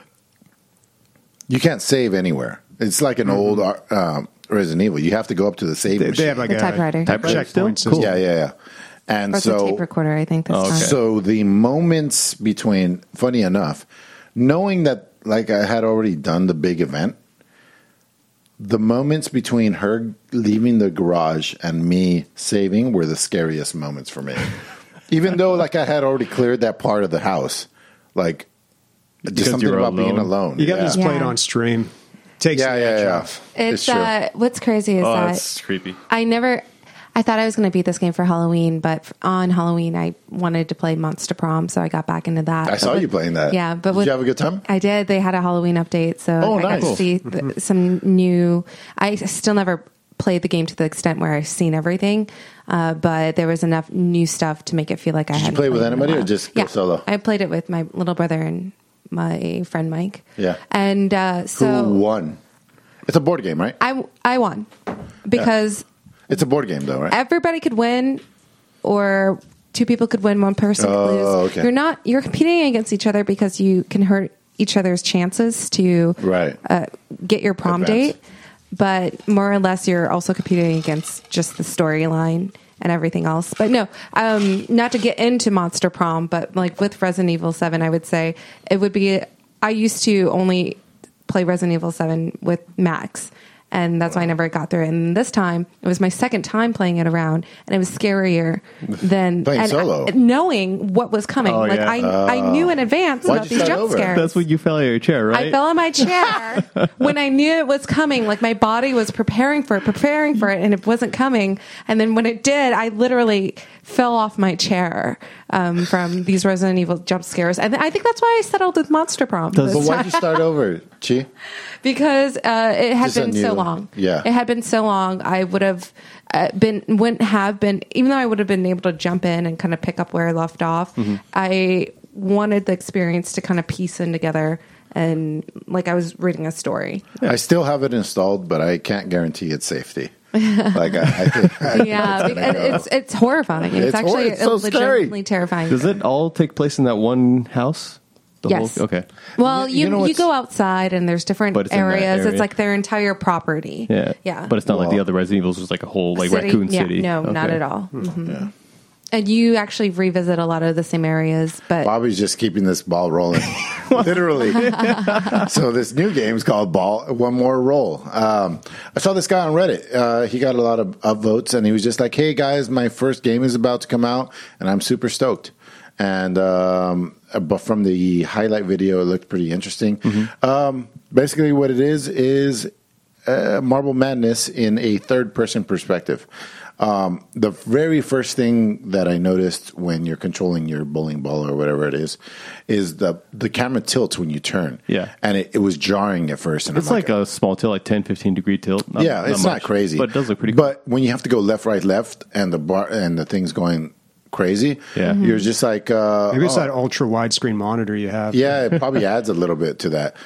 you can't save anywhere. It's like an old Resident Evil. You have to go up to the save They machine. have like The a typewriter. Typewriter still? checkpoint Cool. system. Yeah. And Or it's a so tape recorder, I think. This Oh, okay. time. so the moments between, funny enough, knowing that like I had already done the big event, the moments between her leaving the garage and me saving were the scariest moments for me. Even though like I had already cleared that part of the house, like just Because something you were about being alone. alone. You got to just play it Yeah. on stream. Takes the edge off. It's true. what's crazy is Oh, that that's creepy. I thought I was going to beat this game for Halloween, but on Halloween I wanted to play Monster Prom, so I got back into that. I saw you playing that. Yeah, but did you have a good time? I did. They had a Halloween update, so Oh, I got nice. to see some new. I still never played the game to the extent where I've seen everything, but there was enough new stuff to make it feel like I Did you hadn't play with played in a anybody or while. just go yeah, solo? I played it with my little brother and my friend Mike. Yeah. and so Who won? It's a board game, right? I won because It's a board game, though, right? everybody could win, or two people could win, one person could lose. okay. You're competing against each other because you can hurt each other's chances to Right. get your prom Advance. date, but more or less you're also competing against just the storyline and everything else. But no, not to get into Monster Prom, but like with Resident Evil 7, I would say it would be, I used to only play Resident Evil 7 with Max. And that's why I never got through it. And this time, it was my second time playing it around, and it was scarier than Playing and solo. knowing what was coming. Oh, like yeah. I knew in advance Why'd about you these start jump over? scares. That's when you fell out of your chair, right? I fell in my chair when I knew it was coming. Like my body was preparing for it, and it wasn't coming. And then when it did, I literally fell off my chair from these Resident Evil jump scares. And I think that's why I settled with Monster Prom. Does- But this why'd time. you start over, Chi? Because it had Just a been so new- long. yeah. It had been so long. I would have wouldn't have been, even though I would have been able to jump in and kind of pick up where I left off. I wanted the experience to kind of piece in together, and like I was reading a story. I still have it installed, but I can't guarantee its safety. Like I think, Yeah, because it's horrifying. It's actually it's so legitimately scary. terrifying. Does it all take place in that one house? The Yes. Whole, okay. Well, You know you what's- go outside and there's different But it's in that areas. area. It's like their entire property. Yeah. Yeah. But it's not like the Well- other Resident Evils. It's like a whole like City? raccoon Yeah, city. no, not Okay. at all. Mhm. yeah. And you actually revisit a lot of the same areas, but Bobby's just keeping this ball rolling, literally. So this new game's called Ball One More Roll. I saw this guy on Reddit. He got a lot of upvotes, and he was just like, "Hey guys, my first game is about to come out, and I'm super stoked." And but from the highlight video, it looked pretty interesting. Basically, what it is Marble Madness in a third-person perspective. The very first thing that I noticed when you're controlling your bowling ball or whatever it is the camera tilts when you turn. Yeah. And it was jarring at first. And It's like a small tilt, like 10, 15 degree tilt. it's not much, crazy. But it does look pretty cool. But when you have to go left, right, left, and the thing's going crazy, Yeah. you're just like... Maybe it's that ultra widescreen monitor you have. Yeah, it probably adds a little bit to that.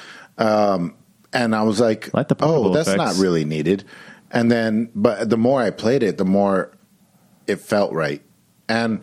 And I was like, Like the portable that's effects. not really needed. And then, but the more I played it, the more it felt right. And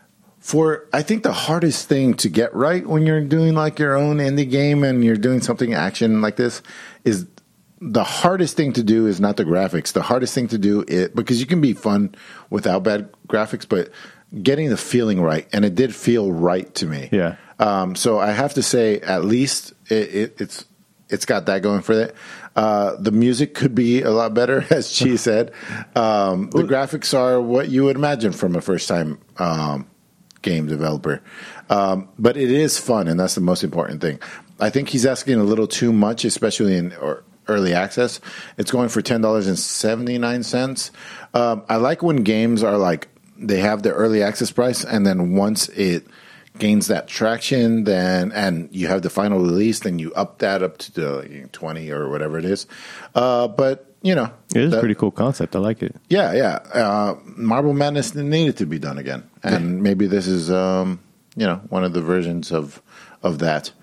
I think the hardest thing to get right when you're doing like your own indie game and you're doing something action like this is the hardest thing to do is not the graphics. The hardest thing to do because you can be fun without bad graphics, but getting the feeling right. And it did feel right to me. Yeah. So I have to say, at least it's got that going for it. The music could be a lot better, as she said. The graphics are what you would imagine from a first-time game developer. But it is fun, and that's the most important thing. I think he's asking a little too much, especially in early access. It's going for $10.79. I like when games are like, they have the early access price, and then once it gains that traction, and you have the final release, then you up that up to the 20 or whatever it is. But you know, It is a pretty cool concept. I like it. Yeah. Marble Madness needed to be done again, and maybe this is one of the versions of that.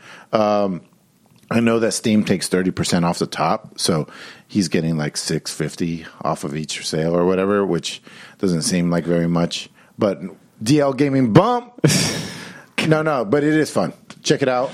I know that Steam takes 30% off the top, so he's getting like $6.50 off of each sale or whatever, which doesn't seem like very much. But DL Gaming bump. No, but it is fun. Check it out.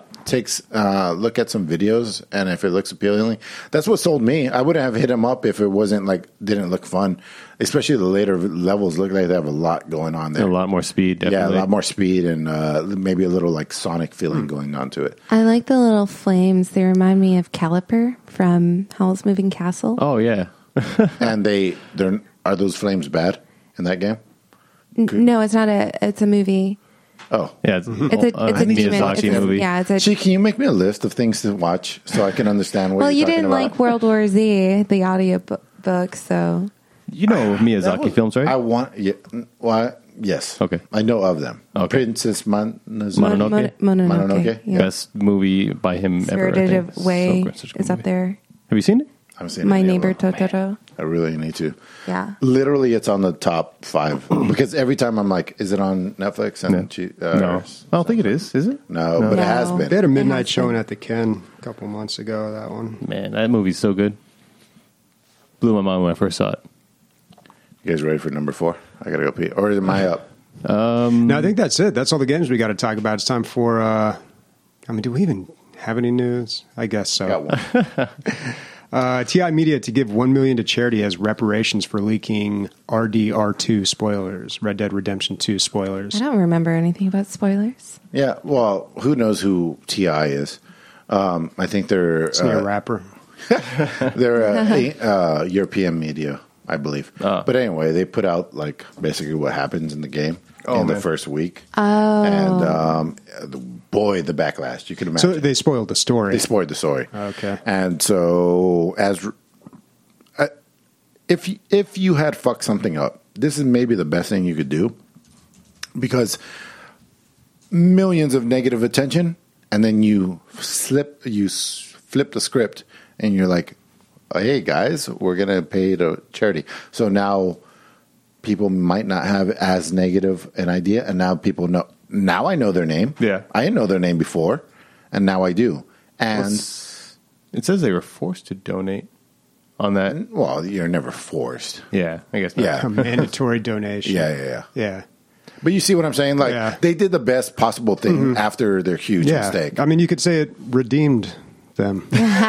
Look at some videos, and if it looks appealing, that's what sold me. I wouldn't have hit him up if it didn't look fun. Especially the later levels look like they have a lot going on there. A lot more speed, definitely. Yeah, a lot more speed and maybe a little like Sonic feeling going on to it. I like the little flames. They remind me of Caliper from Howl's Moving Castle. Oh, yeah. And are those flames bad in that game? No, it's not it's a movie. Oh. Yeah, It's a demon. Miyazaki movie. Yeah, it's a. Gee, can you make me a list of things to watch so I can understand what Well, you're you talking didn't about? like World War Z, the audio book, so. You know Miyazaki films, right? Yes. Okay. I know of them. Okay. Princess Mononoke. Mononoke? Mononoke? Yeah. Best movie by him Spirited ever. I think. Away Such a good is up movie. there. Have you seen it? I haven't seen My any of Neighbor them. Totoro. I really need to. Yeah. Literally, it's on the top 5 because every time I'm like, "Is it on Netflix?" And No. I don't think it is. Is it? No, but it has No. been. They had a It midnight has showing been. at the Ken a couple months ago, that one. Man, that movie's so good. Blew my mind when I first saw it. You guys ready for number 4? I gotta go pee. Or am I up? No, I think that's it. That's all the games we got to talk about. It's time for, do we even have any news? I guess so. Got one. TI Media to give $1 million to charity as reparations for leaking RDR2 spoilers, Red Dead Redemption 2 spoilers. I don't remember anything about spoilers. Yeah. Well, who knows who TI is? I think they're It's a rapper. they're European media, I believe. Ah. But anyway, they put out like basically what happens in the game in the man. first week. Oh. And the backlash you can imagine. So they spoiled the story. They spoiled the story. Okay. And so, if you had fucked something up, this is maybe the best thing you could do, because millions of negative attention, and then you flip the script, and you're like, "Hey guys, we're gonna pay to charity." So now people might not have as negative an idea, and now people know. Now I know their name. Yeah. I didn't know their name before, and now I do. And It says they were forced to donate on that. well, you're never forced. Yeah, I guess not. Yeah. A mandatory donation. Yeah. But you see what I'm saying? Like, Yeah. they did the best possible thing after their huge Yeah. mistake. I mean, you could say it redeemed them.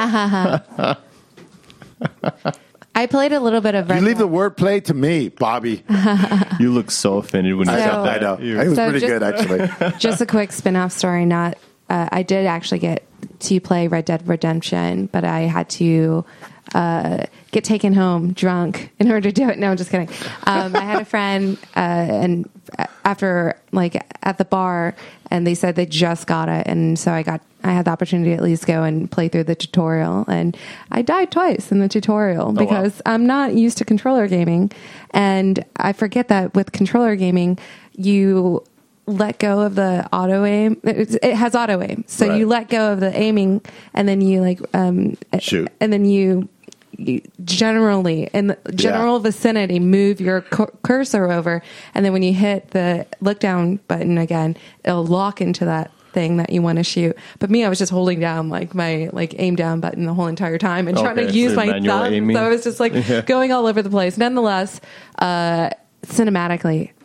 I played a little bit of You leave the wordplay to me, Bobby. You look so offended when you I said know. that. I know. You- It was So pretty just- good, actually. Just a quick spin-off story. I did actually get to play Red Dead Redemption, but I had to get get taken home drunk in order to do it. No, I'm just kidding. I had a friend, and after like at the bar, and they said they just got it, and so I had the opportunity to at least go and play through the tutorial, and I died twice in the tutorial because I'm not used to controller gaming, and I forget that with controller gaming, you let go of the auto aim. It has auto aim, so Right. you let go of the aiming, and then you like Shoot. and then you generally in the general vicinity move your cursor over, and then when you hit the look down button again, it'll lock into that thing that you want to shoot. But me, I was just holding down like my aim down button the whole entire time and trying to use so my manual thumb. aiming. So I was just like going all over the place. Nonetheless, cinematically,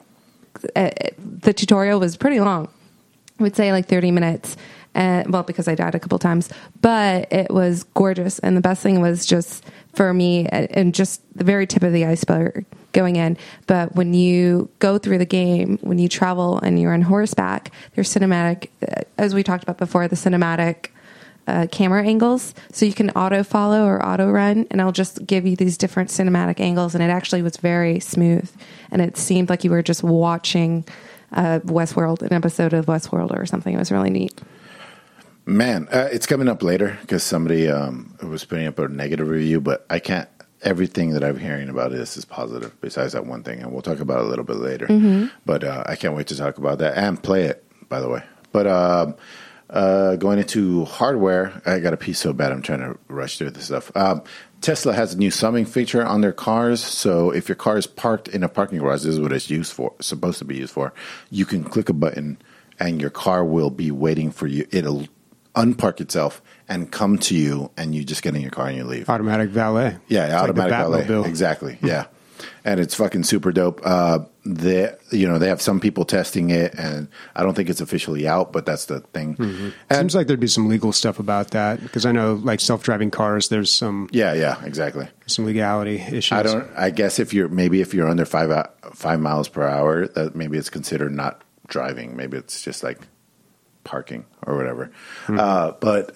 the tutorial was pretty long. I would say like 30 minutes. Well, because I died a couple times, but it was gorgeous. And the best thing was just for me, and just the very tip of the iceberg going in. But when you go through the game, when you travel and you're on horseback, there's cinematic, as we talked about before, the cinematic camera angles. So you can auto follow or auto run, and I'll just give you these different cinematic angles. And it actually was very smooth. And it seemed like you were just watching Westworld, an episode of Westworld or something. It was really neat. Man, it's coming up later because somebody was putting up a negative review, but I can't. Everything that I'm hearing about this is positive, besides that one thing, and we'll talk about it a little bit later. But I can't wait to talk about that and play it, by the way. But going into hardware, I got a piece so bad I'm trying to rush through this stuff. Tesla has a new summing feature on their cars, so if your car is parked in a parking garage, this is what it's used for, supposed to be used for. You can click a button, and your car will be waiting for you. It'll unpark itself and come to you, and you just get in your car and you leave. Automatic valet. Yeah, It's automatic like the valet. Batmobile. Exactly. Yeah, and it's fucking super dope. They have some people testing it, and I don't think it's officially out, but that's the thing. And Seems like there'd be some legal stuff about that because I know, like self-driving cars, there's some exactly. some legality issues. I guess if you're under 5 miles per hour, that maybe it's considered not driving. Maybe it's just like parking or whatever. But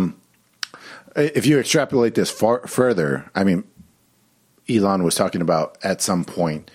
if you extrapolate this further, I mean, Elon was talking about at some point,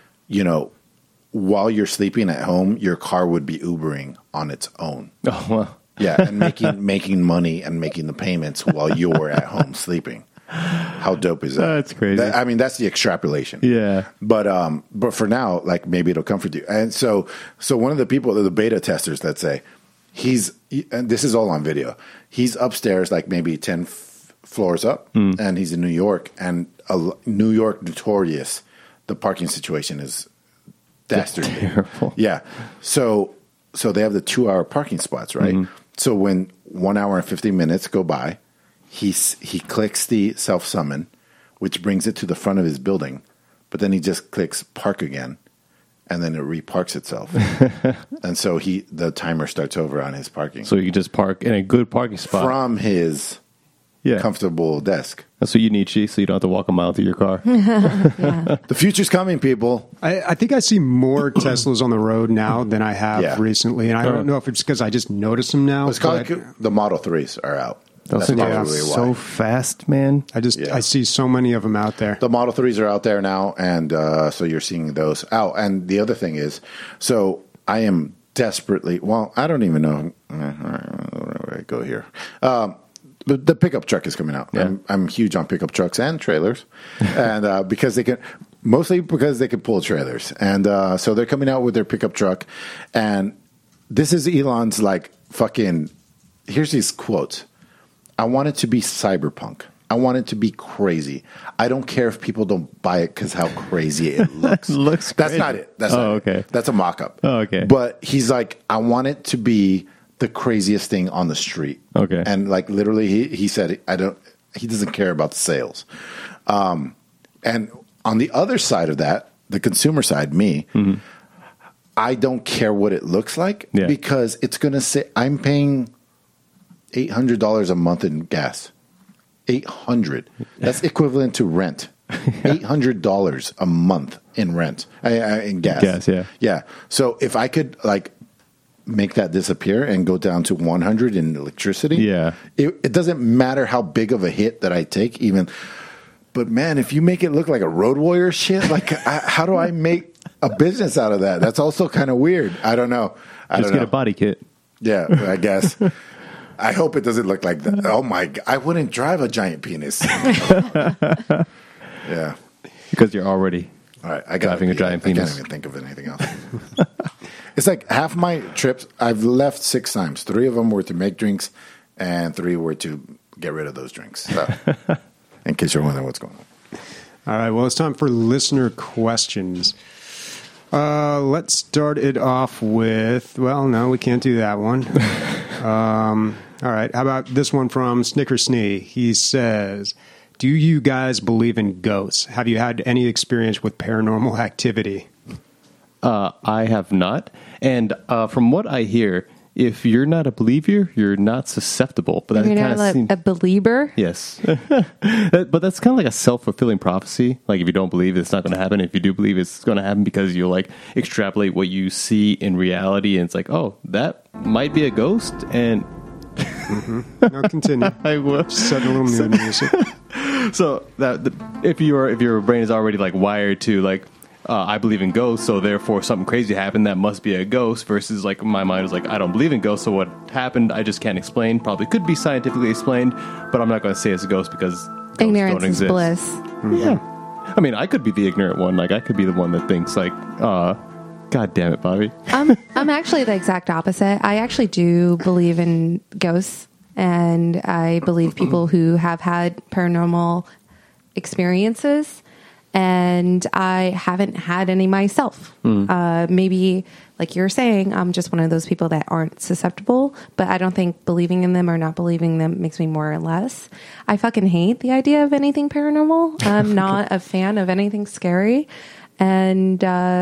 while you're sleeping at home, your car would be Ubering on its own. Oh, well. Yeah, and making money and making the payments while you're at home sleeping. How dope is that? That's crazy. That's the extrapolation. Yeah. But for now, like maybe it'll comfort you. And so one of the people, the beta testers, let's say, and this is all on video. He's upstairs, like maybe 10 floors up, and he's in New York. And New York, notorious, the parking situation is dastardly. Terrible. Yeah. So they have the 2-hour parking spots, right? So when 1 hour and 50 minutes go by, he clicks the self summon, which brings it to the front of his building, but then he just clicks park again. And then it reparks itself. And so the timer starts over on his parking. So you can just park in a good parking spot. From his comfortable desk. That's what you need, Chi, so you don't have to walk a mile to your car. The future's coming, people. I think I see more Teslas on the road now than I have recently, and I don't know if it's because I just noticed them now. It's called the Model 3s are out. Those That's things are probably why. so fast, man. I see so many of them out there. The Model 3s are out there now, and so you're seeing those out. And the other thing is, so I am desperately, I don't even know where I go here. The pickup truck is coming out. Yeah. I'm huge on pickup trucks and trailers, and because they can pull trailers, and so they're coming out with their pickup truck, and this is Elon's like fucking. Here's his quote: "I want it to be cyberpunk. I want it to be crazy. I don't care if people don't buy it because how crazy it looks. Looks That's crazy. not it. That's not okay. it. That's a mock-up. Oh, okay. But he's like, I want it to be the craziest thing on the street. Okay. And like literally, he said, he doesn't care about the sales. And on the other side of that, the consumer side, me, I don't care what it looks like because it's going to say I'm paying $800 a month in gas. $800. That's equivalent to rent. $800 a month in rent in gas. Gas, yeah. Yeah. So if I could like make that disappear and go down to 100 in electricity, Yeah. it doesn't matter how big of a hit that I take. Even But man, if you make it look like a road warrior shit, like how do I make a business out of that? That's also kind of weird. I don't know. Just get a body kit. Yeah, I guess. I hope it doesn't look like that. Oh my God, I wouldn't drive a giant penis. Yeah. Because you're already All right, I driving a giant penis. I can't even think of anything else. It's like half my trips, I've left 6 times. 3 of them were to make drinks, and 3 were to get rid of those drinks. So, in case you're wondering what's going on. All right, well, it's time for listener questions. Let's start it off with, well, no, we can't do that one. All right, how about this one from Snickersnee? He says, do you guys believe in ghosts? Have you had any experience with paranormal activity? I have not. And from what I hear, if you're not a believer, you're not susceptible. But that You're kind not of a believer? Yes. But that's kind of like a self-fulfilling prophecy. Like if you don't believe it's not going to happen. If you do believe it's going to happen, because you'll like extrapolate what you see in reality. And it's like, oh, that might be a ghost. And No, continue. I will. Set a little mood music. So that if your brain is already like wired to like, I believe in ghosts, so therefore something crazy happened, that must be a ghost, versus like my mind was like, I don't believe in ghosts, so what happened I just can't explain. Probably could be scientifically explained, but I'm not going to say it's a ghost because ghosts Ignorance don't is exist. bliss. Yeah. I mean, I could be the ignorant one. Like I could be the one that thinks like, God damn it, Bobby. I'm actually the exact opposite. I actually do believe in ghosts, and I believe people who have had paranormal experiences, and I haven't had any myself. Maybe, like you're saying, I'm just one of those people that aren't susceptible, but I don't think believing in them or not believing them makes me more or less. I fucking hate the idea of anything paranormal. I'm not a fan of anything scary. And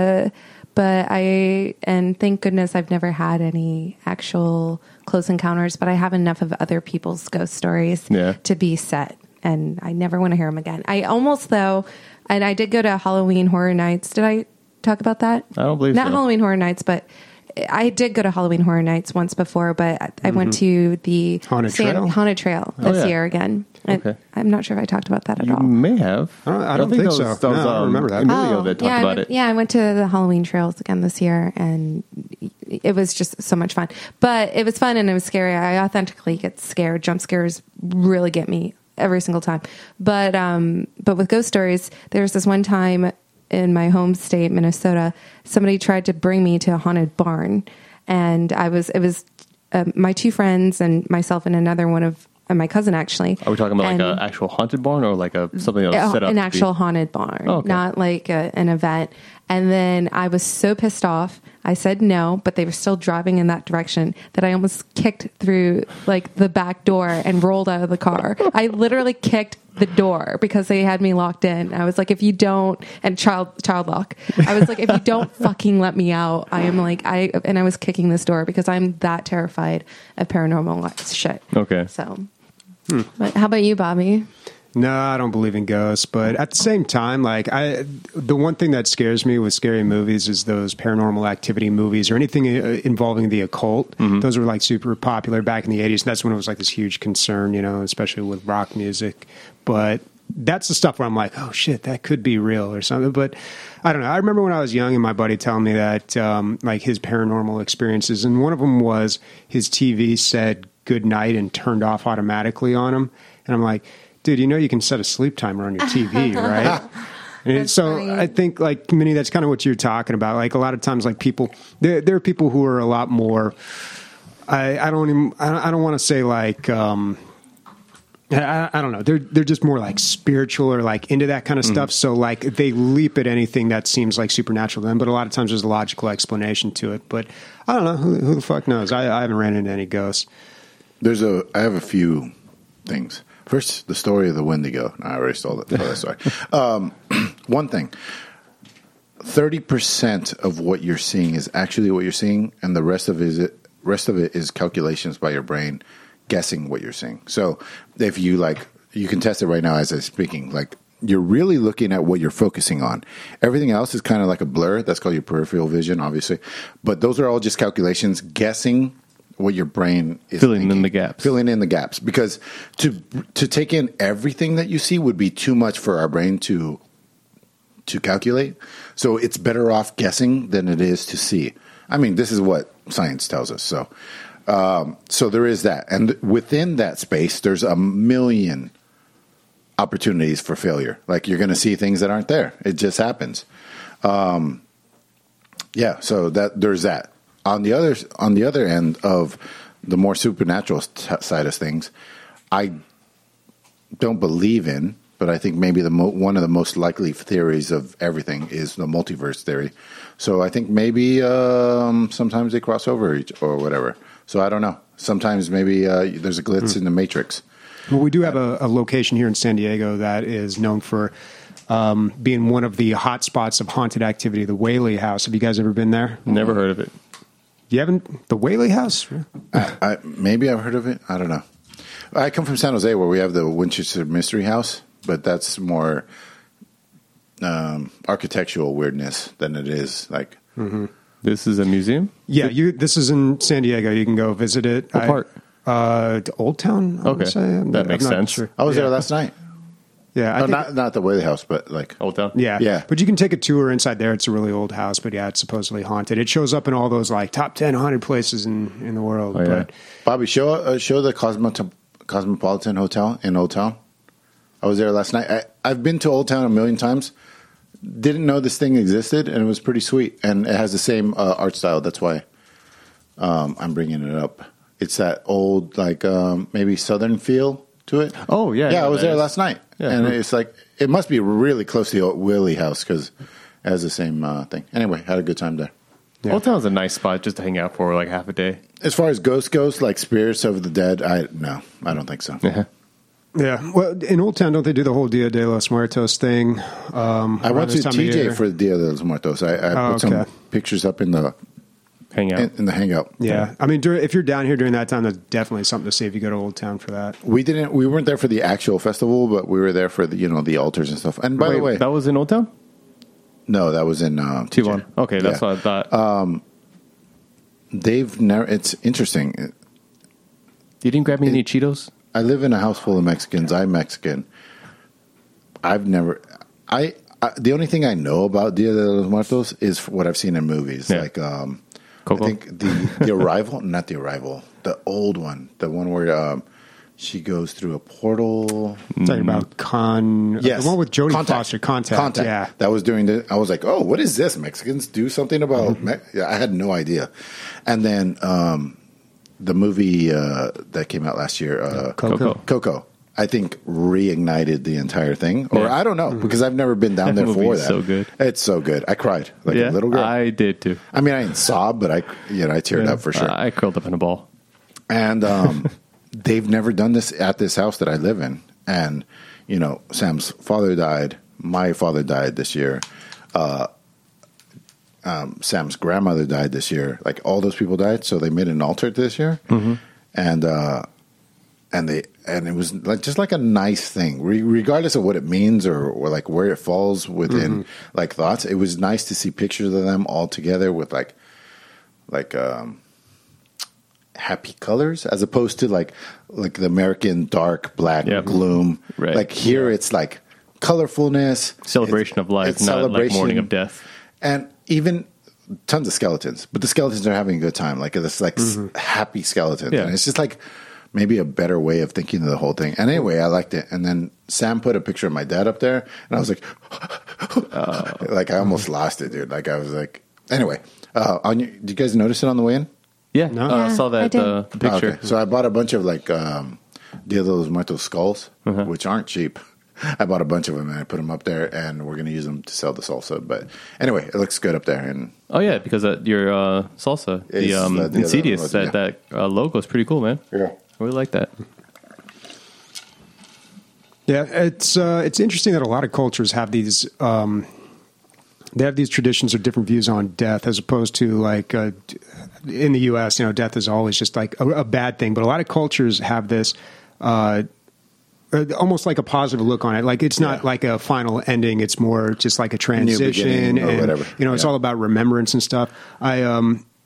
thank goodness I've never had any actual close encounters, but I have enough of other people's ghost stories to be set, and I never want to hear them again. I almost, though, and I did go to Halloween Horror Nights. Did I talk about that? I don't believe Not so. Halloween Horror Nights, but I did go to Halloween Horror Nights once before, but I went to the Haunted Trail this year again. Okay. I'm not sure if I talked about that at You all. may have. I don't think so. That was, No, I don't remember that. Emilio that talked about it. Yeah, I went to the Halloween trails again this year, and it was just so much fun. But it was fun and it was scary. I authentically get scared. Jump scares really get me every single time. But with ghost stories, there was this one time in my home state, Minnesota, somebody tried to bring me to a haunted barn, and it was my 2 friends and myself and another one of my cousin, actually. Are we talking about like an actual haunted barn, or like something that was set up? An actual haunted barn, not like an event. And then I was so pissed off. I said no, but they were still driving in that direction that I almost kicked through like the back door and rolled out of the car. I literally kicked the door because they had me locked in. I was like, if you don't, and child lock. I was like, if you don't fucking let me out, I am like, I was kicking this door because I'm that terrified of paranormal shit. Okay. So, but how about you, Bobby? No, I don't believe in ghosts, but at the same time, like the one thing that scares me with scary movies is those paranormal activity movies or anything involving the occult. Those were like super popular back in the 80s. That's when it was like this huge concern, you know, especially with rock music. But that's the stuff where I'm like, oh shit, that could be real or something. But I don't know. I remember when I was young and my buddy telling me that like his paranormal experiences, and one of them was his TV said good night and turned off automatically on him. And I'm like, dude, you know you can set a sleep timer on your TV, right? And so funny. I think, like, Minnie, that's kind of what you're talking about. Like, a lot of times, like, people, there are people who are a lot more, I don't want to say, like, I don't know. They're just more, like, spiritual or, like, into that kind of stuff. So, like, they leap at anything that seems, like, supernatural to them. But a lot of times there's a logical explanation to it. But I don't know. Who the fuck knows? I haven't ran into any ghosts. I have a few things. First, the story of the Wendigo. No, I already stole that story. One thing, 30% of what you're seeing is actually what you're seeing, and the rest of it is calculations by your brain guessing what you're seeing. So if you you can test it right now as I'm speaking. Like, you're really looking at what you're focusing on. Everything else is kind of like a blur. That's called your peripheral vision, obviously. But those are all just calculations, guessing what your brain is Filling in thinking. the gaps. Filling in the gaps, because to take in everything that you see would be too much for our brain to calculate. So it's better off guessing than it is to see. I mean, this is what science tells us. So so there is that, and within that space, there's a million opportunities for failure. Like, you're going to see things that aren't there. It just happens. Yeah, so that there's that. On the other end of the more supernatural side of things, I don't believe in, but I think maybe one of the most likely theories of everything is the multiverse theory. So I think maybe sometimes they cross over or whatever. So I don't know. Sometimes maybe there's a glitch in the matrix. Well, we do have a location here in San Diego that is known for being one of the hot spots of haunted activity, the Whaley House. Have you guys ever been there? Never heard of it. You haven't? The Whaley House? Maybe I've heard of it. I don't know. I come from San Jose, where we have the Winchester Mystery House, but that's more architectural weirdness than it is like. Mm-hmm. This is a museum? Yeah, this is in San Diego. You can go visit it. What part? Old Town. I would Okay. say. That makes I'm not sense. sure. I was there last night. Yeah, I Oh, think, not the Whaley House, but like Old Town? yeah, Yeah. But you can take a tour inside there. It's a really old house, but yeah, it's supposedly haunted. It shows up in all those like top 10 haunted places in the world. Oh, yeah. But Bobby, show the Cosmopolitan Hotel in Old Town. I was there last night. I've been to Old Town a million times. Didn't know this thing existed, and it was pretty sweet. And it has the same art style. That's why I'm bringing it up. It's that old, like maybe Southern feel to it. Oh, yeah. Yeah, I know was that there is. last night, Yeah. and it's like it must be really close to the old Willie House because it has the same thing. Anyway, had a good time there. Yeah. Old Town's a nice spot just to hang out for like half a day. As far as ghosts goes, like spirits of the dead, I don't think so. Yeah. yeah, well, in Old Town, don't they do the whole Dia de los Muertos thing? I went to TJ for the Dia de los Muertos. I put some pictures up in the Hang out. in the hangout. Yeah, I mean, if you're down here during that time, that's definitely something to see if you go to Old Town for that. We weren't there for the actual festival, but we were there for the altars and stuff. And by the way, that was in Old Town? no, that was in T1. Okay, that's Yeah. what I thought. They've never. It's interesting. You didn't grab me any Cheetos? I live in a house full of Mexicans. I'm Mexican. I've never. The only thing I know about Dia de los Muertos is what I've seen in movies, Yeah. like Coco? I think the Arrival, not the Arrival, the old one, the one where she goes through a portal. Talking about Yes, the one with Jodie Contact. Foster, Contact. Yeah, that was during the. I was like, oh, what is this? Mexicans do something about? Yeah, I had no idea. And then the movie that came out last year, Coco, I think reignited the entire thing. Or Yeah. I don't know, because I've never been down there That for movie's that. so good. It's so good. I cried like a little girl. I did too. I mean, I didn't sob, but I teared up for sure. I curled up in a ball. And they've never done this at this house that I live in. And, Sam's father died. My father died this year. Sam's grandmother died this year. Like, all those people died. So they made an altar this year. Mm-hmm. And it was just like a nice thing, regardless of what it means or like where it falls within like thoughts. It was nice to see pictures of them all together with like happy colors, as opposed to like the American dark black gloom. Right. Like here, it's like colorfulness, Celebration of life, it's not like mourning of death. and even tons of skeletons. But the skeletons are having a good time, like this happy skeletons, Yeah. and it's just like maybe a better way of thinking of the whole thing. And anyway, I liked it. And then Sam put a picture of my dad up there, and I was like, like I almost lost it, dude. Like I was like, anyway. Did you guys notice it on the way in? Yeah, No. I Yeah, saw I that did. the picture. Okay. So I bought a bunch of like Dia de los Muertos skulls, which aren't cheap. I bought a bunch of them and I put them up there, and we're going to use them to sell the salsa. But anyway, it looks good up there. And Oh yeah, because your salsa, It's the Insidious, yeah. that logo is pretty cool, man. yeah. I really like that. yeah. It's interesting that a lot of cultures have these. They have these traditions or different views on death, as opposed to like in the U.S. Death is always just like a bad thing. But a lot of cultures have this. Almost like a positive look on it. Like it's not like a final ending. It's more just like a transition beginning or and whatever. it's Yeah. all about remembrance and stuff.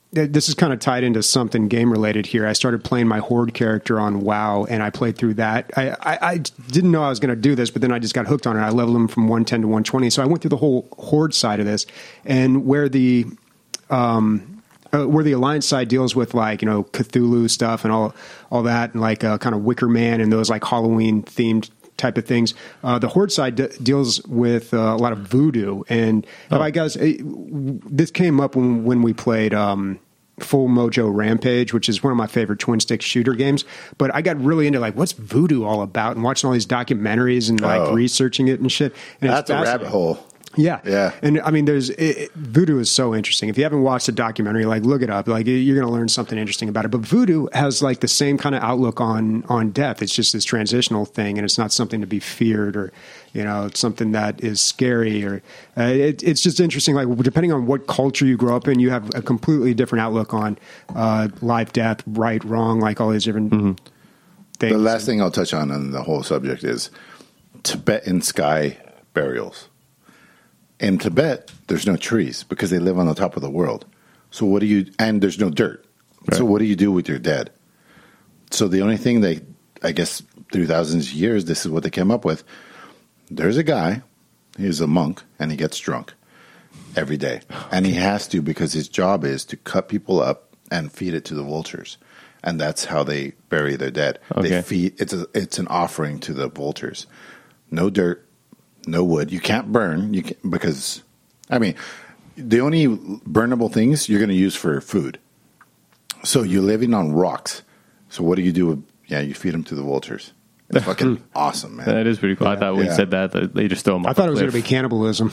this is kind of tied into something game related here. I started playing my Horde character on WoW, and I played through that. I didn't know I was going to do this, but then I just got hooked on it. I leveled him from 110 to 120. So I went through the whole Horde side of this, and where the Alliance side deals with like, you know, Cthulhu stuff and all that, and like kind of Wicker Man and those like Halloween themed type of things. The Horde side deals with a lot of voodoo, and I guess this came up when we played Full Mojo Rampage, which is one of my favorite twin stick shooter games. But I got really into like, what's voodoo all about, and watching all these documentaries and like researching it and shit. And That's a rabbit hole. Yeah. Yeah. And I mean, voodoo is so interesting. If you haven't watched the documentary, like look it up, like you're going to learn something interesting about it. But voodoo has like the same kind of outlook on death. It's just this transitional thing, and it's not something to be feared, or, you know, it's something that is scary, or it's just interesting. Like depending on what culture you grow up in, you have a completely different outlook on life, death, right, wrong, like all these different things. The last thing I'll touch on the whole subject is Tibetan sky burials. In Tibet, there's no trees because they live on the top of the world. So and there's no dirt. Right. So what do you do with your dead? So the only thing I guess through thousands of years, this is what they came up with. There's a guy, he's a monk, and he gets drunk every day. And he has to, because his job is to cut people up and feed it to the vultures. And that's how they bury their dead. Okay. They feed, it's an offering to the vultures. No dirt. No wood. You can't burn because, I mean, the only burnable things you're going to use for food. So you're living on rocks. So what do you do? You feed them to the vultures. It's fucking awesome, man. That is pretty cool. I thought when you said that they just throw them off. I thought it was going to be cannibalism.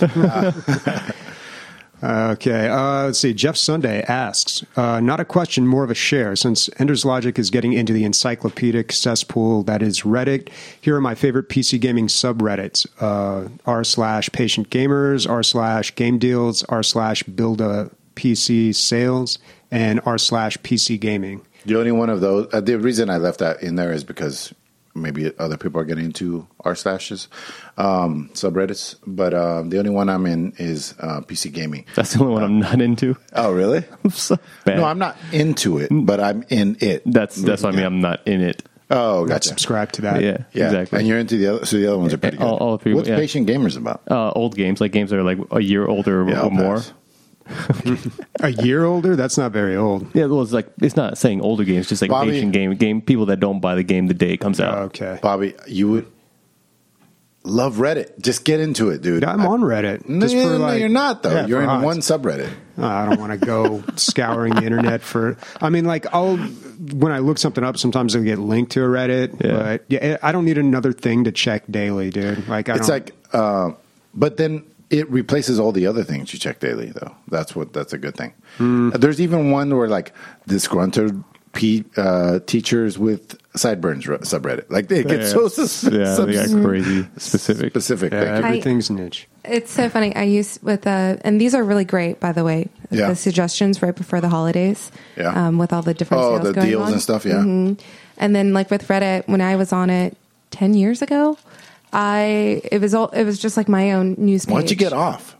Okay, let's see. Jeff Sunday asks, not a question, more of a share. Since Ender's Logic is getting into the encyclopedic cesspool that is Reddit, here are my favorite PC gaming subreddits. r/patient gamers, r/game deals, r/build a PC sales, and r/PC gaming. The only one of those, the reason I left that in there is because maybe other people are getting into r/subreddits, but the only one I'm in is PC gaming. That's the only one I'm not into. Oh, really? I'm so bad. No, I'm not into it, but I'm in it. That's what I mean. I'm not in it. Oh, gotcha. Subscribe to that. Yeah, exactly. And you're into the other, so the other ones are pretty good. All people, What's Patient Gamers about? Old games, like games that are like a year older or more. Pass. A year older? That's not very old. Yeah, well, it's not saying older games, just like Bobby, patient game people that don't buy the game the day it comes out. Okay, Bobby, you would love Reddit. Just get into it, dude. I'm on Reddit. No, you're not though. Yeah, you're in one subreddit. I don't want to go scouring the internet for. I mean, like when I look something up, sometimes I'll get linked to a Reddit. Yeah. But I don't need another thing to check daily, dude. Like but then it replaces all the other things you check daily, though. That's a good thing. There's even one where like disgruntled teachers with sideburns subreddit. Like they get so they got crazy specific. Yeah, everything's niche. It's so funny. I use and these are really great, by the way. Yeah. The suggestions right before the holidays. Yeah. With all the different sales the going deals on. and stuff. Yeah. Mm-hmm. And then like with Reddit, when I was on it 10 years ago, it was just like my own news page. Why'd you get off?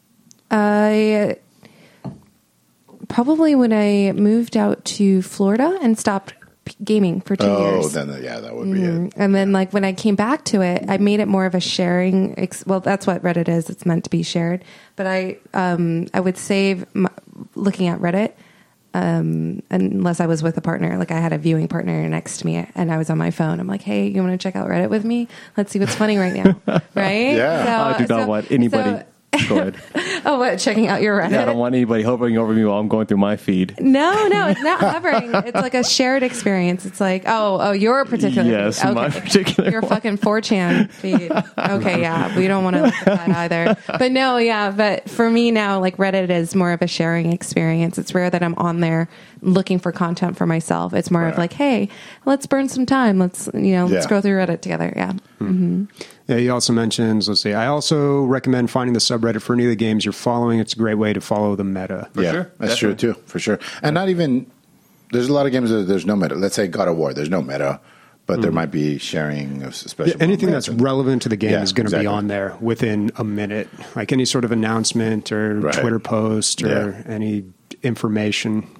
Probably when I moved out to Florida and stopped gaming for 2 years. Oh, then that would be it. And then like when I came back to it, I made it more of a sharing. Well, that's what Reddit is. It's meant to be shared. But I would save looking at Reddit unless I was with a partner. Like I had a viewing partner next to me and I was on my phone. I'm like, hey, you want to check out Reddit with me? Let's see what's funny right now. Right? Yeah. I do not want anybody. Go ahead. Oh, what? Checking out your Reddit? Yeah, I don't want anybody hovering over me while I'm going through my feed. No, it's not hovering. It's like a shared experience. It's like, oh, your particular yes, feed. Okay. my particular your one. fucking 4chan feed. Okay, yeah, we don't want to look at that either. But no, yeah, but for me now, like Reddit is more of a sharing experience. It's rare that I'm on there looking for content for myself. It's more of like, hey, let's burn some time. Let's go through Reddit together. Yeah. Mm-hmm. Yeah, he also mentions, let's see, I also recommend finding the subreddit for any of the games you're following. It's a great way to follow the meta. For sure. That's true, too, for sure. And not even, there's a lot of games that there's no meta. Let's say God of War, there's no meta, but there might be sharing of special anything that's relevant to the game is going to be exactly. on there within a minute. Like any sort of announcement or Twitter post or any information.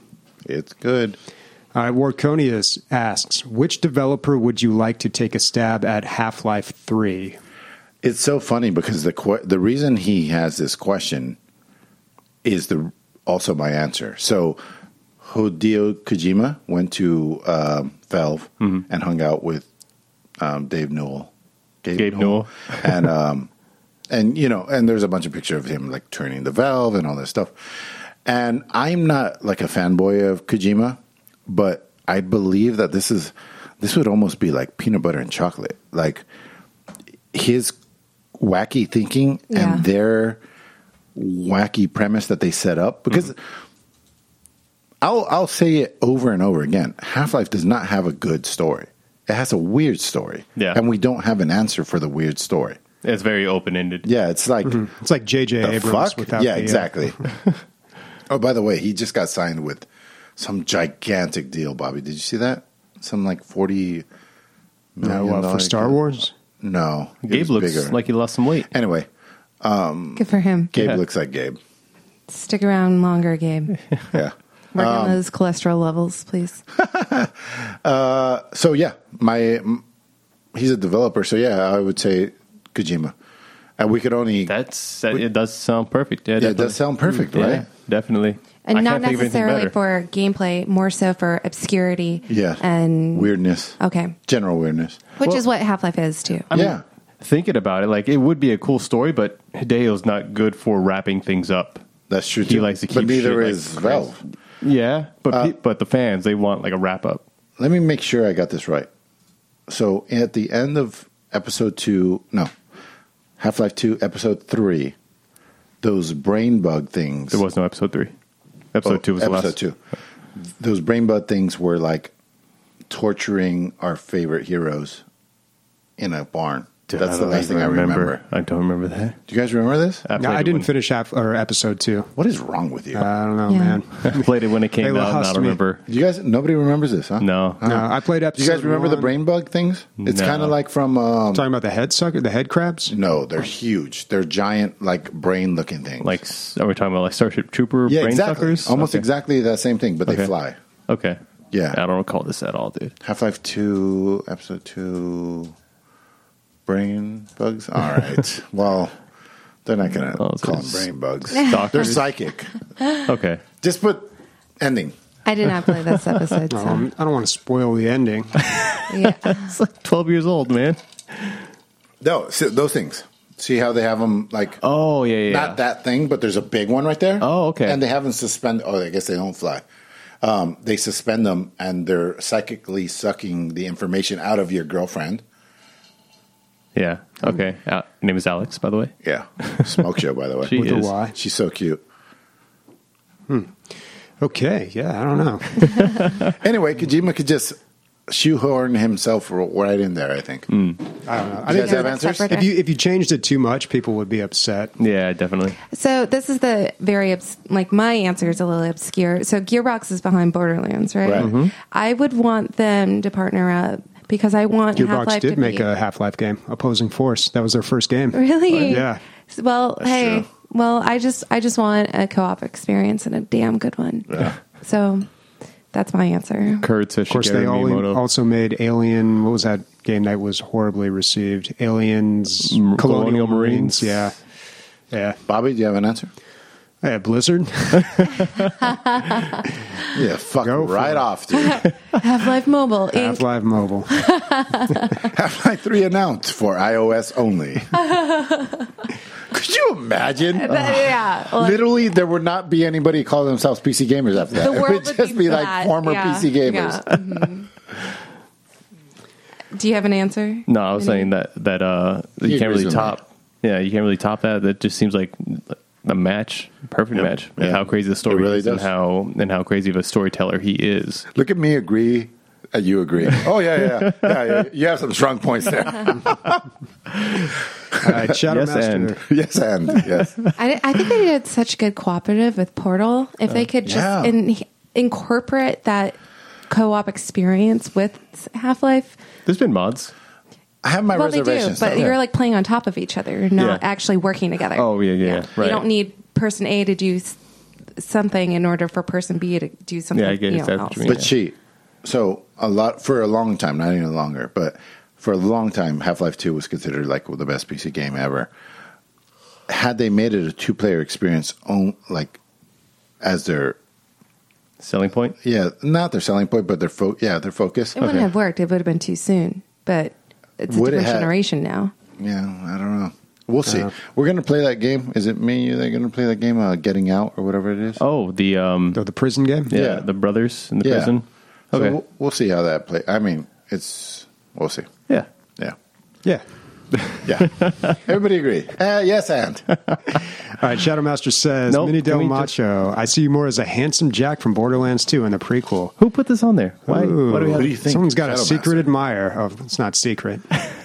It's good. Warconius asks, which developer would you like to take a stab at Half-Life 3? It's so funny because the reason he has this question is also my answer. So Hideo Kojima went to Valve and hung out with Dave Newell. Gabe Newell. And you know, and there's a bunch of pictures of him like turning the valve and all this stuff. And I'm not like a fanboy of Kojima, but I believe that this would almost be like peanut butter and chocolate. Like his wacky thinking and their wacky premise that they set up. Because I'll say it over and over again. Half-Life does not have a good story. It has a weird story. Yeah. And we don't have an answer for the weird story. It's very open-ended. Yeah, it's like... It's like J.J. The Abrams fuck? without Yeah, the, exactly. Oh, by the way, he just got signed with some gigantic deal, Bobby. Did you see that? Some like $40 million for Star Wars? No. it Gabe was looks bigger. like he lost some weight. Anyway, Good for him. Gabe Yeah. looks like Gabe. Stick around longer, Gabe. Yeah. Work on those cholesterol levels, please. So yeah, he's a developer. So yeah, I would say Kojima. And we could only... It does sound perfect. Yeah, Yeah, it does sound perfect, Yeah, right? definitely. And I not can't think of anything necessarily better. for gameplay, more so for obscurity. Yeah. And Weirdness. Okay. General weirdness. Which Well- is what Half-Life is too. Yeah. Thinking about it, like it would be a cool story, but Hideo's not good for wrapping things up. That's true, He too. likes to But keep neither shit, like, is Valve. Yeah, but the fans, they want like a wrap up. Let me make sure I got this right. So at the end of Half-Life 2, Episode 3, those brain bug things... There was no episode 3. Episode 2 was the last. Episode 2. Those brain bug things were like torturing our favorite heroes in a barn. Dude, That's the last thing I remember. I don't remember that. Do you guys remember this? No, I didn't finish episode 2. What is wrong with you? I don't know, Yeah. man. I played it when it They came out, and I lost don't me. remember. You guys, nobody remembers this, huh? No. No, I played Do episode you guys remember the 1. brain bug things? It's No. kind of like from... Talking about the head sucker, the head crabs? no, they're huge. They're giant, like brain-looking things. Like, are we talking about like Starship Trooper yeah, brain exactly. suckers? Almost Okay. exactly that same thing, but they Okay. fly. Okay. Yeah. I don't recall this at all, dude. Half-Life 2, Episode 2, brain bugs? All right. Well, they're not going to Oh, call them it's- brain bugs. Doctors? They're psychic. Okay. Just put ending. I did not play this episode. So. I don't want to spoil the ending. Yeah. It's like 12 years old, man. No, see, those things. See how they have them like... Oh, yeah. Not that thing, but there's a big one right there. Oh, okay. And they have them suspended. Oh, I guess they don't fly. They suspend them, and they're psychically sucking the information out of your girlfriend. Yeah. Okay. Her name is Alex, by the way. Yeah. Smoke show, by the way. She With a is. Y. She's so cute. Okay, yeah, I don't know. Anyway, Kojima could just shoehorn himself right in there, I think. I don't know. I You think guys have answers? separate- if you changed it too much, people would be upset. Yeah, definitely. So this is the very my answer is a little obscure. So Gearbox is behind Borderlands, right? Right. Mm-hmm. I would want them to partner up because I want Gearbox Half-Life did to make be a Half-Life game, Opposing Force. That was their first game. really. Yeah. Well, That's hey, true. well, I just want a co-op experience and a damn good one. Yeah. So that's my answer. Kurtz, Of course, they also made Alien. What was that game that was horribly received? Aliens, Colonial Marines. Yeah, yeah. Bobby, do you have an answer? Yeah, Blizzard. Yeah, fuck Go for right it. off, dude. Half-Life Mobile, Inc. Half-Life Mobile. Half-Life 3 announced for iOS only. Could you imagine? Yeah, like, Literally, there would not be anybody calling themselves PC gamers after that. the world It would just be like flat. former Yeah, PC gamers. yeah. Mhm. Do you have an answer? No, I was saying that He you can't agrees really with top. Yeah, you can't really top that. That just seems like a match, perfect match. And Yeah. how crazy the story It really is, and does. how crazy of a storyteller he is. Look at me agree. You agree. Oh, yeah. You have some strong points there. All right, Shadow Yes, Master. and. Yes, and yes. I think they did such good cooperative with Portal. If they could just Yeah. incorporate that co-op experience with Half-Life. There's been mods. I have my Well, they do, reservations. but though. you're like playing on top of each other, not Yeah. actually working together. Oh, yeah, You right. don't need person A to do something in order for person B to do something. Yeah, I get exactly else. what you mean. But cheat. So for a long time, not even longer, but for a long time, Half-Life 2 was considered like the best PC game ever. Had they made it a 2-player experience, as their Selling point? not their selling point, but their focus. It wouldn't have worked. It would have been too soon. But it's a Would it different have- generation now. Yeah, I don't know. We'll see. We're going to play that game. Is it me and you that are going to play that game, Getting Out or whatever it is? Oh, The prison game? Yeah. the brothers in the Yeah. prison. Okay. So we'll see how that plays. I mean, we'll see. Yeah. Yeah. Yeah. Yeah. Everybody agree. Yes, and. All right, Shadowmaster says, Nope, Mini Del can we Macho, I see you more as a handsome Jack from Borderlands 2 in the prequel. Who put this on there? Why? Ooh. Why do we have? Who do you think? Someone's got a Shadowmaster. secret admirer. Oh, it's not secret.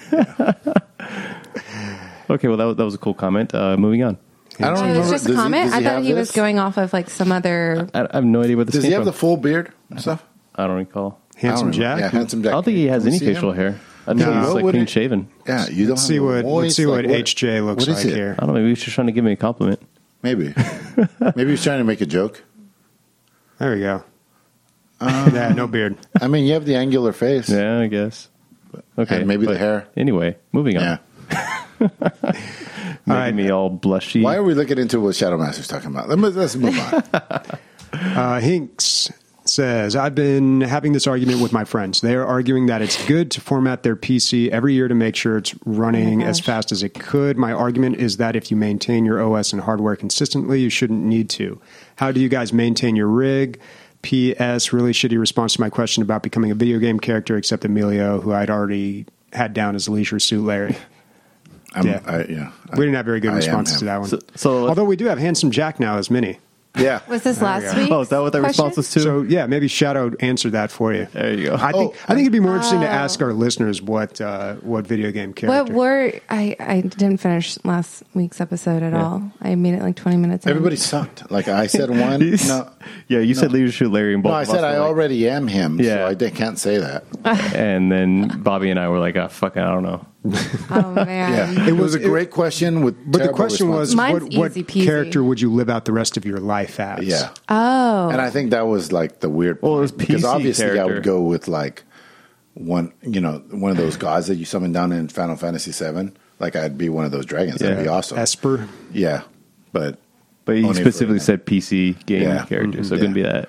Okay, well that was a cool comment. Moving on. I don't So it remember. was just a Does he- comment. does I thought have he was this? going off of like some other. I have no idea what this Does came he have from. the full beard and stuff? I don't recall. Handsome I don't remember. Jack? Yeah, handsome Jack. I don't think he has Can we any see him? facial hair. I think No. he's What like would clean it- shaven. Yeah, you don't Let's see have a what voice. what Like, HJ looks what is like it? here. I don't know. Maybe he's just trying to give me a compliment. Maybe. Maybe he's trying to make a joke. There we go. Yeah, no beard. I mean, you have the angular face. Yeah, I guess. Okay, And maybe the but hair. Anyway, moving on. Yeah. Making right. me all blushy. Why are we looking into what Shadowmaster's talking about? Let's move on. Hinks says, I've been having this argument with my friends. They are arguing that it's good to format their PC every year to make sure it's running as gosh. fast as it could. My argument is that if you maintain your OS and hardware consistently, you shouldn't need to. How do you guys maintain your rig? P.S. Really shitty response to my question about becoming a video game character, except Emilio, who I'd already had down as Leisure Suit Larry. Yeah. We didn't have very good I am responses to him. that one. So Although we do have Handsome Jack now as Mini. Yeah. Was this last week? oh, is that what that response was to? So yeah, maybe Shadow answered that for you. There you go. I think it'd be more interesting to ask our listeners what video game character. What were I didn't finish last week's episode at all. I made it like 20 minutes. in. Everybody sucked. Like I said one. No, yeah, you said leadership Larry and both. no, I of said us I were like- already am him. Yeah. So I can't say that. And then Bobby and I were like, fucking, I don't know. Oh man. Yeah. It was a great question with. But the terrible question was, Mine's what easy peasy. character would you live out the rest of your life as? Yeah. Oh. And I think that was like the weird Well, it point, was because PC obviously I character. would go with like one of those gods that you summon down in Final Fantasy VII. Like I'd be one of those dragons. That'd Yeah. be awesome. Esper. Yeah, but But he only specifically for- said PC game Yeah. character, so it couldn't be that.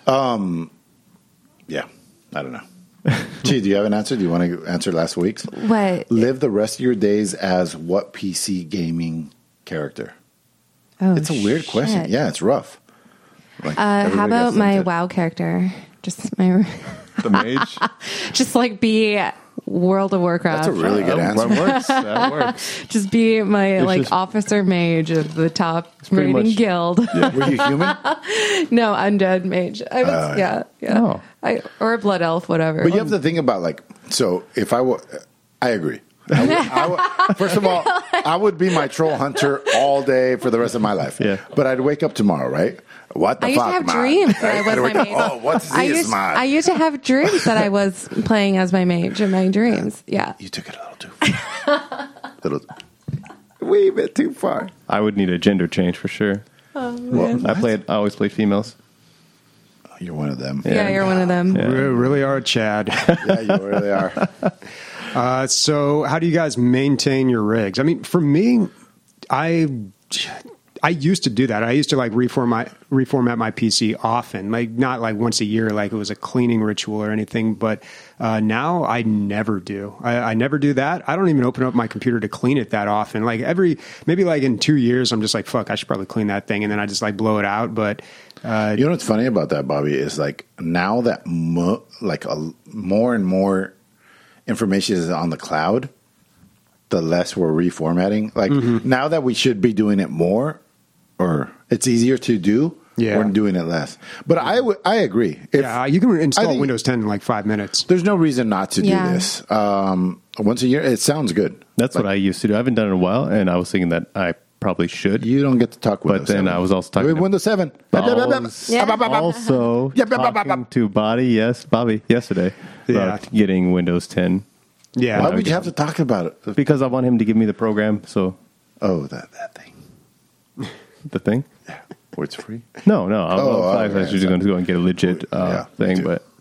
yeah, I don't know. Gee, do you have an answer? Do you want to answer last week's? What? Live the rest of your days as what PC gaming character? Oh, It's a weird question. shit. Yeah, it's rough. Like, How everybody about gets my into it. WoW character? Just my, The mage? just like be World of Warcraft. That's a really good answer. That works. That works. Just be my like just- officer mage of the top pretty rating much- guild. Were you human? No, undead mage. I was, yeah. Oh. Or a blood elf, whatever. But you have to think about like, so if I agree. First of all, I would be my troll hunter all day for the rest of my life. Yeah. But I'd wake up tomorrow, right? What the I used fuck, to have man? dreams that I I'd was wake my up, mage. oh, what's this, man? I used to have dreams that I was playing as my mage in my dreams. Yeah. You took it a little too far. little, wee bit too far. I would need a gender change for sure. Well, I always played females. you're one of them. Yeah, you're one of them. Yeah. We really are, Chad. Yeah, you really are. So how do you guys maintain your rigs? I mean, for me, I used to do that. I used to like reformat my PC often, like not like once a year, like it was a cleaning ritual or anything. But now I never do. I never do that. I don't even open up my computer to clean it that often. Like maybe like in 2 years, I'm just like, fuck, I should probably clean that thing, and then I just like blow it out. But You know what's funny about that, Bobby, is like now that more and more information is on the cloud, the less we're reformatting. Like now that we should be doing it more, or it's easier to do, Yeah. we're doing it less. But I agree. yeah, you can install think- Windows 10 in like 5 minutes. There's no reason not to Yeah. do this. Once a year, it sounds good. That's what I used to do. I haven't done it in a while, and I was thinking that I probably should. You don't get to talk Windows then 7. I was also talking With to- Windows 7. I was also talking to Bobby yesterday about getting Windows 10 Yeah. Why would you have to talk about it? because I want him to give me the program. So Oh, that thing. the thing, Where it's free? No. I'm yeah, just going to go and get a legit me thing, too. but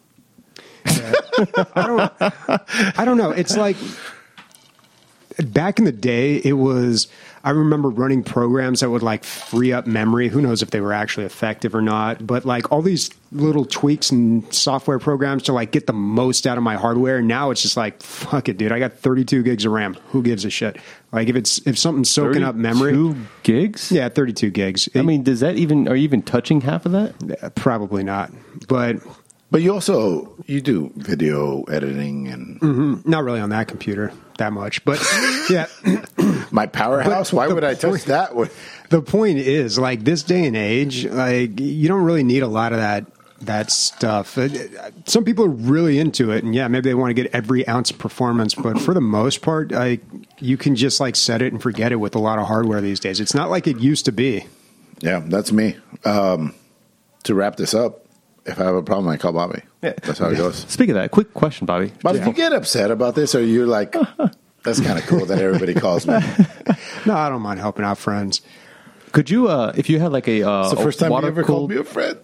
I don't know. It's like back in the day, it was. I remember running programs that would like free up memory. Who knows if they were actually effective or not? But like all these little tweaks and software programs to like get the most out of my hardware. Now it's just like fuck it, dude. I got 32 gigs of RAM. Who gives a shit? Like if something's soaking up memory, 2 gigs. yeah, 32 gigs. I mean, does that even? Are you even touching half of that? Probably not, but. But you do video editing and Not really on that computer that much, but yeah. my powerhouse. But Why the would I touch point- that? The point is, like this day and age, like you don't really need a lot of that stuff. Some people are really into it, and yeah, maybe they want to get every ounce of performance. But for the most part, you can just like set it and forget it with a lot of hardware these days. It's not like it used to be. Yeah, that's me. To wrap this up, if I have a problem, I call Bobby. Yeah. That's how it goes. Speaking of that, quick question, Bobby. Bobby, do you get upset about this, or you're like, that's kind of cool that everybody calls me? No, I don't mind helping out friends. Could you, if you had like a It's the first time you ever called me a friend.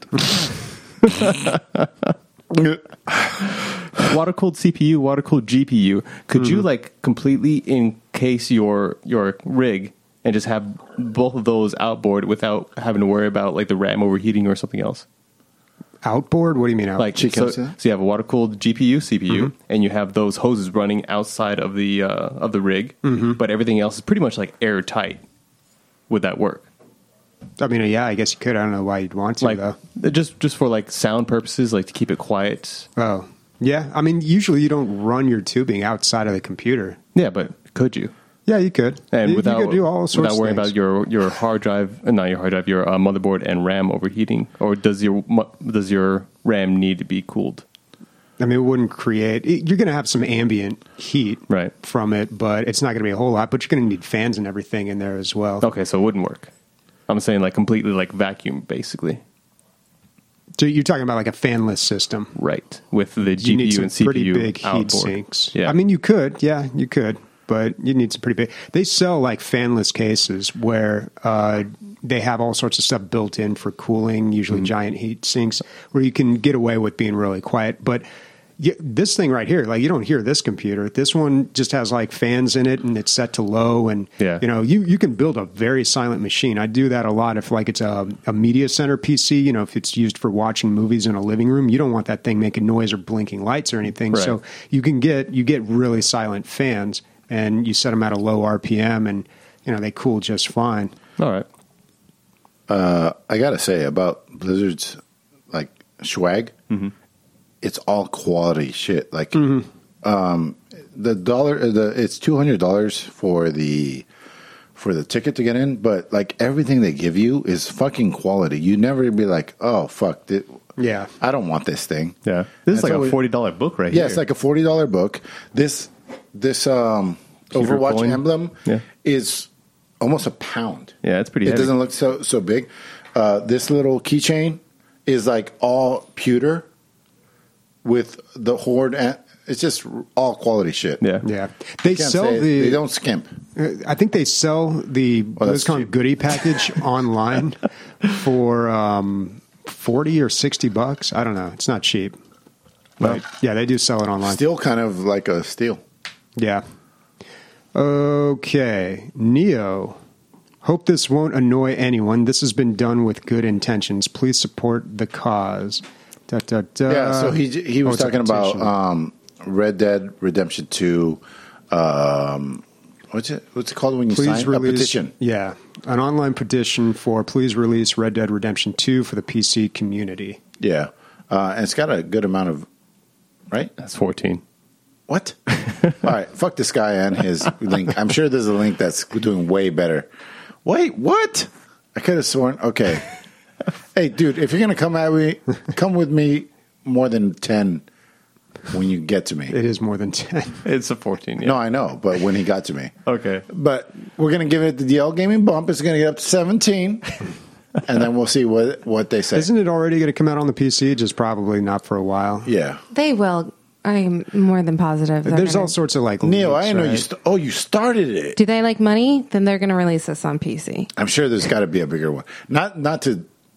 water cooled CPU, water cooled GPU, could you like completely encase your rig and just have both of those outboard without having to worry about like the RAM overheating or something else? Outboard? What do you mean out? Like so you have a water cooled GPU, CPU, and you have those hoses running outside of the rig, but everything else is pretty much like airtight. Would that work? I mean, yeah, I guess you could. I don't know why you'd want to, Like though. just for like sound purposes, like to keep it quiet. Oh, yeah. I mean, usually you don't run your tubing outside of the computer. Yeah, but could you? Yeah, you could. And you without could do all sorts without of worrying things. about your hard drive, not your hard drive, your motherboard and RAM overheating, or does your RAM need to be cooled? I mean, it wouldn't create. You're going to have some ambient heat Right. from it, but it's not going to be a whole lot. But you're going to need fans and everything in there as well. Okay, so it wouldn't work. I'm saying like completely like vacuum, basically. So you're talking about like a fanless system. Right, with the You need GPU some and CPU pretty big heat outboard. sinks. Yeah, I mean, you could. Yeah, you could. But you need some pretty big. They sell like fanless cases where they have all sorts of stuff built in for cooling, usually giant heat sinks, where you can get away with being really quiet. But this thing right here, like you don't hear this computer. This one just has like fans in it, and it's set to low. And Yeah. you know, you can build a very silent machine. I do that a lot. If like it's a media center PC, you know, if it's used for watching movies in a living room, you don't want that thing making noise or blinking lights or anything. Right. So you get really silent fans, and you set them at a low RPM, and you know they cool just fine. all right. I gotta say about Blizzard's like swag, it's all quality shit. Like the it's $200 for the ticket to get in, but like everything they give you is fucking quality. You never be like, oh fuck, Yeah. I don't want this thing. Yeah, this is That's like always- a $40 book right Yeah, here. it's like a $40 book. This Overwatch coin? emblem Yeah. is almost a pound. Yeah, it's pretty It heavy. doesn't look so big. This little keychain is like all pewter with the Horde. It's just all quality shit. Yeah. Yeah, they Can't sell say it. the. They don't skimp. I think they sell the that's BlizzCon cheap. goodie package online for $40 or $60. I don't know. It's not cheap. But yeah, they do sell it online. Still kind of like a steal. Yeah. Okay. Neo. Hope this won't annoy anyone. This has been done with good intentions. Please support the cause. Da, da, da. Yeah, so he was it's a talking about petition. Red Dead Redemption 2. What's it called when you Please sign release, a petition? Yeah, an online petition for please release Red Dead Redemption 2 for the PC community. Yeah, and it's got a good amount of right. That's 14. What? All right, fuck this guy and his link. I'm sure there's a link that's doing way better. Wait, what? I could have sworn. Okay, hey, dude, if you're gonna come at me, come with me more than 10 when you get to me. It is more than 10. It's a 14. Yeah. No, I know, but when he got to me. Okay. But we're going to give it the DL Gaming bump. It's going to get up to 17. And then we'll see what they say. Isn't it already going to come out on the PC? Just probably not for a while. Yeah. They will. I'm more than positive. they're There's gonna- all sorts of like Neil, leaks, I know right? you started it. Do they like money? Then they're going to release this on PC. I'm sure there's got to be a bigger one. Not to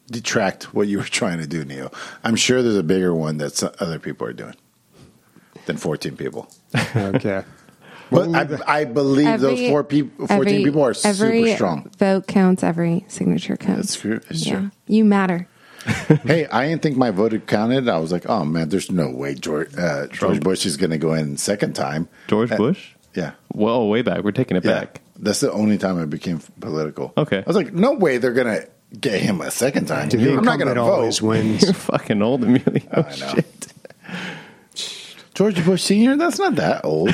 detract what you were trying to do, Neil. I'm sure there's a bigger one that other people are doing than 14 people. Okay. But I believe those 14 people are super strong. Every vote counts. Every signature counts. That's true. It's true. You matter. Hey, I didn't think my vote had counted. I was like, oh, man, there's no way George Bush is going to go in second time. George Bush? Yeah. Well, way back. We're taking it back. That's the only time I became political. Okay. I was like, no way they're going to get him a second time. The I'm not going to always vote. wins. You're fucking old, Emilio. I know. Shit. George Bush Sr., that's not that old.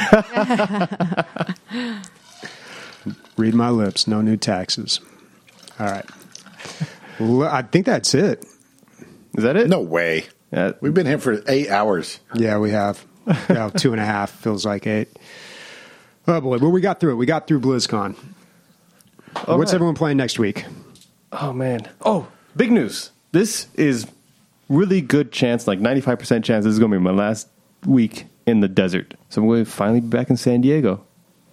Read my lips. No new taxes. All right. Well, I think that's it. Is that it? No way. We've been here for 8 hours. Yeah, we have. 2.5 feels like 8. Oh, boy. Well, we got through it. We got through BlizzCon. What's everyone playing next week? Oh, man. Oh, big news. This is really good chance, like 95% chance this is going to be my last week in the desert. So I'm going to finally be back in San Diego.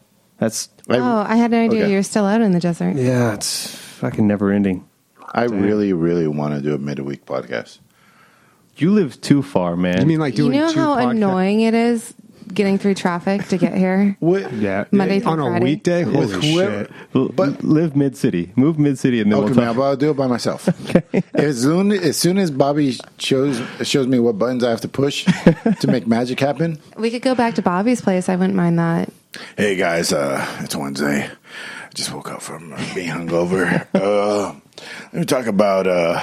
I had no idea you were still out in the desert. Yeah, it's fucking never ending. I really, really want to do a midweek podcast. You live too far, man. You mean like doing You know two how podcasts? annoying it is getting through traffic to get here? Yeah. Monday through on a Friday. weekday? Holy With whoever- shit. But live mid-city. Move mid-city and then Okay, we'll man, talk. but I'll do it by myself. As soon as Bobby shows me what buttons I have to push to make magic happen. We could go back to Bobby's place. I wouldn't mind that. Hey guys, it's Wednesday. I just woke up from being hungover. Let me talk about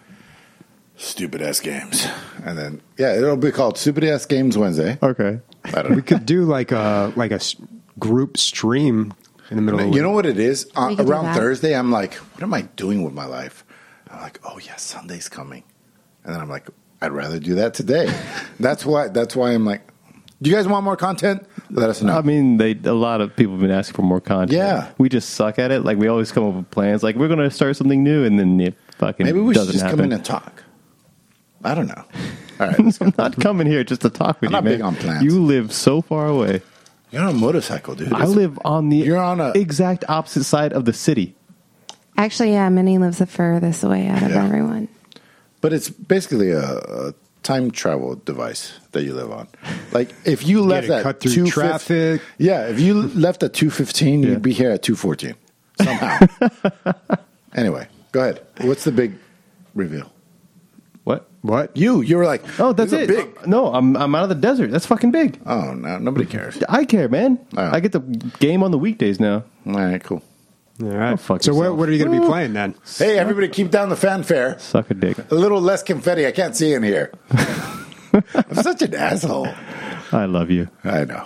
stupid ass games, and then it'll be called Stupid Ass Games Wednesday. Okay. I don't know. We could do like a group stream in the middle of the week. You know what it is? We could do Around that. Thursday, I'm like, what am I doing with my life? I'm like, oh yeah, Sunday's coming, and then I'm like, I'd rather do that today. That's why I'm like, do you guys want more content? Let us know. I mean, a lot of people have been asking for more content. Yeah. We just suck at it. Like, we always come up with plans. Like, we're going to start something new, and then it fucking Maybe we should doesn't just happen. come in and talk. I don't know. All right, let's go. I'm not coming here just to talk with I'm you, not man. big on plans. You live so far away. You're on a motorcycle, dude. I live on the You're on a- exact opposite side of the city. Actually, yeah, Minnie lives the furthest away out of Yeah. everyone. But it's basically a time travel device that you live on. Like if you left to at cut through 2:15 traffic. Yeah, if you left at 2:15, Yeah. you'd be here at 2:14 somehow. Anyway, go ahead. What's the big reveal? What? You were like, Oh, that's "These it. are Big. No, I'm out of the desert. That's fucking big. Oh no, nobody cares. I care, man. Oh. I get the game on the weekdays now. All right, cool. All right. Oh, fuck so yourself. what are you going to be playing then? Hey, everybody, keep down the fanfare. Suck a dick. A little less confetti. I can't see in here. I'm such an asshole. I love you. I know.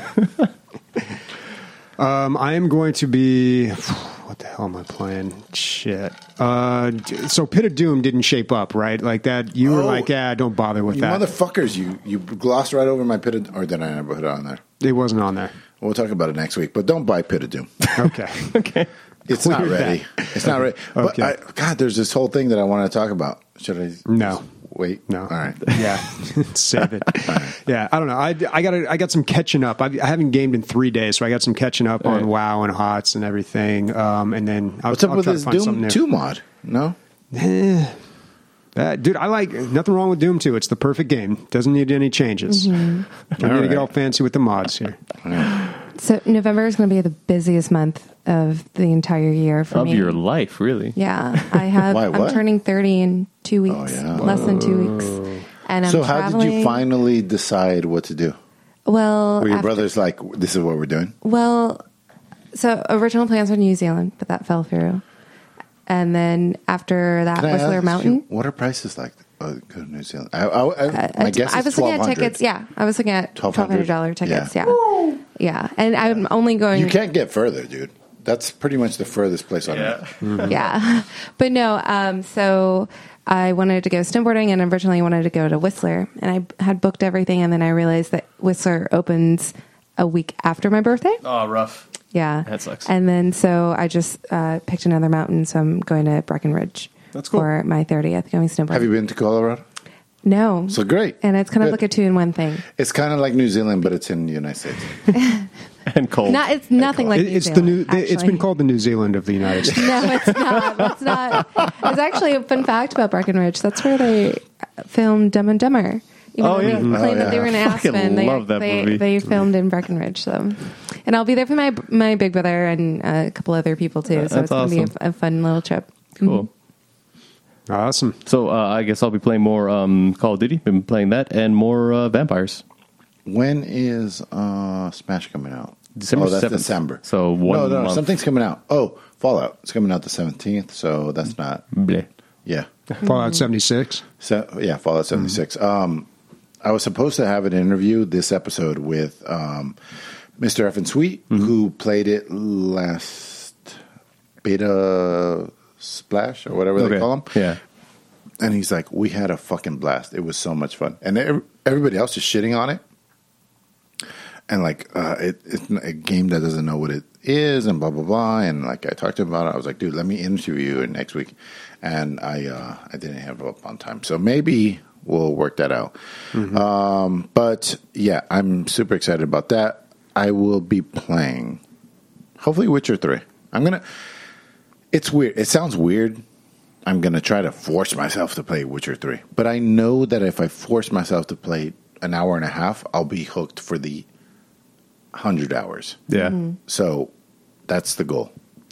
I am going to be. What the hell am I playing? Shit. So Pit of Doom didn't shape up, right? Like that. You were Oh. like, don't bother with You that. motherfuckers, you glossed right over my Pit of... Or did I never put it on there? It wasn't on there. We'll talk about it next week, but don't buy Pit of Doom. Okay. Okay. It's not Clear ready. It's not ready. But Okay. God, there's this whole thing that I want to talk about. Should I? No. Wait. No. All right. Yeah. Save it. Yeah. I don't know. I got some catching up. I haven't gamed in 3 days, so I got some catching up on Right. WoW and HOTS and everything. And then What's up with try to this find something Doom new. 2 mod? No? Dude, I like nothing wrong with Doom 2. It's the perfect game. Doesn't need any changes. Don't need to right. get all fancy with the mods here. So November is going to be the busiest month of the entire year for Of me. your life, really. Yeah, I have. Why, I'm what? turning 30 in 2 weeks, yeah. less than 2 weeks, and I'm So how traveling. did you finally decide what to do? Well, Were your after- brothers like, this is what we're doing? Well, so original plans were New Zealand, but that fell through. And then after that, Can I Whistler ask Mountain. you, what are prices like? Go to New Zealand. My guess I is was looking at 1,200. tickets. Yeah, I was looking at $1,200 $1,200 tickets. Yeah, and I'm only going. You can't get further, dude. That's pretty much the furthest place on earth. Yeah, but no. So I wanted to go snowboarding, and originally wanted to go to Whistler, and I had booked everything, and then I realized that Whistler opens a week after my birthday. Oh, rough. Yeah, That sucks. And then so I just picked another mountain, so I'm going to Breckenridge. That's cool. For my 30th, going snowboarding. Have you been to Colorado? No. So great. And it's kind of Good. like a 2-in-1 thing. It's kind of like New Zealand, but it's in the United States. and cold. It's nothing like It's New the new. Zealand, It's been actually. called the New Zealand of the United States. No, it's not. It's not. It's actually a fun fact about Breckenridge. That's where they filmed Dumb and Dumber. Even Oh, though they yeah. claimed that they were in Fucking Aspen. love that movie. They filmed in Breckenridge. So, and I'll be there for my big brother and a couple other people too. So That's it's going to be awesome. a fun little trip. Cool. Awesome. So I guess I'll be playing more Call of Duty. Been playing that and more Vampires. When is Smash coming out? December Oh, that's 7th. December. So one no, month. something's coming out. Oh, Fallout. It's coming out the 17th, so that's not. Bleh. Yeah. Fallout 76. So, yeah, Fallout 76. I was supposed to have an interview this episode with Mr. Effin Sweet, who played it last beta splash or whatever they call him. Yeah. And he's like, we had a fucking blast. It was so much fun. And everybody else is shitting on it. And like, it's a game that doesn't know what it is and blah, blah, blah. And like, I talked to him about it. I was like, dude, let me interview you next week. And I didn't have it up on time. So maybe we'll work that out. But yeah, I'm super excited about that. I will be playing, hopefully, Witcher 3. It's weird. It sounds weird. I'm going to try to force myself to play Witcher 3. But I know that if I force myself to play an hour and a half, I'll be hooked for the 100 hours. Yeah. So that's the goal.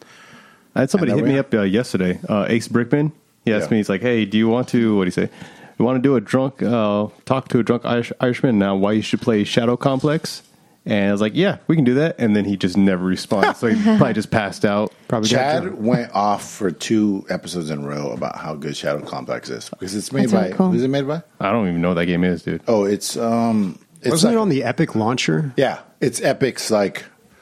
I had somebody And hit that me way- up yesterday. Ace Brickman. He asked Yeah. me, he's like, hey, do you want to, what do you say? You want to do a drunk, talk to a drunk Irishman now why you should play Shadow Complex? And I was like, yeah, we can do that. And then he just never responded. So he probably just passed out. Probably got Chad drunk. went off for 2 episodes in a row about how good Shadow Complex is. Because it's made That's by, really cool. who's it made by? I don't even know what that game is, dude. Oh, it's Wasn't like, it on the Epic launcher? yeah, it's Epic's like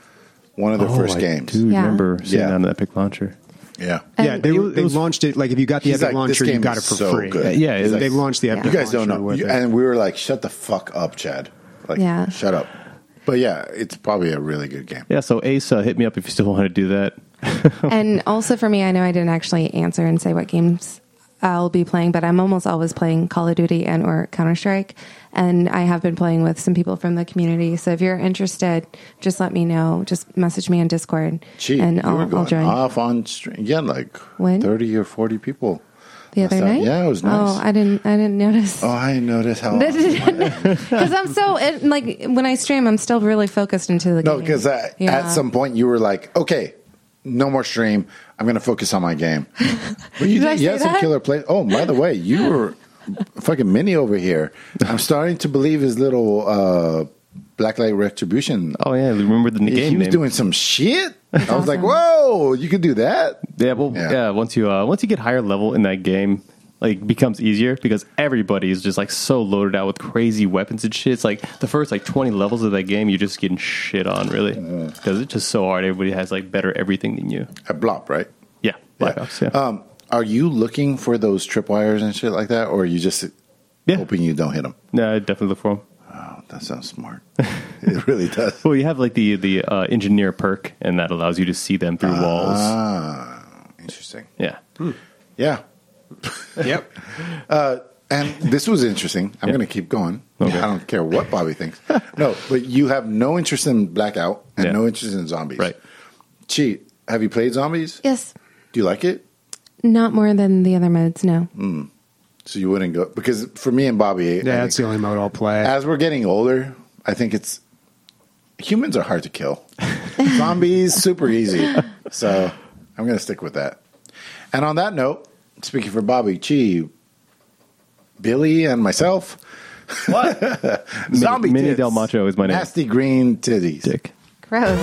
one of their first I games. Dude, Yeah. remember sitting Yeah. on the Epic Launcher. Yeah. Yeah, they it was- launched it. Like if you got the He's Epic like, this launcher, you game got it is for so free. good. Yeah, He's They like, launched the Epic you guys don't launcher know. with it. And we were like, shut the fuck up, Chad. Like, Yeah. shut up. But yeah, it's probably a really good game. Yeah, so Ace, hit me up if you still want to do that. And also for me, I know I didn't actually answer and say what games I'll be playing, but I'm almost always playing Call of Duty and or Counter-Strike. And I have been playing with some people from the community. So if you're interested, just let me know. Just message me on Discord. Gee, and you were I'll going join. off on stream. Yeah, like When? 30 or 40 people. The other last time. night? Yeah, it was nice. Oh, I didn't notice. Oh, I noticed how. Because I'm so like when I stream, I'm still really focused into the No, game. because Yeah. at some point you were like, okay, no more stream. I'm going to focus on my game. But you Did I You say had some that? killer plays. Oh, by the way, you were fucking Mini over here. I'm starting to believe his little Blacklight Retribution. Oh, yeah, remember the game He was name. doing some shit. I was awesome. like, whoa, you could do that? Yeah, well, Yeah. yeah. Once you get higher level in that game, like it becomes easier because everybody is just like so loaded out with crazy weapons and shit. It's like the first like 20 levels of that game, you're just getting shit on really because it's just so hard. Everybody has like better everything than you. At Blop, right? Yeah, Black Ops. Yeah, Are you looking for those tripwires and shit like that, or are you just Yeah. hoping you don't hit them? no, I definitely look for them. Oh, that sounds smart. It really does. Well, you have like the engineer perk, and that allows you to see them through walls. Ah, interesting. Yeah, Yeah. Yep. And this was interesting. I'm going to keep going. Okay. I don't care what Bobby thinks. No, but you have no interest in Blackout and Yeah. no interest in zombies. right. Cheat. Have you played zombies? Yes, Do you like it? not more than the other modes. No. So you wouldn't go because for me and Bobby, Yeah, that's the only mode I'll play. as we're getting older, I think it's humans are hard to kill. Zombies super easy. So I'm going to stick with that. And on that note, speaking for Bobby, Chi, Billy, and myself, What? zombie Mini tits. Del Macho is my name. Nasty green titties. Dick. Gross.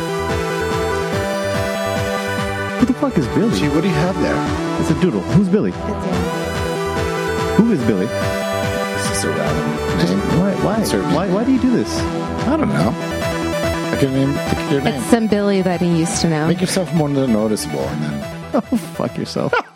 Who the fuck is Billy? Chi, what do you have there? It's a doodle. Who's Billy? Who is Billy? Is this a random name? Why do you do this? I don't know. I can name pick your name. It's some Billy that he used to know. Make yourself more noticeable, and then Oh, fuck yourself.